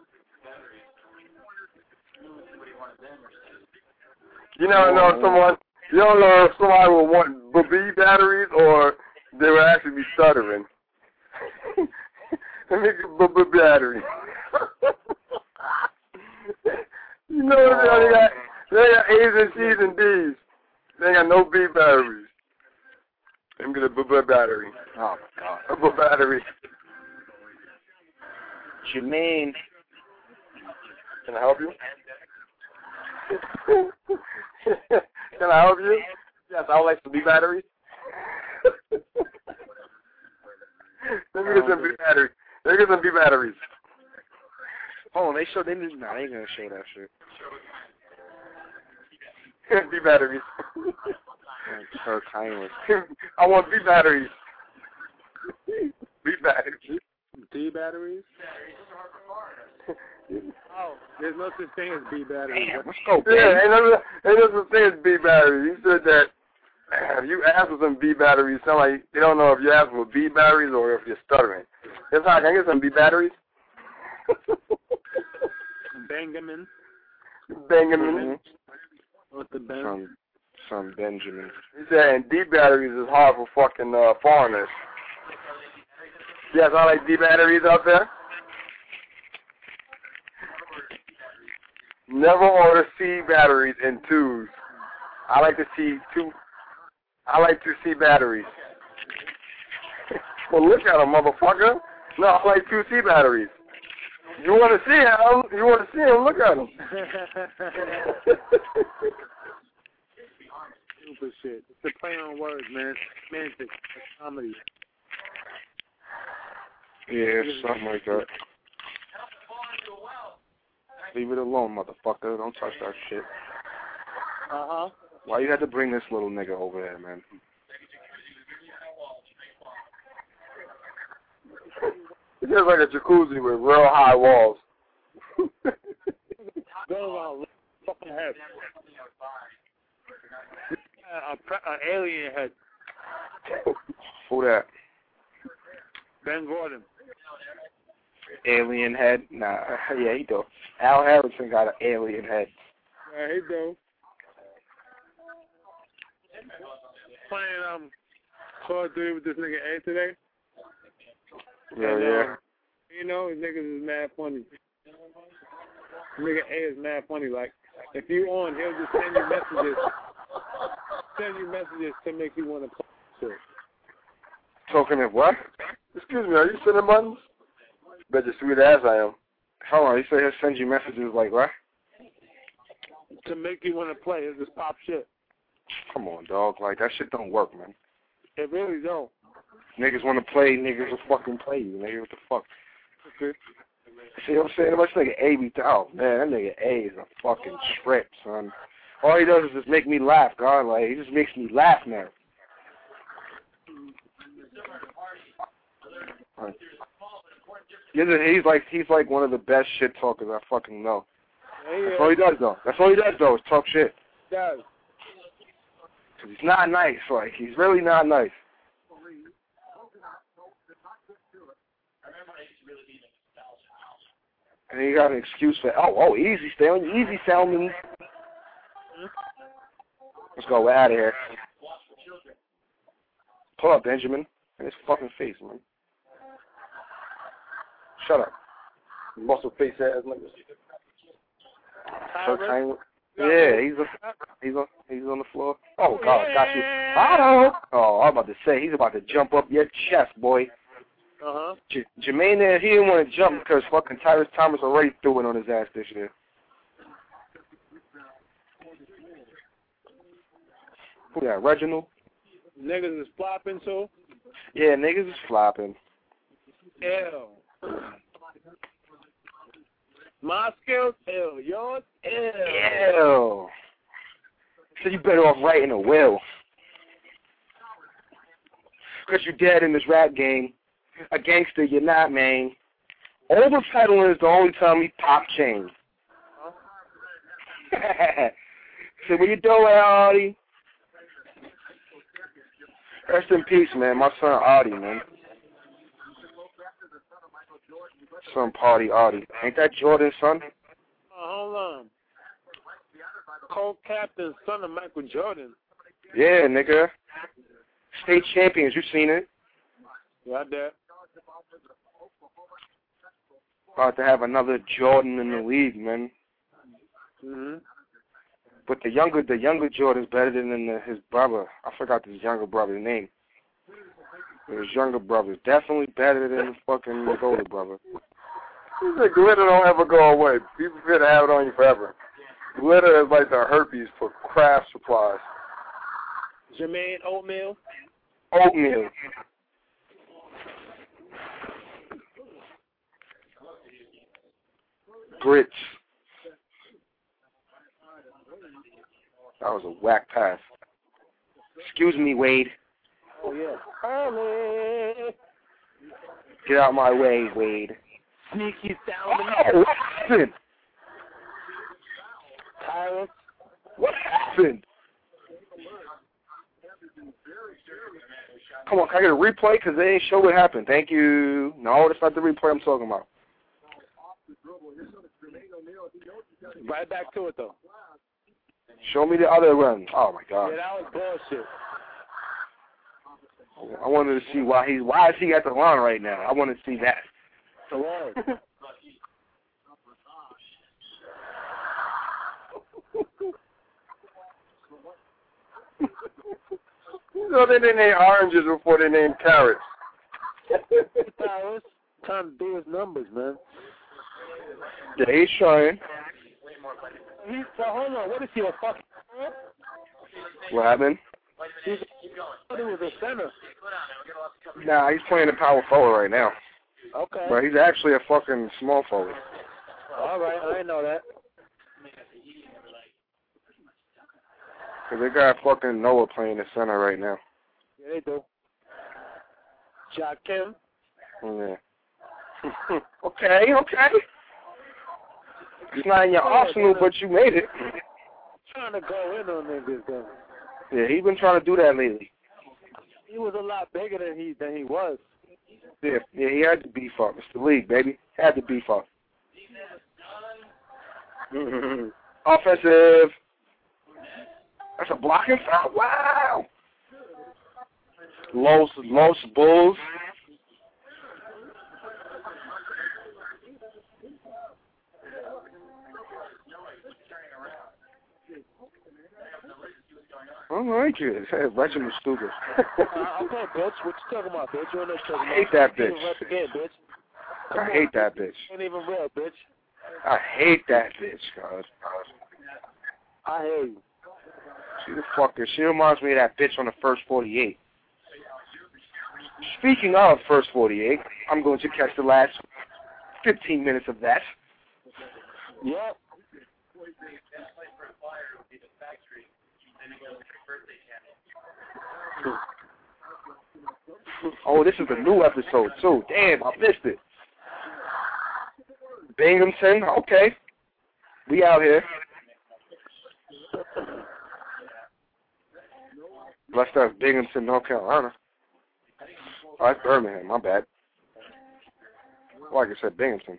You never know if someone, you don't know if somebody will want B batteries or they will actually be stuttering. B battery. know they only got, they got A's and C's and D's. They ain't got no B batteries. Let me get a B battery. Oh, my God. A B battery. Jermaine. Can I help you? Can I help you? Yes, I would like some B batteries. Let me get some B batteries. Let me get some B batteries. Oh, they show, they didn't, nah, they ain't gonna show that shit. B batteries. Her kindness. I want B batteries. B batteries. D batteries? Oh, there's no such thing as B batteries. Damn, let's go, Yeah, ain't no, ain't no such thing as B batteries. You said that if you ask for some B batteries, sound like they don't know if you're asking for B batteries or if you're stuttering. That's how I can I get some B batteries. Benjamin. Benjamin. What's the Ben? Some, some Benjamin. He said, and D batteries is hard for fucking uh, foreigners. Yes, I like D batteries out there. Never order C batteries in twos. I like to see two. I like to see batteries. Well, look at them, motherfucker. No, I like two C batteries. You want to see them? You want to see them? Look at them. Stupid shit. It's a play on words, man. Semantics. It's comedy. Yeah, something like that. Leave it alone, motherfucker. Don't touch that shit. Uh-huh. Why you had to bring this little nigga over there, man? It's just like a jacuzzi with real high walls. Go around, fucking head. An alien head. Who that? Ben Gordon. Alien head? Nah, yeah, he do. Al Harrison got an alien head. Yeah, he do. Playing um Call of Duty with this nigga A today. Yeah, and, yeah. Um, you know, his niggas is mad funny. Nigga A is mad funny. Like, if you on, he'll just send you messages. Send you messages to make you want to play shit. Talking of what? Excuse me, are you sending buttons? Bet you sweet ass I am. Hold on, he said he'll send you messages like what? To make you want to play. It's just pop shit. Come on, dog. Like, that shit don't work, man. It really don't. Niggas want to play, niggas will fucking play you, nigga. What the fuck? Okay. See what I'm saying? Much nigga A be oh man, that nigga A is a fucking trip, son. All he does is just make me laugh, God. Like, he just makes me laugh now. Right. He's, a, he's like he's like one of the best shit talkers I fucking know. Yeah, That's all he does though. That's all he does though is talk shit. He does. Cause he's not nice. Like, he's really not nice. And he got an excuse for, oh, oh, easy, stay on your easy, Salmon. Let's go, we're out of here. Pull up, Benjamin. In his fucking face, man. Shut up. Muscle face ass niggas. So kind. Yeah, he's a, he's on he's on the floor. Oh God, got you. Otto. Oh, I'm about to say he's about to jump up your chest, boy. Uh huh. J- Jermaine there, he didn't want to jump because fucking Tyrus Thomas already threw it on his ass this year. Who that? Reginald? Niggas is flopping too. Yeah, niggas is flopping. Ew. My skills, ew. Yours, ew. Ew. So you better off writing a will. Because you're dead in this rap game. A gangster, you're not, man. Overpedaling is the only time he pop chain. So what you doing, Artie? Rest in peace, man. My son Artie, man. Son Party Artie. Ain't that Jordan's son? Oh, hold on. Co-captain, son of Michael Jordan. Yeah, nigga. State champions, you seen it? Yeah, I did. About to have another Jordan in the league, man. Mm-hmm. But the younger, the younger Jordan's better than the, his brother. I forgot his younger brother's name. His younger brother's definitely better than the fucking his older brother. The glitter don't ever go away. People feel to have it on you forever. Glitter is like the herpes for craft supplies. Jermaine Oatmeal. Oatmeal. Grits. That was a whack pass. Excuse me, Wade. Oh, yeah. Early. Get out my way, Wade. Sneaky sound. Oh, what happened? Tyrus. What happened? Come on, can I get a replay? Because they ain't show what happened. Thank you. No, that's not the replay I'm talking about. Right back to it, though. Show me the other run. Oh, my God. Yeah, that was bullshit. I wanted to see why he's why is he at the line right now. I want to see that. Hello. You know, they didn't name oranges before they named carrots. Tyrus trying to do his numbers, man. Yeah, he's trying. He's, so hold on, what is he, a fucking... What happened? He's a, he was a center. Nah, he's playing the power forward right now. Okay. But he's actually a fucking small forward. All right, I didn't know that. Cause they got fucking Noah playing the center right now. Yeah, they do. Jack Kim. Yeah. okay, okay. It's not in your arsenal, but you made it. Trying to go in on niggas, though. Yeah, he's been trying to do that lately. He was a lot bigger than he than he was. Yeah, yeah, he had to beef up. It's the league, baby. Had to beef up. Offensive. That's a blocking foul. Wow. Los, Los Bulls. I like it. Hey, Reginald stupid. uh, okay, bitch. What you talking about, bitch? You know what I hate that bitch. Again, bitch. I hate that bitch. Ain't even real, bitch. I hate that bitch, God. I hate you. She the fucker. She reminds me of that bitch on the first forty-eight. Speaking of first forty-eight, I'm going to catch the last fifteen minutes of that. Yep. Oh, this is a new episode, too. Damn, I missed it. Binghamton, okay. We out here. Blessed up, Binghamton, North Carolina. Oh, that's Birmingham, my bad. Like I said, Binghamton.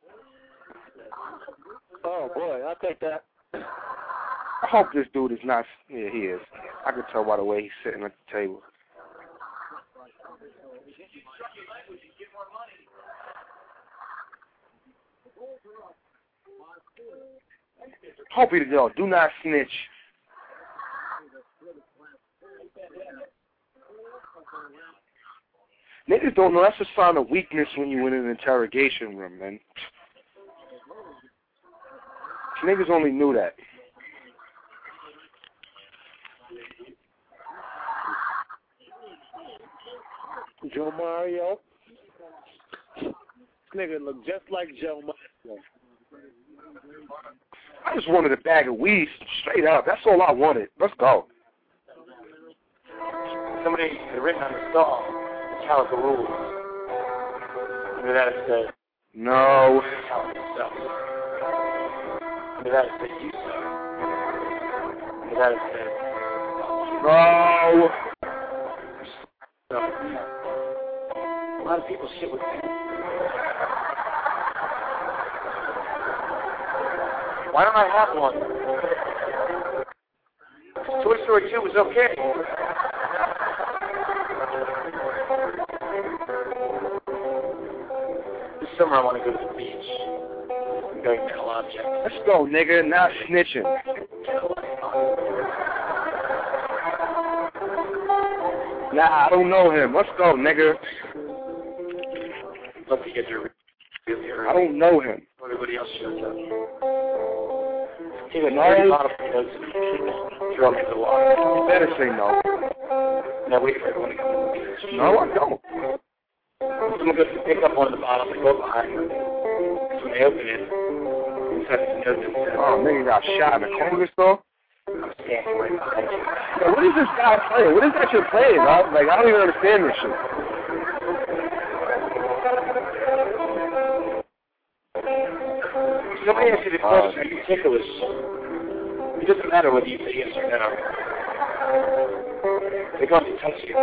Oh, boy, I'll take that. I hope this dude is not... Yeah, he is. I can tell by the way he's sitting at the table. Hope you go. Do not snitch. Niggas don't know. That's a sign of weakness when you in an interrogation room, man. Niggas only knew that. Joe Mario. This nigga look just like Joe Mario. I just wanted a bag of weed, straight up. That's all I wanted. Let's go. Somebody had written on the stall, Calico Rules. Under that it said, no. Calico sucks. Under that it said, you suck. Under that it said, no. A lot of people shit with me. Why don't I have one? Toy Story two was okay. This summer I want to go to the beach. Going metal object. Let's go, nigga. Not snitching. Nah, I don't know him. Let's go, nigga. Love to get there really early. I don't know him. Everybody else shows up. Take a thirty bottle potatoes and throw them into the water. You better say no. Now wait for everyone to come over. No, I don't. Someone goes to pick up one of the bottles and go behind them. So when they open it, inside the note that says, oh, nigga got shot in the corner store? I'm standing right behind you. Yo, what is this guy playing? What is that you're playing, dog? Like, I don't even understand this shit. Somebody asked you the question, are you ticklish? It doesn't matter whether you say yes or no. They're going to touch you.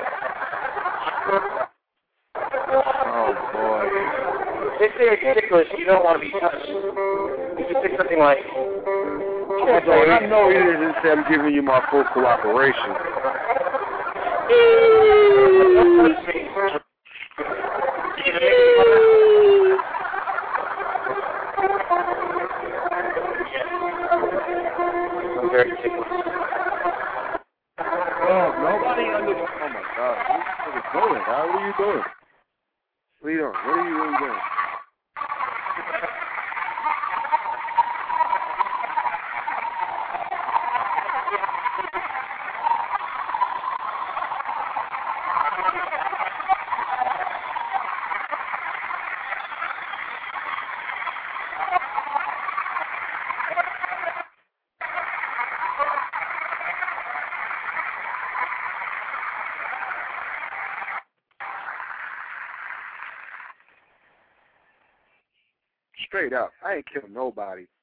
Oh, boy. If they say you're ticklish, you don't want to be touched. You just say something like, oh, so I know he didn't say I'm giving you my full cooperation. I'm very ticklish. Oh, nobody understands. Oh, my God. What are you doing, dog? What are you doing? What are you doing? What are you really doing? Straight up, I ain't killing nobody.